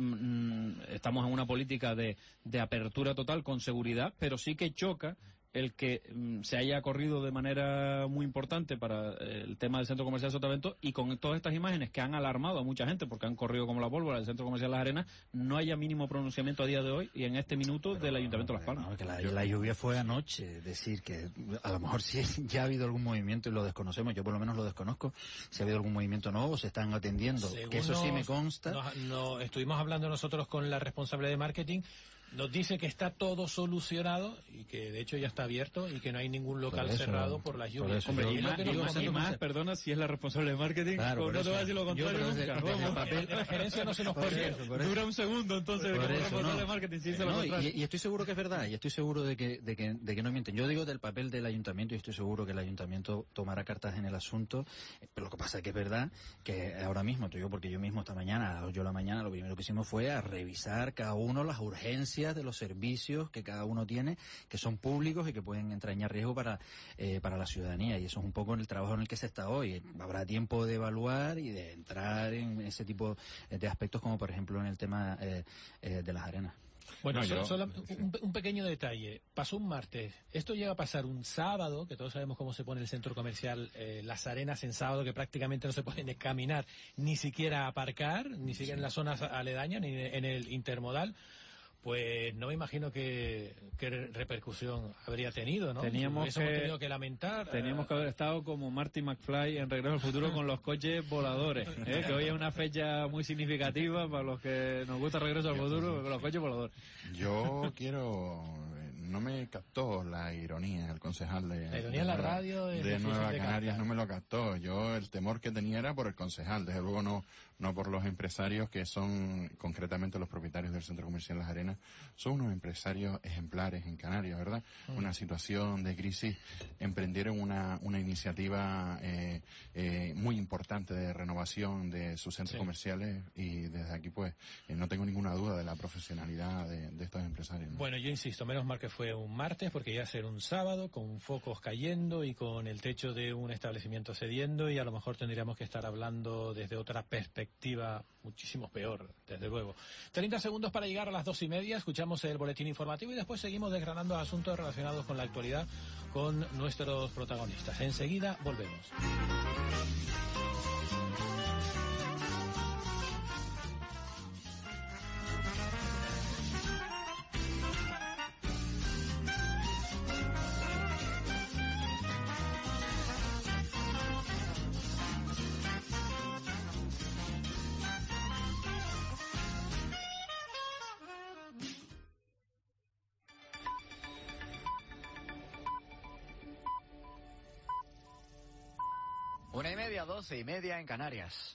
mmm, estamos en una política de, de apertura total con seguridad, pero sí que choca el que mm, se haya corrido de manera muy importante para eh, el tema del centro comercial Sotavento, y con todas estas imágenes que han alarmado a mucha gente porque han corrido como la pólvora del centro comercial Las Arenas, no haya mínimo pronunciamiento a día de hoy y en este minuto pero, del Ayuntamiento de Las Palmas. No, que la, la lluvia fue anoche, es decir, que a lo mejor sí ya ha habido algún movimiento y lo desconocemos, yo por lo menos lo desconozco, si ha habido algún movimiento nuevo, se están atendiendo, según que eso sí me consta. Nos, no, estuvimos hablando nosotros con la responsable de marketing. Nos dice que está todo solucionado y que de hecho ya está abierto y que no hay ningún local por eso, cerrado por las lluvias. Por Hombre, y, más, y, más, y más, perdona, si es la responsable de marketing, claro, pues no te voy a decir lo contrario yo, nunca. De, de, de papel, de la gerencia no se nos puede. Dura un segundo entonces por como eso, responsable no. de marketing, sí, se no, lo y, y estoy seguro que es verdad, y estoy seguro de que, de, que, de que no mienten. Yo digo del papel del ayuntamiento y estoy seguro que el ayuntamiento tomará cartas en el asunto, pero lo que pasa es que es verdad que ahora mismo, yo porque yo mismo esta mañana, a las ocho de la mañana, lo primero que hicimos fue a revisar cada uno las urgencias de los servicios que cada uno tiene, que son públicos y que pueden entrañar riesgo para eh, para la ciudadanía, y eso es un poco el trabajo en el que se está hoy. Habrá tiempo de evaluar y de entrar en ese tipo de aspectos, como por ejemplo en el tema eh, eh, de Las Arenas. Bueno, no, solo, yo, solo sí. un, un pequeño detalle. Pasó un martes. Esto llega a pasar un sábado, que todos sabemos cómo se pone el centro comercial eh, Las Arenas en sábado, que prácticamente no se puede ni caminar, ni siquiera aparcar, ni siquiera sí. en las zonas aledañas, ni en el intermodal. Pues no me imagino qué, qué repercusión habría tenido, ¿no? Teníamos Eso que, hemos tenido que lamentar. Teníamos que haber estado como Marty McFly en Regreso al Futuro con los coches voladores, ¿eh? Que hoy es una fecha muy significativa para los que nos gusta Regreso al Futuro, con los coches voladores. Yo quiero... No me captó la ironía el concejal de, la ironía de, en la Nueva, radio de Nueva de Canarias, no me lo captó. Yo el temor que tenía era por el concejal, desde luego no no por los empresarios que son, concretamente los propietarios del Centro Comercial Las Arenas, son unos empresarios ejemplares en Canarias, ¿verdad? Mm. Una situación de crisis, emprendieron una una iniciativa eh, eh, muy importante de renovación de sus centros sí. comerciales, y desde aquí pues eh, no tengo ninguna duda de la profesionalidad de, de estos empresarios, ¿no? Bueno, yo insisto, menos mal que fue un martes, porque ya ser un sábado con focos cayendo y con el techo de un establecimiento cediendo, y a lo mejor tendríamos que estar hablando desde otra perspectiva muchísimo peor, desde luego. treinta segundos para llegar a las dos y media, escuchamos el boletín informativo y después seguimos desgranando asuntos relacionados con la actualidad con nuestros protagonistas. Enseguida volvemos. Una y media, doce y media en Canarias.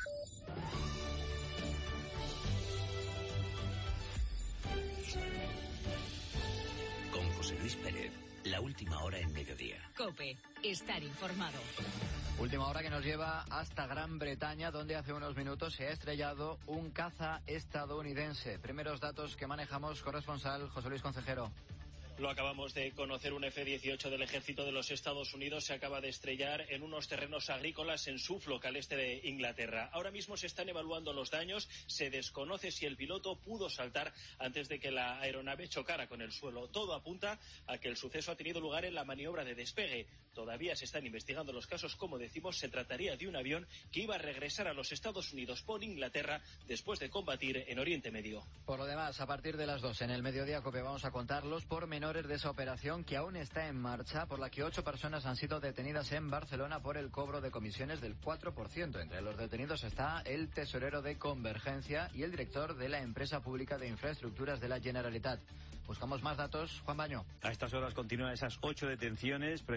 Con José Luis Pérez, la última hora en mediodía. COPE, estar informado. Última hora que nos lleva hasta Gran Bretaña, donde hace unos minutos se ha estrellado un caza estadounidense. Primeros datos que manejamos, corresponsal José Luis Concejero. Lo acabamos de conocer, un F dieciocho del ejército de los Estados Unidos se acaba de estrellar en unos terrenos agrícolas en Suffolk, al este de Inglaterra. Ahora mismo se están evaluando los daños, se desconoce si el piloto pudo saltar antes de que la aeronave chocara con el suelo. Todo apunta a que el suceso ha tenido lugar en la maniobra de despegue. Todavía se están investigando los casos, como decimos, se trataría de un avión que iba a regresar a los Estados Unidos por Inglaterra después de combatir en Oriente Medio. Por lo demás, a partir de las dos en el Mediodía COPE vamos a contar los pormenores de esa operación que aún está en marcha, por la que ocho personas han sido detenidas en Barcelona por el cobro de comisiones del cuatro por ciento. Entre los detenidos está el tesorero de Convergencia y el director de la empresa pública de infraestructuras de la Generalitat. Buscamos más datos. Juan Baño. A estas horas continúan esas ocho detenciones previstas. Eran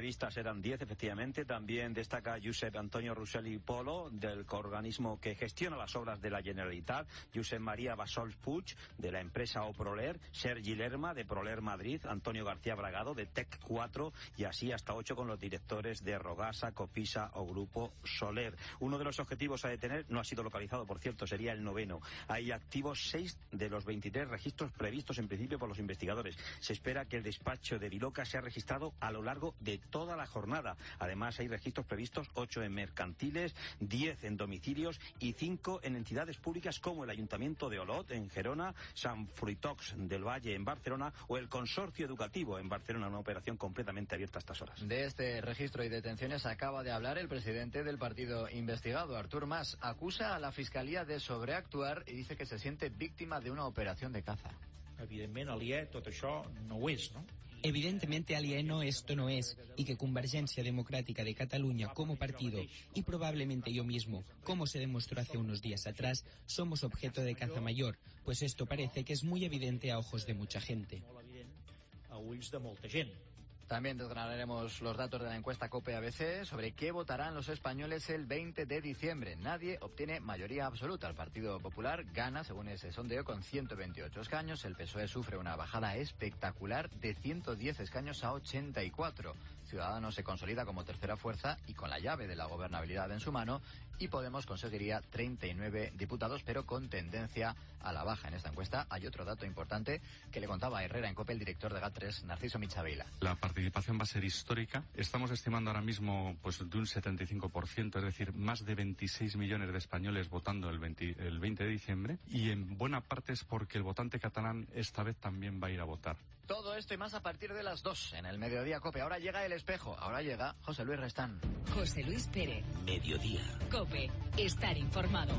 eran diez, efectivamente. También destaca Josep Antonio Rossell i Polo, del organismo que gestiona las obras de la Generalitat, Josep María Bassols Puig, de la empresa Oproler, Sergi Lerma, de Proler Madrid, Antonio García Bragado, de T E C cuatro, y así hasta ocho con los directores de Rogasa, Copisa o Grupo Soler. Uno de los objetivos a detener no ha sido localizado, por cierto, sería el noveno. Hay activos seis de los veintitrés registros previstos en principio por los investigadores. Se espera que el despacho de Viloca sea registrado a lo largo de toda la jornada. Además, hay registros previstos ocho en mercantiles, diez en domicilios y cinco en entidades públicas como el Ayuntamiento de Olot, en Gerona, San Fruitox del Valle, en Barcelona, o el Consorcio Educativo, en Barcelona, una operación completamente abierta a estas horas. De este registro y detenciones acaba de hablar el presidente del partido investigado, Artur Mas. Acusa a la Fiscalía de sobreactuar y dice que se siente víctima de una operación de caza. Evidentment, aliè, tot això no ho és, no? Evidentemente alieno esto no es, y que Convergencia Democrática de Cataluña como partido, y probablemente yo mismo, como se demostró hace unos días atrás, somos objeto de caza mayor, pues esto parece que es muy evidente a ojos de mucha gente. A ulls de molta gent. También desgranaremos los datos de la encuesta COPE A B C sobre qué votarán los españoles el veinte de diciembre. Nadie obtiene mayoría absoluta. El Partido Popular gana, según ese sondeo, con ciento veintiocho escaños. El P S O E sufre una bajada espectacular de ciento diez escaños a ochenta y cuatro. Ciudadanos se consolida como tercera fuerza y con la llave de la gobernabilidad en su mano. Y Podemos conseguiría treinta y nueve diputados, pero con tendencia a la baja en esta encuesta. Hay otro dato importante que le contaba a Herrera en COPE el director de GAT tres, Narciso Michavila. La participación va a ser histórica. Estamos estimando ahora mismo pues de un setenta y cinco por ciento, es decir, más de veintiséis millones de españoles votando el, veinte, el veinte de diciembre. Y en buena parte es porque el votante catalán esta vez también va a ir a votar. Todo esto y más a partir de las dos en el Mediodía COPE. Ahora llega El Espejo, ahora llega José Luis Restán. José Luis Pérez. Mediodía. COPE. Estar informado.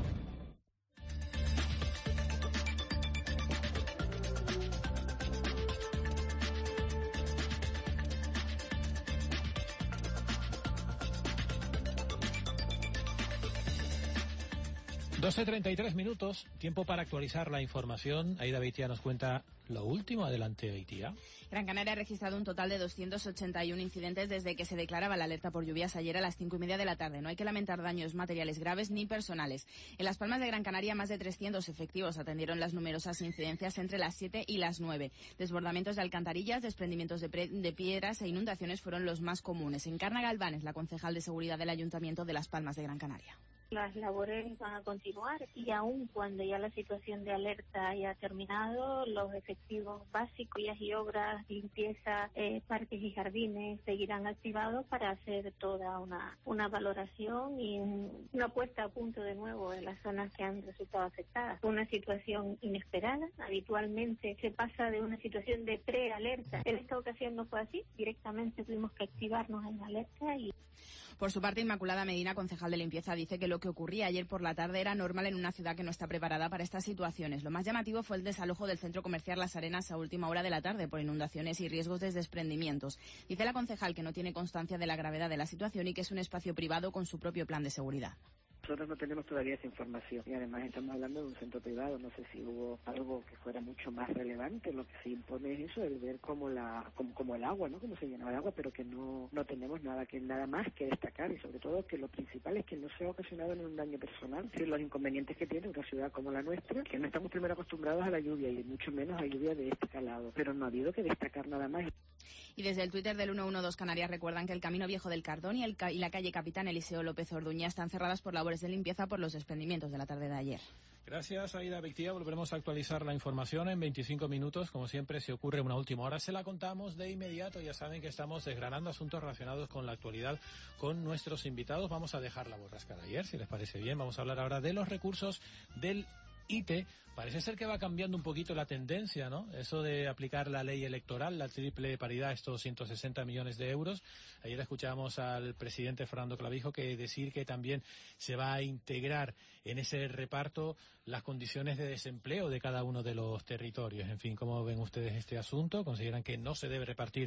doce treinta y tres minutos, tiempo para actualizar la información. Aida Beitia nos cuenta lo último. Adelante, Beitia. Gran Canaria ha registrado un total de doscientos ochenta y uno incidentes desde que se declaraba la alerta por lluvias ayer a las cinco y media de la tarde. No hay que lamentar daños materiales graves ni personales. En Las Palmas de Gran Canaria, más de trescientos efectivos atendieron las numerosas incidencias entre las siete y las nueve. Desbordamientos de alcantarillas, desprendimientos de, de piedras e inundaciones fueron los más comunes. Encarna Galván, la concejal de seguridad del Ayuntamiento de Las Palmas de Gran Canaria. Las labores van a continuar y aun cuando ya la situación de alerta haya terminado, los efectivos básicos y obras, limpieza, eh, parques y jardines seguirán activados para hacer toda una, una valoración y un, una puesta a punto de nuevo en las zonas que han resultado afectadas. Una situación inesperada, habitualmente se pasa de una situación de prealerta. En esta ocasión no fue así, directamente tuvimos que activarnos en la alerta y... Por su parte, Inmaculada Medina, concejal de limpieza, dice que lo que ocurría ayer por la tarde era normal en una ciudad que no está preparada para estas situaciones. Lo más llamativo fue el desalojo del centro comercial Las Arenas a última hora de la tarde por inundaciones y riesgos de desprendimientos. Dice la concejal que no tiene constancia de la gravedad de la situación y que es un espacio privado con su propio plan de seguridad. Nosotros no tenemos todavía esa información y además estamos hablando de un centro privado, no sé si hubo algo que fuera mucho más relevante. Lo que se impone es eso, el ver como la como, como el agua, ¿no? Cómo se llenaba de agua, pero que no no tenemos nada que nada más que destacar y sobre todo que lo principal es que no se ha ocasionado en un daño personal. Es decir, los inconvenientes que tiene una ciudad como la nuestra, que no estamos primero acostumbrados a la lluvia y mucho menos a lluvia de este calado, pero no ha habido que destacar nada más. Y desde el Twitter del ciento doce Canarias recuerdan que el Camino Viejo del Cardón y, el, y la calle Capitán Eliseo López Orduña están cerradas por labores de limpieza por los desprendimientos de la tarde de ayer. Gracias, Aida Beitia. Volveremos a actualizar la información en veinticinco minutos. Como siempre, si ocurre una última hora, se la contamos de inmediato. Ya saben que estamos desgranando asuntos relacionados con la actualidad con nuestros invitados. Vamos a dejar la borrasca de ayer, si les parece bien. Vamos a hablar ahora de los recursos del I T E. Parece ser que va cambiando un poquito la tendencia, ¿no? Eso de aplicar la ley electoral, la triple paridad, estos ciento sesenta millones de euros. Ayer escuchábamos al presidente Fernando Clavijo que decir que también se va a integrar en ese reparto las condiciones de desempleo de cada uno de los territorios. En fin, ¿cómo ven ustedes este asunto? ¿Consideran que no se debe repartir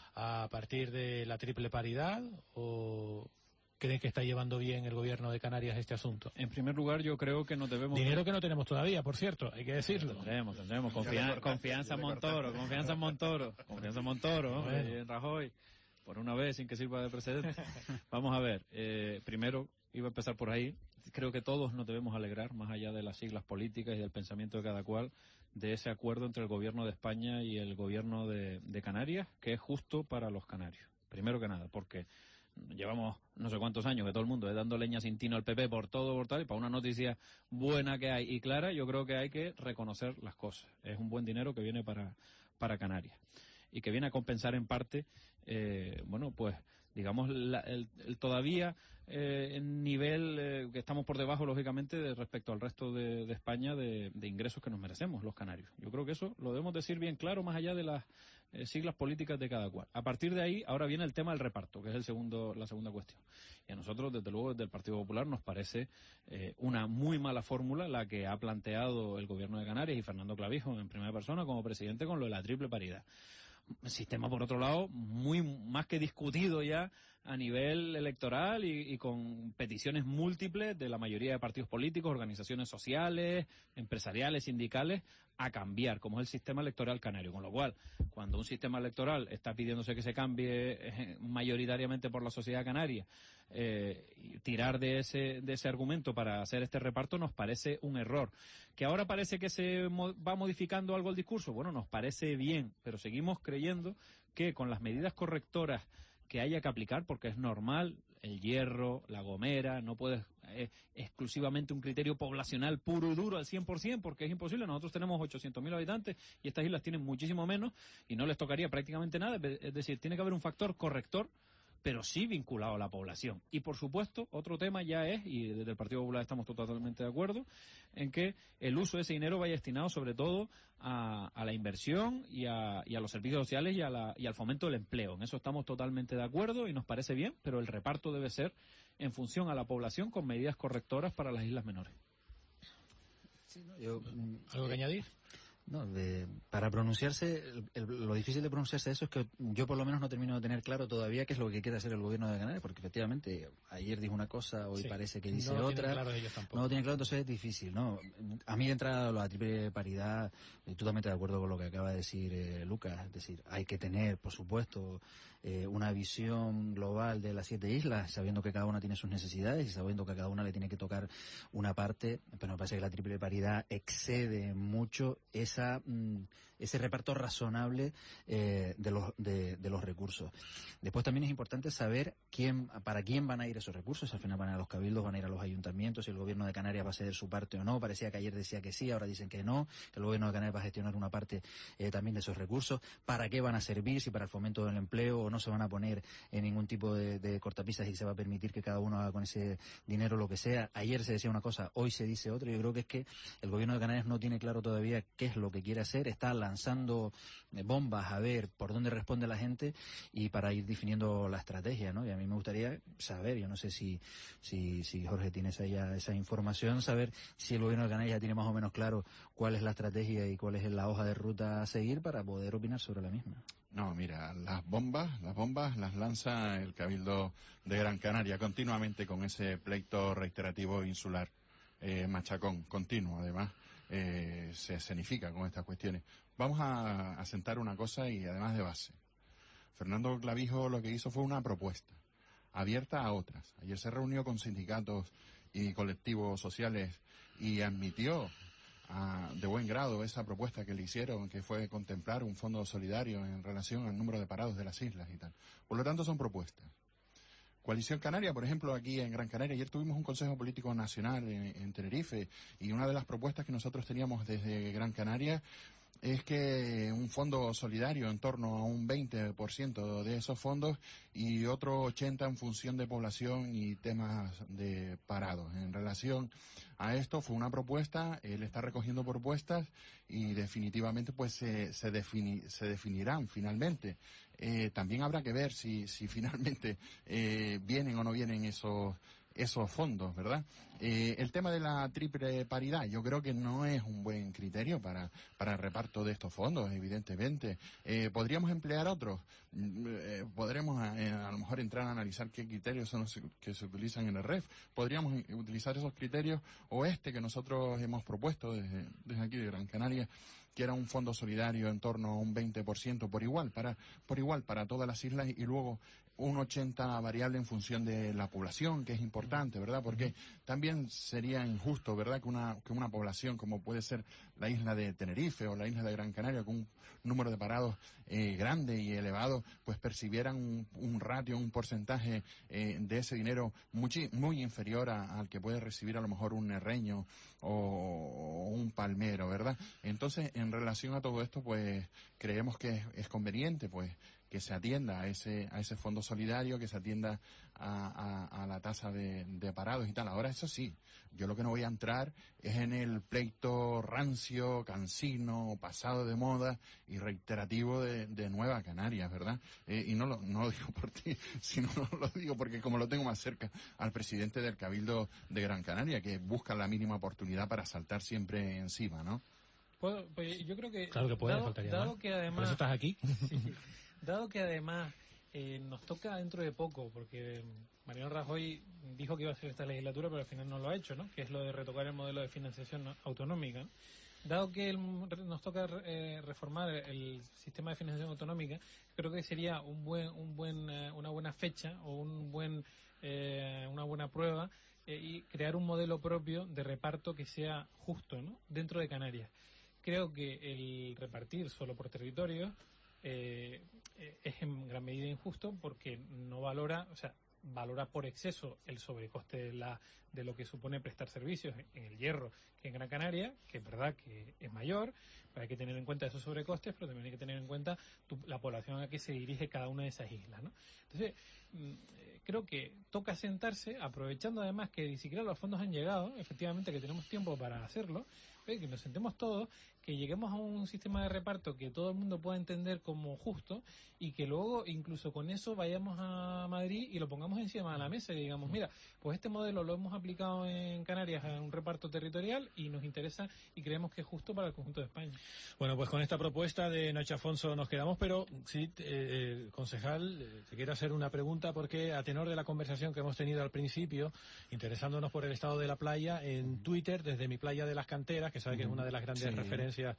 a partir de la triple paridad o creen que está llevando bien el gobierno de Canarias este asunto? En primer lugar, yo creo que no debemos... Dinero que no tenemos todavía, por cierto, hay que decirlo. Tendremos, tendremos. Confianza, confianza en Montoro, confianza en Montoro, confianza en Montoro, hombre, y en Rajoy. por una vez, sin que sirva de precedente. Vamos a ver, eh, primero, iba a empezar por ahí. Creo que todos nos debemos alegrar, más allá de las siglas políticas y del pensamiento de cada cual, de ese acuerdo entre el gobierno de España y el gobierno de, de Canarias, que es justo para los canarios. Primero que nada, porque llevamos no sé cuántos años que todo el mundo es dando leña sin tino al P P por todo, por tal, y para una noticia buena que hay y clara, yo creo que hay que reconocer las cosas. Es un buen dinero que viene para, para Canarias y que viene a compensar en parte, eh, bueno, pues digamos, la, el, el todavía eh, en nivel eh, que estamos por debajo, lógicamente, de respecto al resto de, de España de, de ingresos que nos merecemos los canarios. Yo creo que eso lo debemos decir bien claro, más allá de las eh, siglas políticas de cada cual. A partir de ahí, ahora viene el tema del reparto, que es el segundo, la segunda cuestión. Y a nosotros, desde luego, desde el Partido Popular, nos parece eh, una muy mala fórmula la que ha planteado el Gobierno de Canarias y Fernando Clavijo en primera persona como presidente con lo de la triple paridad. Sistema, por otro lado, muy más que discutido ya a nivel electoral y, y con peticiones múltiples de la mayoría de partidos políticos, organizaciones sociales, empresariales, sindicales, a cambiar, como es el sistema electoral canario. Con lo cual, cuando un sistema electoral está pidiéndose que se cambie eh, mayoritariamente por la sociedad canaria, eh, y tirar de ese, de ese argumento para hacer este reparto nos parece un error. Que ahora parece que se mo- va modificando algo el discurso, bueno, nos parece bien, pero seguimos creyendo que con las medidas correctoras que haya que aplicar, porque es normal, el hierro, la gomera, no puedes eh, exclusivamente un criterio poblacional puro y duro al cien por ciento, porque es imposible. Nosotros tenemos ochocientos mil habitantes y estas islas tienen muchísimo menos y no les tocaría prácticamente nada. Es decir, tiene que haber un factor corrector, pero sí vinculado a la población. Y por supuesto, otro tema ya es, y desde el Partido Popular estamos totalmente de acuerdo, en que el uso de ese dinero vaya destinado sobre todo a, a la inversión y a, y a los servicios sociales y, a la, y al fomento del empleo. En eso estamos totalmente de acuerdo y nos parece bien, pero el reparto debe ser en función a la población con medidas correctoras para las islas menores. Sí, no, yo, ¿Algo que añadir? No, de, para pronunciarse, el, el, lo difícil de pronunciarse eso es que yo por lo menos no termino de tener claro todavía qué es lo que quiere hacer el gobierno de Canarias, porque efectivamente ayer dijo una cosa, hoy sí, parece que dice no otra. Claro ellos tampoco. No lo tienen claro, entonces es difícil, ¿no? A mí de entrada la triple paridad, eh, totalmente de acuerdo con lo que acaba de decir eh, Lucas, es decir, hay que tener, por supuesto, eh, una visión global de las siete islas, sabiendo que cada una tiene sus necesidades y sabiendo que a cada una le tiene que tocar una parte, pero me parece que la triple paridad excede mucho esa mmm, ese reparto razonable eh, de los de, de los recursos. Después también es importante saber quién para quién van a ir esos recursos. Al final van a ir a los cabildos, van a ir a los ayuntamientos, si el gobierno de Canarias va a ceder su parte o no. Parecía que ayer decía que sí, ahora dicen que no, que el gobierno de Canarias va a gestionar una parte eh, también de esos recursos. ¿Para qué van a servir? Si para el fomento del empleo o no se van a poner en ningún tipo de, de cortapisas y se va a permitir que cada uno haga con ese dinero lo que sea. Ayer se decía una cosa, hoy se dice otra. Yo creo que es que el gobierno de Canarias no tiene claro todavía qué es lo que quiere hacer, está lanzando bombas a ver por dónde responde la gente y para ir definiendo la estrategia, ¿no? Y a mí me gustaría saber, yo no sé si si, si Jorge tiene esa, ya, esa información, saber si el gobierno de Canarias ya tiene más o menos claro cuál es la estrategia y cuál es la hoja de ruta a seguir para poder opinar sobre la misma. No, mira, las bombas, las bombas las lanza el Cabildo de Gran Canaria continuamente con ese pleito reiterativo insular, eh, machacón, continuo además. Eh, se escenifica con estas cuestiones. Vamos a, a sentar una cosa y además de base. Fernando Clavijo lo que hizo fue una propuesta abierta a otras. Ayer se reunió con sindicatos y colectivos sociales y admitió a, de buen grado esa propuesta que le hicieron, que fue contemplar un fondo solidario en relación al número de parados de las islas y tal. Por lo tanto, son propuestas. Coalición Canaria, por ejemplo, aquí en Gran Canaria, ayer tuvimos un Consejo Político Nacional en, en Tenerife y una de las propuestas que nosotros teníamos desde Gran Canaria es que un fondo solidario en torno a un veinte por ciento de esos fondos y otro ochenta por ciento en función de población y temas de parados. En relación a esto fue una propuesta, él está recogiendo propuestas y definitivamente pues se, se, defini, se definirán finalmente. Eh, también habrá que ver si, si finalmente eh, vienen o no vienen esos esos fondos, ¿verdad? Eh, el tema de la triple paridad, yo creo que no es un buen criterio para, para el reparto de estos fondos, evidentemente. Eh, ¿Podríamos emplear otros? Eh, podremos eh, a lo mejor entrar a analizar qué criterios son los que se utilizan en el R E F. Podríamos utilizar esos criterios o este que nosotros hemos propuesto desde, desde aquí de Gran Canaria, quiera un fondo solidario en torno a un veinte por ciento por igual, para, por igual para todas las islas, y luego un ochenta variable en función de la población, que es importante, ¿verdad? Porque también sería injusto, ¿verdad?, que una, que una población como puede ser la isla de Tenerife o la isla de Gran Canaria, con un número de parados eh, grande y elevado, pues percibieran un, un ratio, un porcentaje eh, de ese dinero muy, muy inferior a, al que puede recibir a lo mejor un herreño o, o un palmero, ¿verdad? Entonces, en relación a todo esto, pues creemos que es, es conveniente, pues, que se atienda a ese a ese fondo solidario, que se atienda a, a, a la tasa de, de parados y tal. Ahora, eso sí, yo lo que no voy a entrar es en el pleito rancio, cansino, pasado de moda y reiterativo de, de Nueva Canarias, ¿verdad? Eh, y no lo, no lo digo por ti, sino lo digo porque como lo tengo más cerca al presidente del Cabildo de Gran Canaria, que busca la mínima oportunidad para saltar siempre encima, ¿no? Pues, pues yo creo que... Claro que puede, dado, faltaría dado más. que además... Por eso estás aquí. Sí, dado que además eh, nos toca dentro de poco, porque Mariano Rajoy dijo que iba a hacer esta legislatura, pero al final no lo ha hecho, ¿no? Que es lo de retocar el modelo de financiación autonómica. Dado que el, nos toca eh, reformar el sistema de financiación autonómica, creo que sería un buen, un buen, eh, una buena fecha o un buen, eh, una buena prueba eh, y crear un modelo propio de reparto que sea justo, ¿no?, dentro de Canarias. Creo que el repartir solo por territorio eh, es en gran medida injusto, porque no valora, o sea, valora por exceso el sobrecoste de la de lo que supone prestar servicios en el Hierro que en Gran Canaria, que es verdad que es mayor, pero hay que tener en cuenta esos sobrecostes, pero también hay que tener en cuenta tu, la población a la que se dirige cada una de esas islas, ¿no? Entonces, creo que toca sentarse, aprovechando además que ni siquiera los fondos han llegado, efectivamente que tenemos tiempo para hacerlo, que nos sentemos todos, que lleguemos a un sistema de reparto que todo el mundo pueda entender como justo, y que luego incluso con eso vayamos a Madrid y lo pongamos encima de la mesa y digamos, mira, pues este modelo lo hemos aplicado en Canarias a un reparto territorial y nos interesa y creemos que es justo para el conjunto de España. Bueno, pues con esta propuesta de Nacho Afonso nos quedamos, pero sí, eh, concejal, eh, te quiero hacer una pregunta, porque a tenor de la conversación que hemos tenido al principio, interesándonos por el estado de la playa, en Twitter, desde mi playa de las Canteras, que sabe que es una de las grandes sí. referencias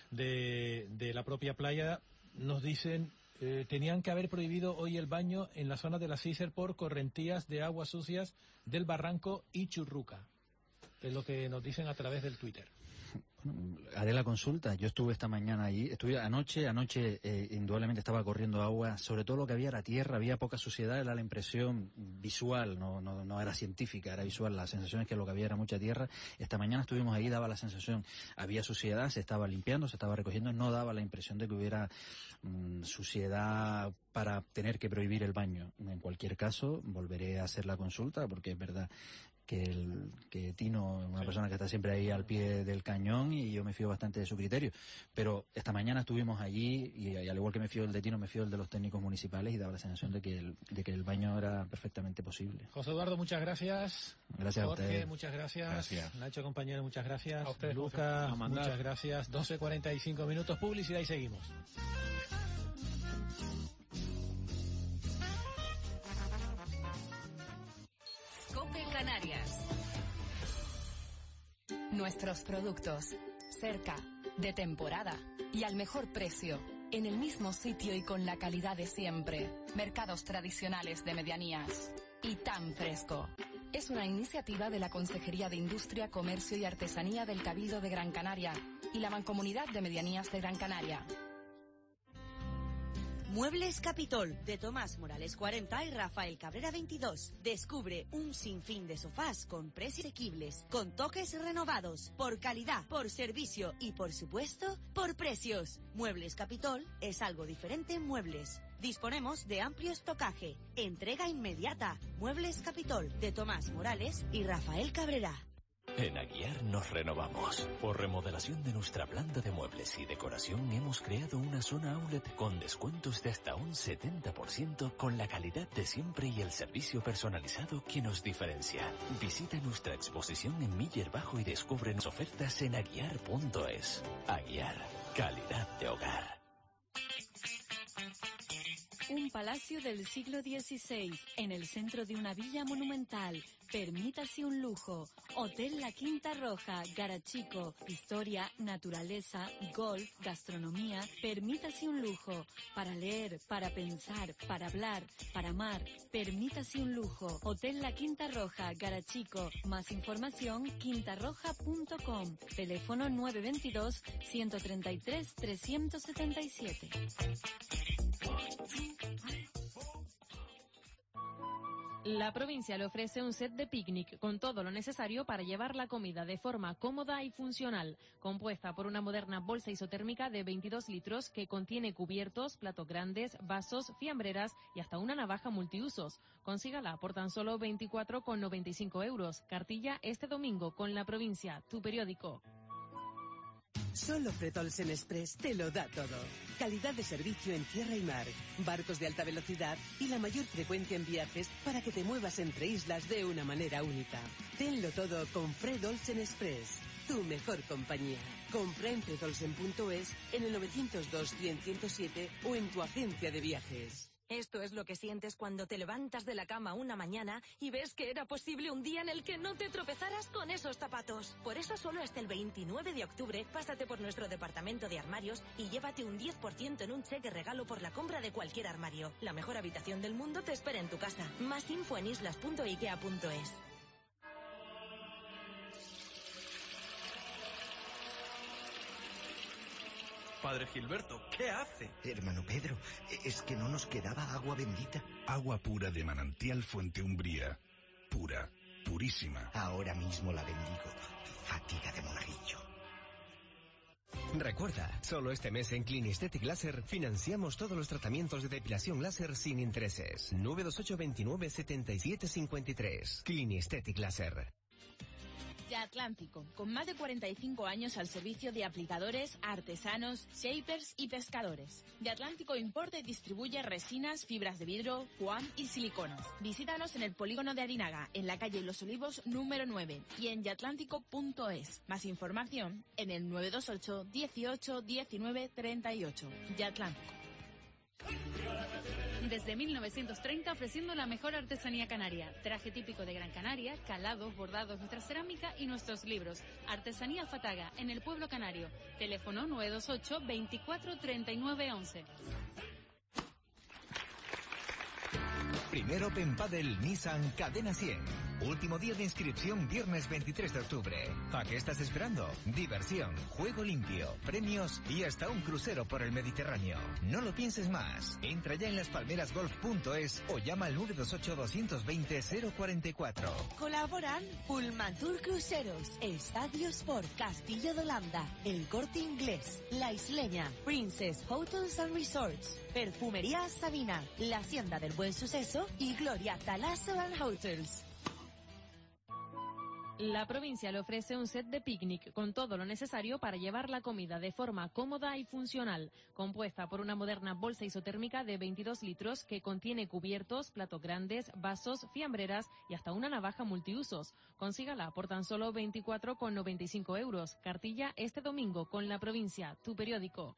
de, de la propia playa, nos dicen eh, tenían que haber prohibido hoy el baño en la zona de la Cícer por correntías de aguas sucias del barranco y Churruca. Es lo que nos dicen a través del Twitter. Bueno, haré la consulta. Yo estuve esta mañana allí, estuve anoche, anoche eh, indudablemente estaba corriendo agua, sobre todo lo que había era tierra, había poca suciedad, era la impresión visual, no, no, no era científica, era visual, la sensación es que lo que había era mucha tierra. Esta mañana estuvimos ahí, daba la sensación, había suciedad, se estaba limpiando, se estaba recogiendo, no daba la impresión de que hubiera mmm, suciedad para tener que prohibir el baño. En cualquier caso, volveré a hacer la consulta, porque es verdad que el que Tino es una sí. persona que está siempre ahí al pie del cañón, y yo me fío bastante de su criterio, pero esta mañana estuvimos allí y, y al igual que me fío del de Tino, me fío del de los técnicos municipales, y daba la sensación de que el, de que el baño era perfectamente posible. José Eduardo, muchas gracias. Gracias Jorge, a ustedes. muchas gracias. gracias. Nacho, compañero, muchas gracias. A ustedes, Luca, muchas gracias. doce cuarenta y cinco minutos, publicidad y seguimos. COPE Canarias. Nuestros productos, cerca, de temporada y al mejor precio, en el mismo sitio y con la calidad de siempre. Mercados tradicionales de medianías y tan fresco. Es una iniciativa de la Consejería de Industria, Comercio y Artesanía del Cabildo de Gran Canaria y la Mancomunidad de Medianías de Gran Canaria. Muebles Capitol, de Tomás Morales cuarenta y Rafael Cabrera veintidós. Descubre un sinfín de sofás con precios asequibles, con toques renovados, por calidad, por servicio y, por supuesto, por precios. Muebles Capitol es algo diferente en muebles. Disponemos de amplio estocaje. Entrega inmediata. Muebles Capitol, de Tomás Morales y Rafael Cabrera. En Aguiar nos renovamos. Por remodelación de nuestra planta de muebles y decoración hemos creado una zona outlet con descuentos de hasta un setenta por ciento, con la calidad de siempre y el servicio personalizado que nos diferencia. Visita nuestra exposición en Miller Bajo y descubre las ofertas en aguiar punto es. Aguiar, calidad de hogar. Un un palacio del siglo dieciséis, en el centro de una villa monumental. Permítase un lujo. Hotel La Quinta Roja, Garachico. Historia, naturaleza, golf, gastronomía. Permítase un lujo. Para leer, para pensar, para hablar, para amar. Permítase un lujo. Hotel La Quinta Roja, Garachico. Más información, quintarroja punto com. Teléfono nueve dos dos, uno tres tres, tres siete siete. La provincia le ofrece un set de picnic con todo lo necesario para llevar la comida de forma cómoda y funcional, compuesta por una moderna bolsa isotérmica de veintidós litros que contiene cubiertos, platos grandes, vasos, fiambreras y hasta una navaja multiusos. Consígala por tan solo veinticuatro con noventa y cinco euros. Cartilla este domingo con La Provincia, tu periódico. Solo Fredolsen Express te lo da todo. Calidad de servicio en tierra y mar, barcos de alta velocidad y la mayor frecuencia en viajes para que te muevas entre islas de una manera única. Tenlo todo con Fredolsen Express, tu mejor compañía. Compra en fredolsen punto es, en el novecientos dos, cien, ciento siete o en tu agencia de viajes. Esto es lo que sientes cuando te levantas de la cama una mañana y ves que era posible un día en el que no te tropezaras con esos zapatos. Por eso solo hasta el veintinueve de octubre pásate por nuestro departamento de armarios y llévate un diez por ciento en un cheque regalo por la compra de cualquier armario. La mejor habitación del mundo te espera en tu casa. Más info en islas punto ikea punto es. Padre Gilberto, ¿qué hace? Hermano Pedro, es que no nos quedaba agua bendita. Agua pura de manantial Fuente Umbría. Pura, purísima. Ahora mismo la bendigo. Fatiga de monaguillo. Recuerda, solo este mes en Clinisthetic Láser financiamos todos los tratamientos de depilación láser sin intereses. nueve dos ocho, veintinueve, setenta y siete, cincuenta y tres. Clinisthetic Láser. Atlántico, con más de cuarenta y cinco años al servicio de aplicadores, artesanos, shapers y pescadores. De Atlántico importa y distribuye resinas, fibras de vidrio, foam y siliconas. Visítanos en el polígono de Arinaga, en la calle Los Olivos número nueve y en yatlántico punto es. Más información en el nueve dos ocho, dieciocho, diecinueve, treinta y ocho. Yatlántico. Desde mil novecientos treinta ofreciendo la mejor artesanía canaria, traje típico de Gran Canaria, calados, bordados, nuestra cerámica y nuestros libros. Artesanía Fataga, en el pueblo canario. Teléfono nueve dos ocho, veinticuatro, treinta y nueve, once. Primer Open Padel Nissan Cadena cien. Último día de inscripción viernes veintitrés de octubre. ¿A qué estás esperando? Diversión, juego limpio, premios y hasta un crucero por el Mediterráneo. No lo pienses más. Entra ya en laspalmerasgolf punto es o llama al nueve dos ocho, dos dos cero, cero cuatro cuatro. Colaboran Pullman Tour Cruceros, Estadio Sport Castillo de Holanda, El Corte Inglés, La Isleña, Princess Hotels and Resorts, Perfumería Sabina, La Hacienda del Buen Suceso y Gloria Talasso and Hotels. La provincia le ofrece un set de picnic con todo lo necesario para llevar la comida de forma cómoda y funcional, compuesta por una moderna bolsa isotérmica de veintidós litros que contiene cubiertos, platos grandes, vasos, fiambreras y hasta una navaja multiusos. Consígala por tan solo veinticuatro con noventa y cinco euros. Cartilla este domingo con La Provincia, tu periódico.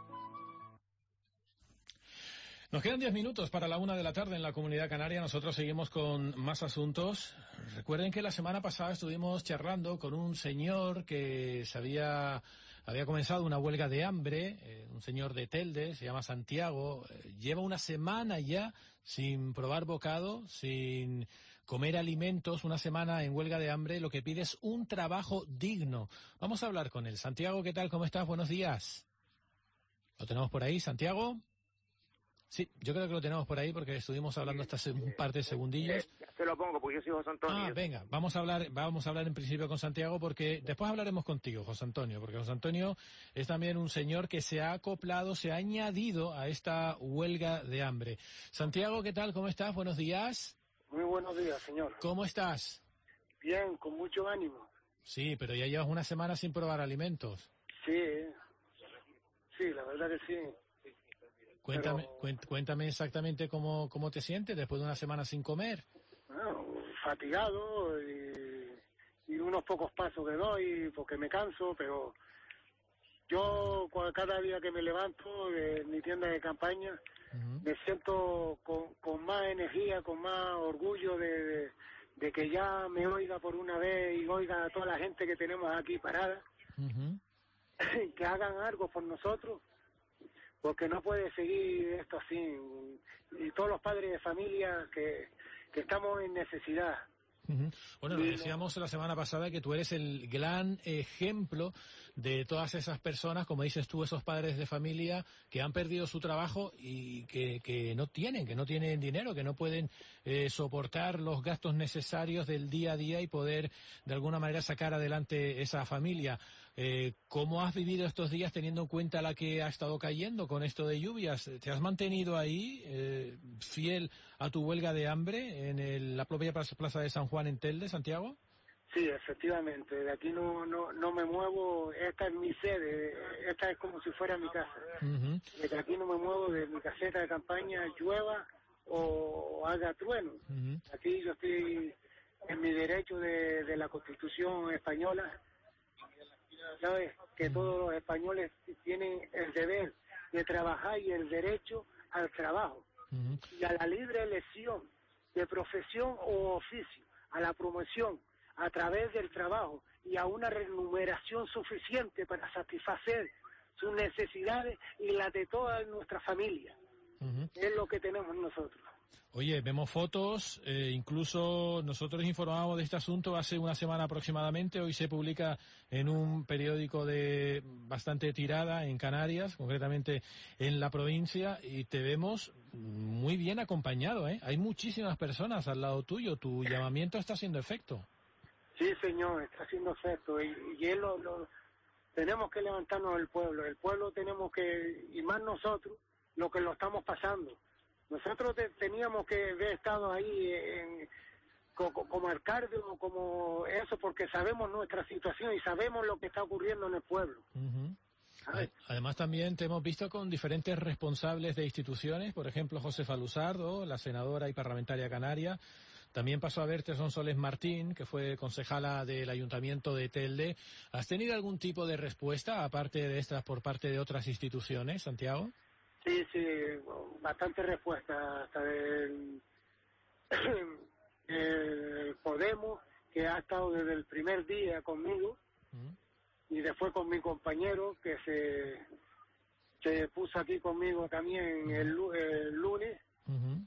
Nos quedan diez minutos para la una de la tarde en la Comunidad Canaria. Nosotros seguimos con más asuntos. Recuerden que la semana pasada estuvimos charlando con un señor que se había, había comenzado una huelga de hambre, eh, un señor de Telde, se llama Santiago. Eh, lleva una semana ya sin probar bocado, sin comer alimentos, una semana en huelga de hambre. Lo que pide es un trabajo digno. Vamos a hablar con él. Santiago, ¿qué tal? ¿Cómo estás? Buenos días. ¿Lo tenemos por ahí, Santiago? Sí, yo creo que lo tenemos por ahí porque estuvimos hablando hasta un par de segundillos. Eh, te lo pongo porque yo soy José Antonio. Ah, venga, vamos a hablar, vamos a hablar en principio con Santiago porque después hablaremos contigo, José Antonio, porque José Antonio es también un señor que se ha acoplado, se ha añadido a esta huelga de hambre. Santiago, ¿qué tal? ¿Cómo estás? Buenos días. Muy buenos días, señor. ¿Cómo estás? Bien, con mucho ánimo. Sí, pero ya llevas una semana sin probar alimentos. Sí, sí, la verdad que sí. Cuéntame, Pero, cuéntame exactamente cómo, cómo te sientes después de una semana sin comer. Bueno, fatigado y, y unos pocos pasos que doy porque me canso, pero yo cada día que me levanto en mi tienda de campaña uh-huh. me siento con, con más energía, con más orgullo de, de, de que ya me oiga por una vez y oiga a toda la gente que tenemos aquí parada, uh-huh. que hagan algo por nosotros, porque no puede seguir esto así, y todos los padres de familia que, que estamos en necesidad. Uh-huh. Bueno, lo decíamos la semana pasada que tú eres el gran ejemplo de todas esas personas, como dices tú, esos padres de familia que han perdido su trabajo y que, que no tienen, que no tienen dinero, que no pueden eh, soportar los gastos necesarios del día a día y poder de alguna manera sacar adelante esa familia. Eh, ¿Cómo has vivido estos días teniendo en cuenta la que ha estado cayendo con esto de lluvias? ¿Te has mantenido ahí eh, fiel a tu huelga de hambre en el, la propia plaza de San Juan en Telde, Santiago? Sí, efectivamente. De aquí no, no, no me muevo. Esta es mi sede. Esta es como si fuera mi casa. Uh-huh. Desde aquí no me muevo de mi caseta de campaña, llueva o haga trueno. Uh-huh. Aquí yo estoy en mi derecho de, de la Constitución española. ¿Sabes? Que todos los españoles tienen el deber de trabajar y el derecho al trabajo. Uh-huh. Y a la libre elección de profesión o oficio, a la promoción a través del trabajo y a una remuneración suficiente para satisfacer sus necesidades y las de toda nuestra familia. Uh-huh. Es lo que tenemos nosotros. Oye, vemos fotos, eh, incluso nosotros informábamos de este asunto hace una semana aproximadamente, hoy se publica en un periódico de bastante tirada en Canarias, concretamente en la provincia, y te vemos muy bien acompañado, ¿eh? Hay muchísimas personas al lado tuyo, tu llamamiento está haciendo efecto. Sí, señor, está haciendo efecto, y, y él lo, lo, tenemos que levantarnos del pueblo, el pueblo tenemos que, y más nosotros, lo que lo estamos pasando. Nosotros te, teníamos que haber estado ahí en, como, como alcalde o como eso, porque sabemos nuestra situación y sabemos lo que está ocurriendo en el pueblo. Uh-huh. Además también te hemos visto con diferentes responsables de instituciones, por ejemplo Josefa Luzardo, la senadora y parlamentaria canaria. También pasó a verte Sonsoles Martín, que fue concejala del Ayuntamiento de Telde. ¿Has tenido algún tipo de respuesta, aparte de estas, por parte de otras instituciones, Santiago? Sí, sí, bastante respuesta, hasta del el Podemos, que ha estado desde el primer día conmigo, uh-huh. y después con mi compañero, que se, se puso aquí conmigo también uh-huh. el, el lunes, uh-huh.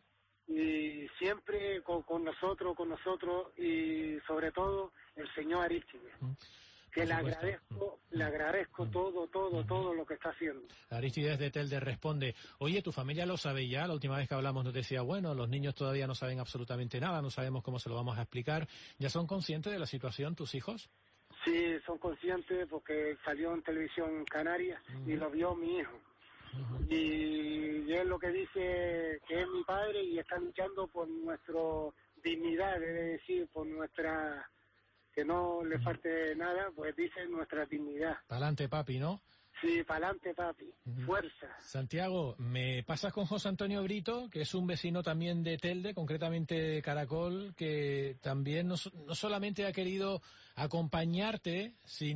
y siempre con, con nosotros, con nosotros, y sobre todo el señor Arístides. Uh-huh. Que le agradezco, le agradezco todo, todo, todo lo que está haciendo. Arístides de Telde responde, oye, ¿tu familia lo sabe ya? La última vez que hablamos nos decía, bueno, los niños todavía no saben absolutamente nada, no sabemos cómo se lo vamos a explicar. ¿Ya son conscientes de la situación tus hijos? Sí, son conscientes porque salió en televisión canaria uh-huh. y lo vio mi hijo. Uh-huh. Y, y es lo que dice que es mi padre y está luchando por nuestra dignidad, es decir, por nuestra... que no le falte nada, pues dice nuestra dignidad. Pa'lante, papi, ¿no? Sí, pa'lante, papi. Uh-huh. Fuerza. Santiago, ¿me pasas con José Antonio Brito, que es un vecino también de Telde, concretamente de Caracol, que también no, no solamente ha querido acompañarte,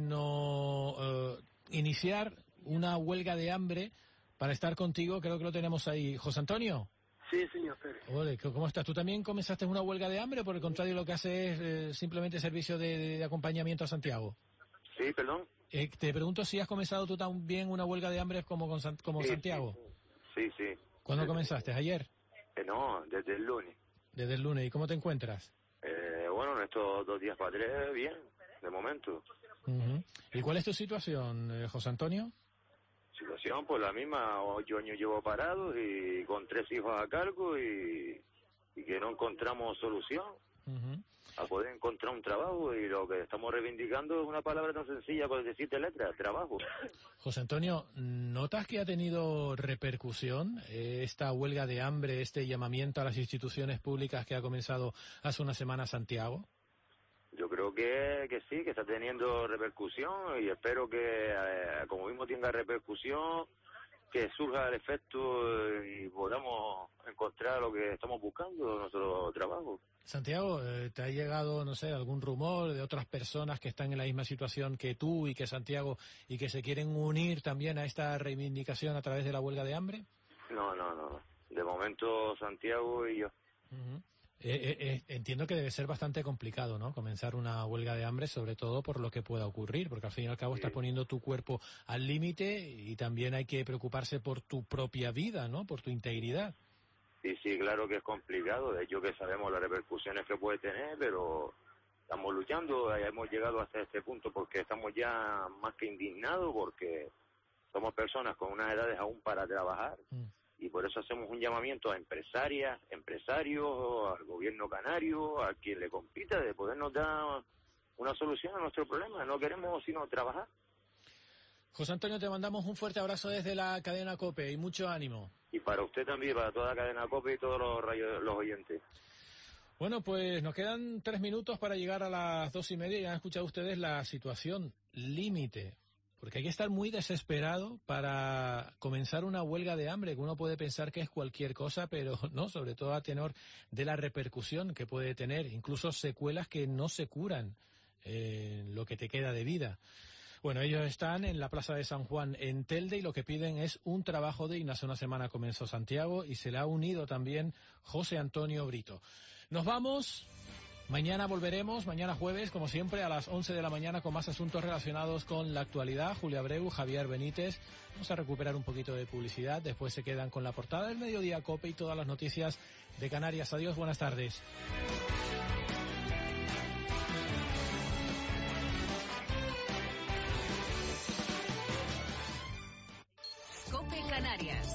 sino uh, iniciar una huelga de hambre para estar contigo? Creo que lo tenemos ahí. José Antonio. Sí, señor Pérez. Ole, ¿cómo estás? ¿Tú también comenzaste una huelga de hambre o por el contrario lo que haces es eh, simplemente servicio de, de, de acompañamiento a Santiago? Sí, perdón. Eh, te pregunto si has comenzado tú también una huelga de hambre como, con, como sí, Santiago. Sí, sí. ¿Cuándo sí, comenzaste? ¿Ayer? Eh, no, desde el lunes. Desde el lunes. ¿Y cómo te encuentras? Eh, bueno, en estos dos días para tres, bien, de momento. Uh-huh. ¿Y cuál es tu situación, eh, José Antonio? Situación, pues la misma, ocho años llevo parado y con tres hijos a cargo y, y que no encontramos solución uh-huh. a poder encontrar un trabajo, y lo que estamos reivindicando es una palabra tan sencilla por decirte letras, trabajo. José Antonio, ¿notas que ha tenido repercusión eh, esta huelga de hambre, este llamamiento a las instituciones públicas que ha comenzado hace una semana Santiago? Yo creo que, que sí, que está teniendo repercusión, y espero que, eh, como mismo tenga repercusión, que surja el efecto y podamos encontrar lo que estamos buscando, nuestro trabajo. Santiago, eh, ¿te ha llegado, no sé, algún rumor de otras personas que están en la misma situación que tú y que Santiago y que se quieren unir también a esta reivindicación a través de la huelga de hambre? No, no, no. De momento Santiago y yo. Uh-huh. Eh, eh, eh, entiendo que debe ser bastante complicado, ¿no? Comenzar una huelga de hambre, sobre todo por lo que pueda ocurrir, porque al fin y al cabo sí. Estás poniendo tu cuerpo al límite y también hay que preocuparse por tu propia vida, ¿no? Por tu integridad. Sí, sí, claro que es complicado. De hecho que sabemos las repercusiones que puede tener, pero estamos luchando. Hemos llegado hasta este punto porque estamos ya más que indignados, porque somos personas con unas edades aún para trabajar. Mm. Y por eso hacemos un llamamiento a empresarias, empresarios, al gobierno canario, a quien le compita, de podernos dar una solución a nuestro problema. No queremos sino trabajar. José Antonio, te mandamos un fuerte abrazo desde la cadena COPE y mucho ánimo. Y para usted también, para toda la cadena COPE y todos los, rayos, los oyentes. Bueno, pues nos quedan tres minutos para llegar a las dos y media y han escuchado ustedes la situación límite. Porque hay que estar muy desesperado para comenzar una huelga de hambre, que uno puede pensar que es cualquier cosa, pero no, sobre todo a tenor de la repercusión que puede tener, incluso secuelas que no se curan en eh, lo que te queda de vida. Bueno, ellos están en la Plaza de San Juan en Telde y lo que piden es un trabajo digno. Hace una semana comenzó Santiago y se le ha unido también José Antonio Brito. Nos vamos. Mañana volveremos, mañana jueves, como siempre, a las once de la mañana con más asuntos relacionados con la actualidad. Julia Abreu, Javier Benítez. Vamos a recuperar un poquito de publicidad. Después se quedan con la portada del Mediodía COPE y todas las noticias de Canarias. Adiós, buenas tardes. COPE Canarias.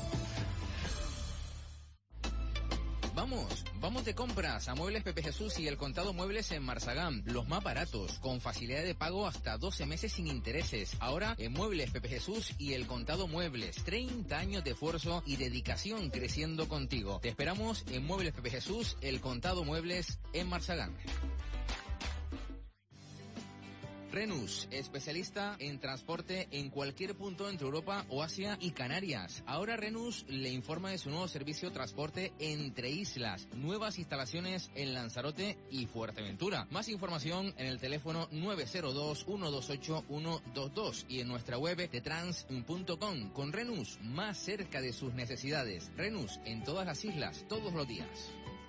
Vamos, vamos de compras a Muebles Pepe Jesús y El Contado Muebles en Marsagán, los más baratos, con facilidad de pago hasta doce meses sin intereses. Ahora en Muebles Pepe Jesús y El Contado Muebles, treinta años de esfuerzo y dedicación creciendo contigo. Te esperamos en Muebles Pepe Jesús, El Contado Muebles en Marsagán. Renus, especialista en transporte en cualquier punto entre Europa o Asia y Canarias. Ahora Renus le informa de su nuevo servicio de transporte entre islas. Nuevas instalaciones en Lanzarote y Fuerteventura. Más información en el teléfono nueve cero dos, uno dos ocho, uno dos dos y en nuestra web tetrans punto com. Con Renus, más cerca de sus necesidades. Renus en todas las islas, todos los días.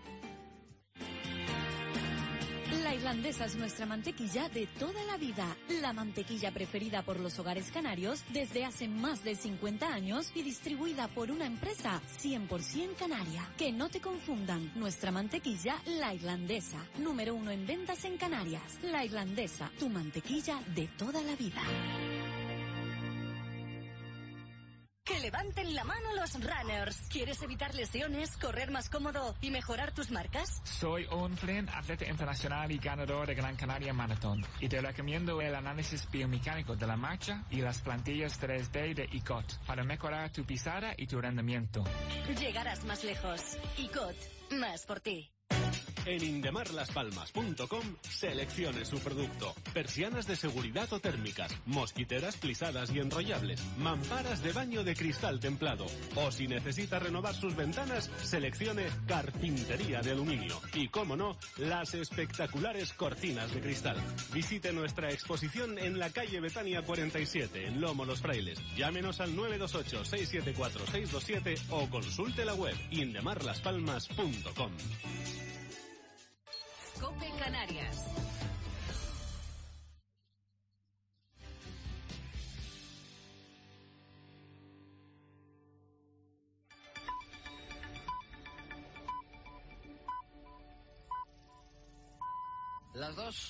La Irlandesa es nuestra mantequilla de toda la vida, la mantequilla preferida por los hogares canarios desde hace más de cincuenta años y distribuida por una empresa cien por ciento canaria. Que no te confundan, nuestra mantequilla La Irlandesa, número uno en ventas en Canarias. La Irlandesa, tu mantequilla de toda la vida. Que levanten la mano los runners. ¿Quieres evitar lesiones, correr más cómodo y mejorar tus marcas? Soy Owen Flynn, atleta internacional y ganador de Gran Canaria Maratón. Y te recomiendo el análisis biomecánico de la marcha y las plantillas tres D de I C O T para mejorar tu pisada y tu rendimiento. Llegarás más lejos. I C O T, más por ti. En indemar las palmas punto com seleccione su producto. Persianas de seguridad o térmicas, mosquiteras plisadas y enrollables, mamparas de baño de cristal templado. O si necesita renovar sus ventanas, seleccione carpintería de aluminio. Y cómo no, las espectaculares cortinas de cristal. Visite nuestra exposición en la calle Betania cuarenta y siete, en Lomo Los Frailes. Llámenos al nueve dos ocho, seis siete cuatro, seis dos siete o consulte la web indemar las palmas punto com. COPE Canarias. Las dos.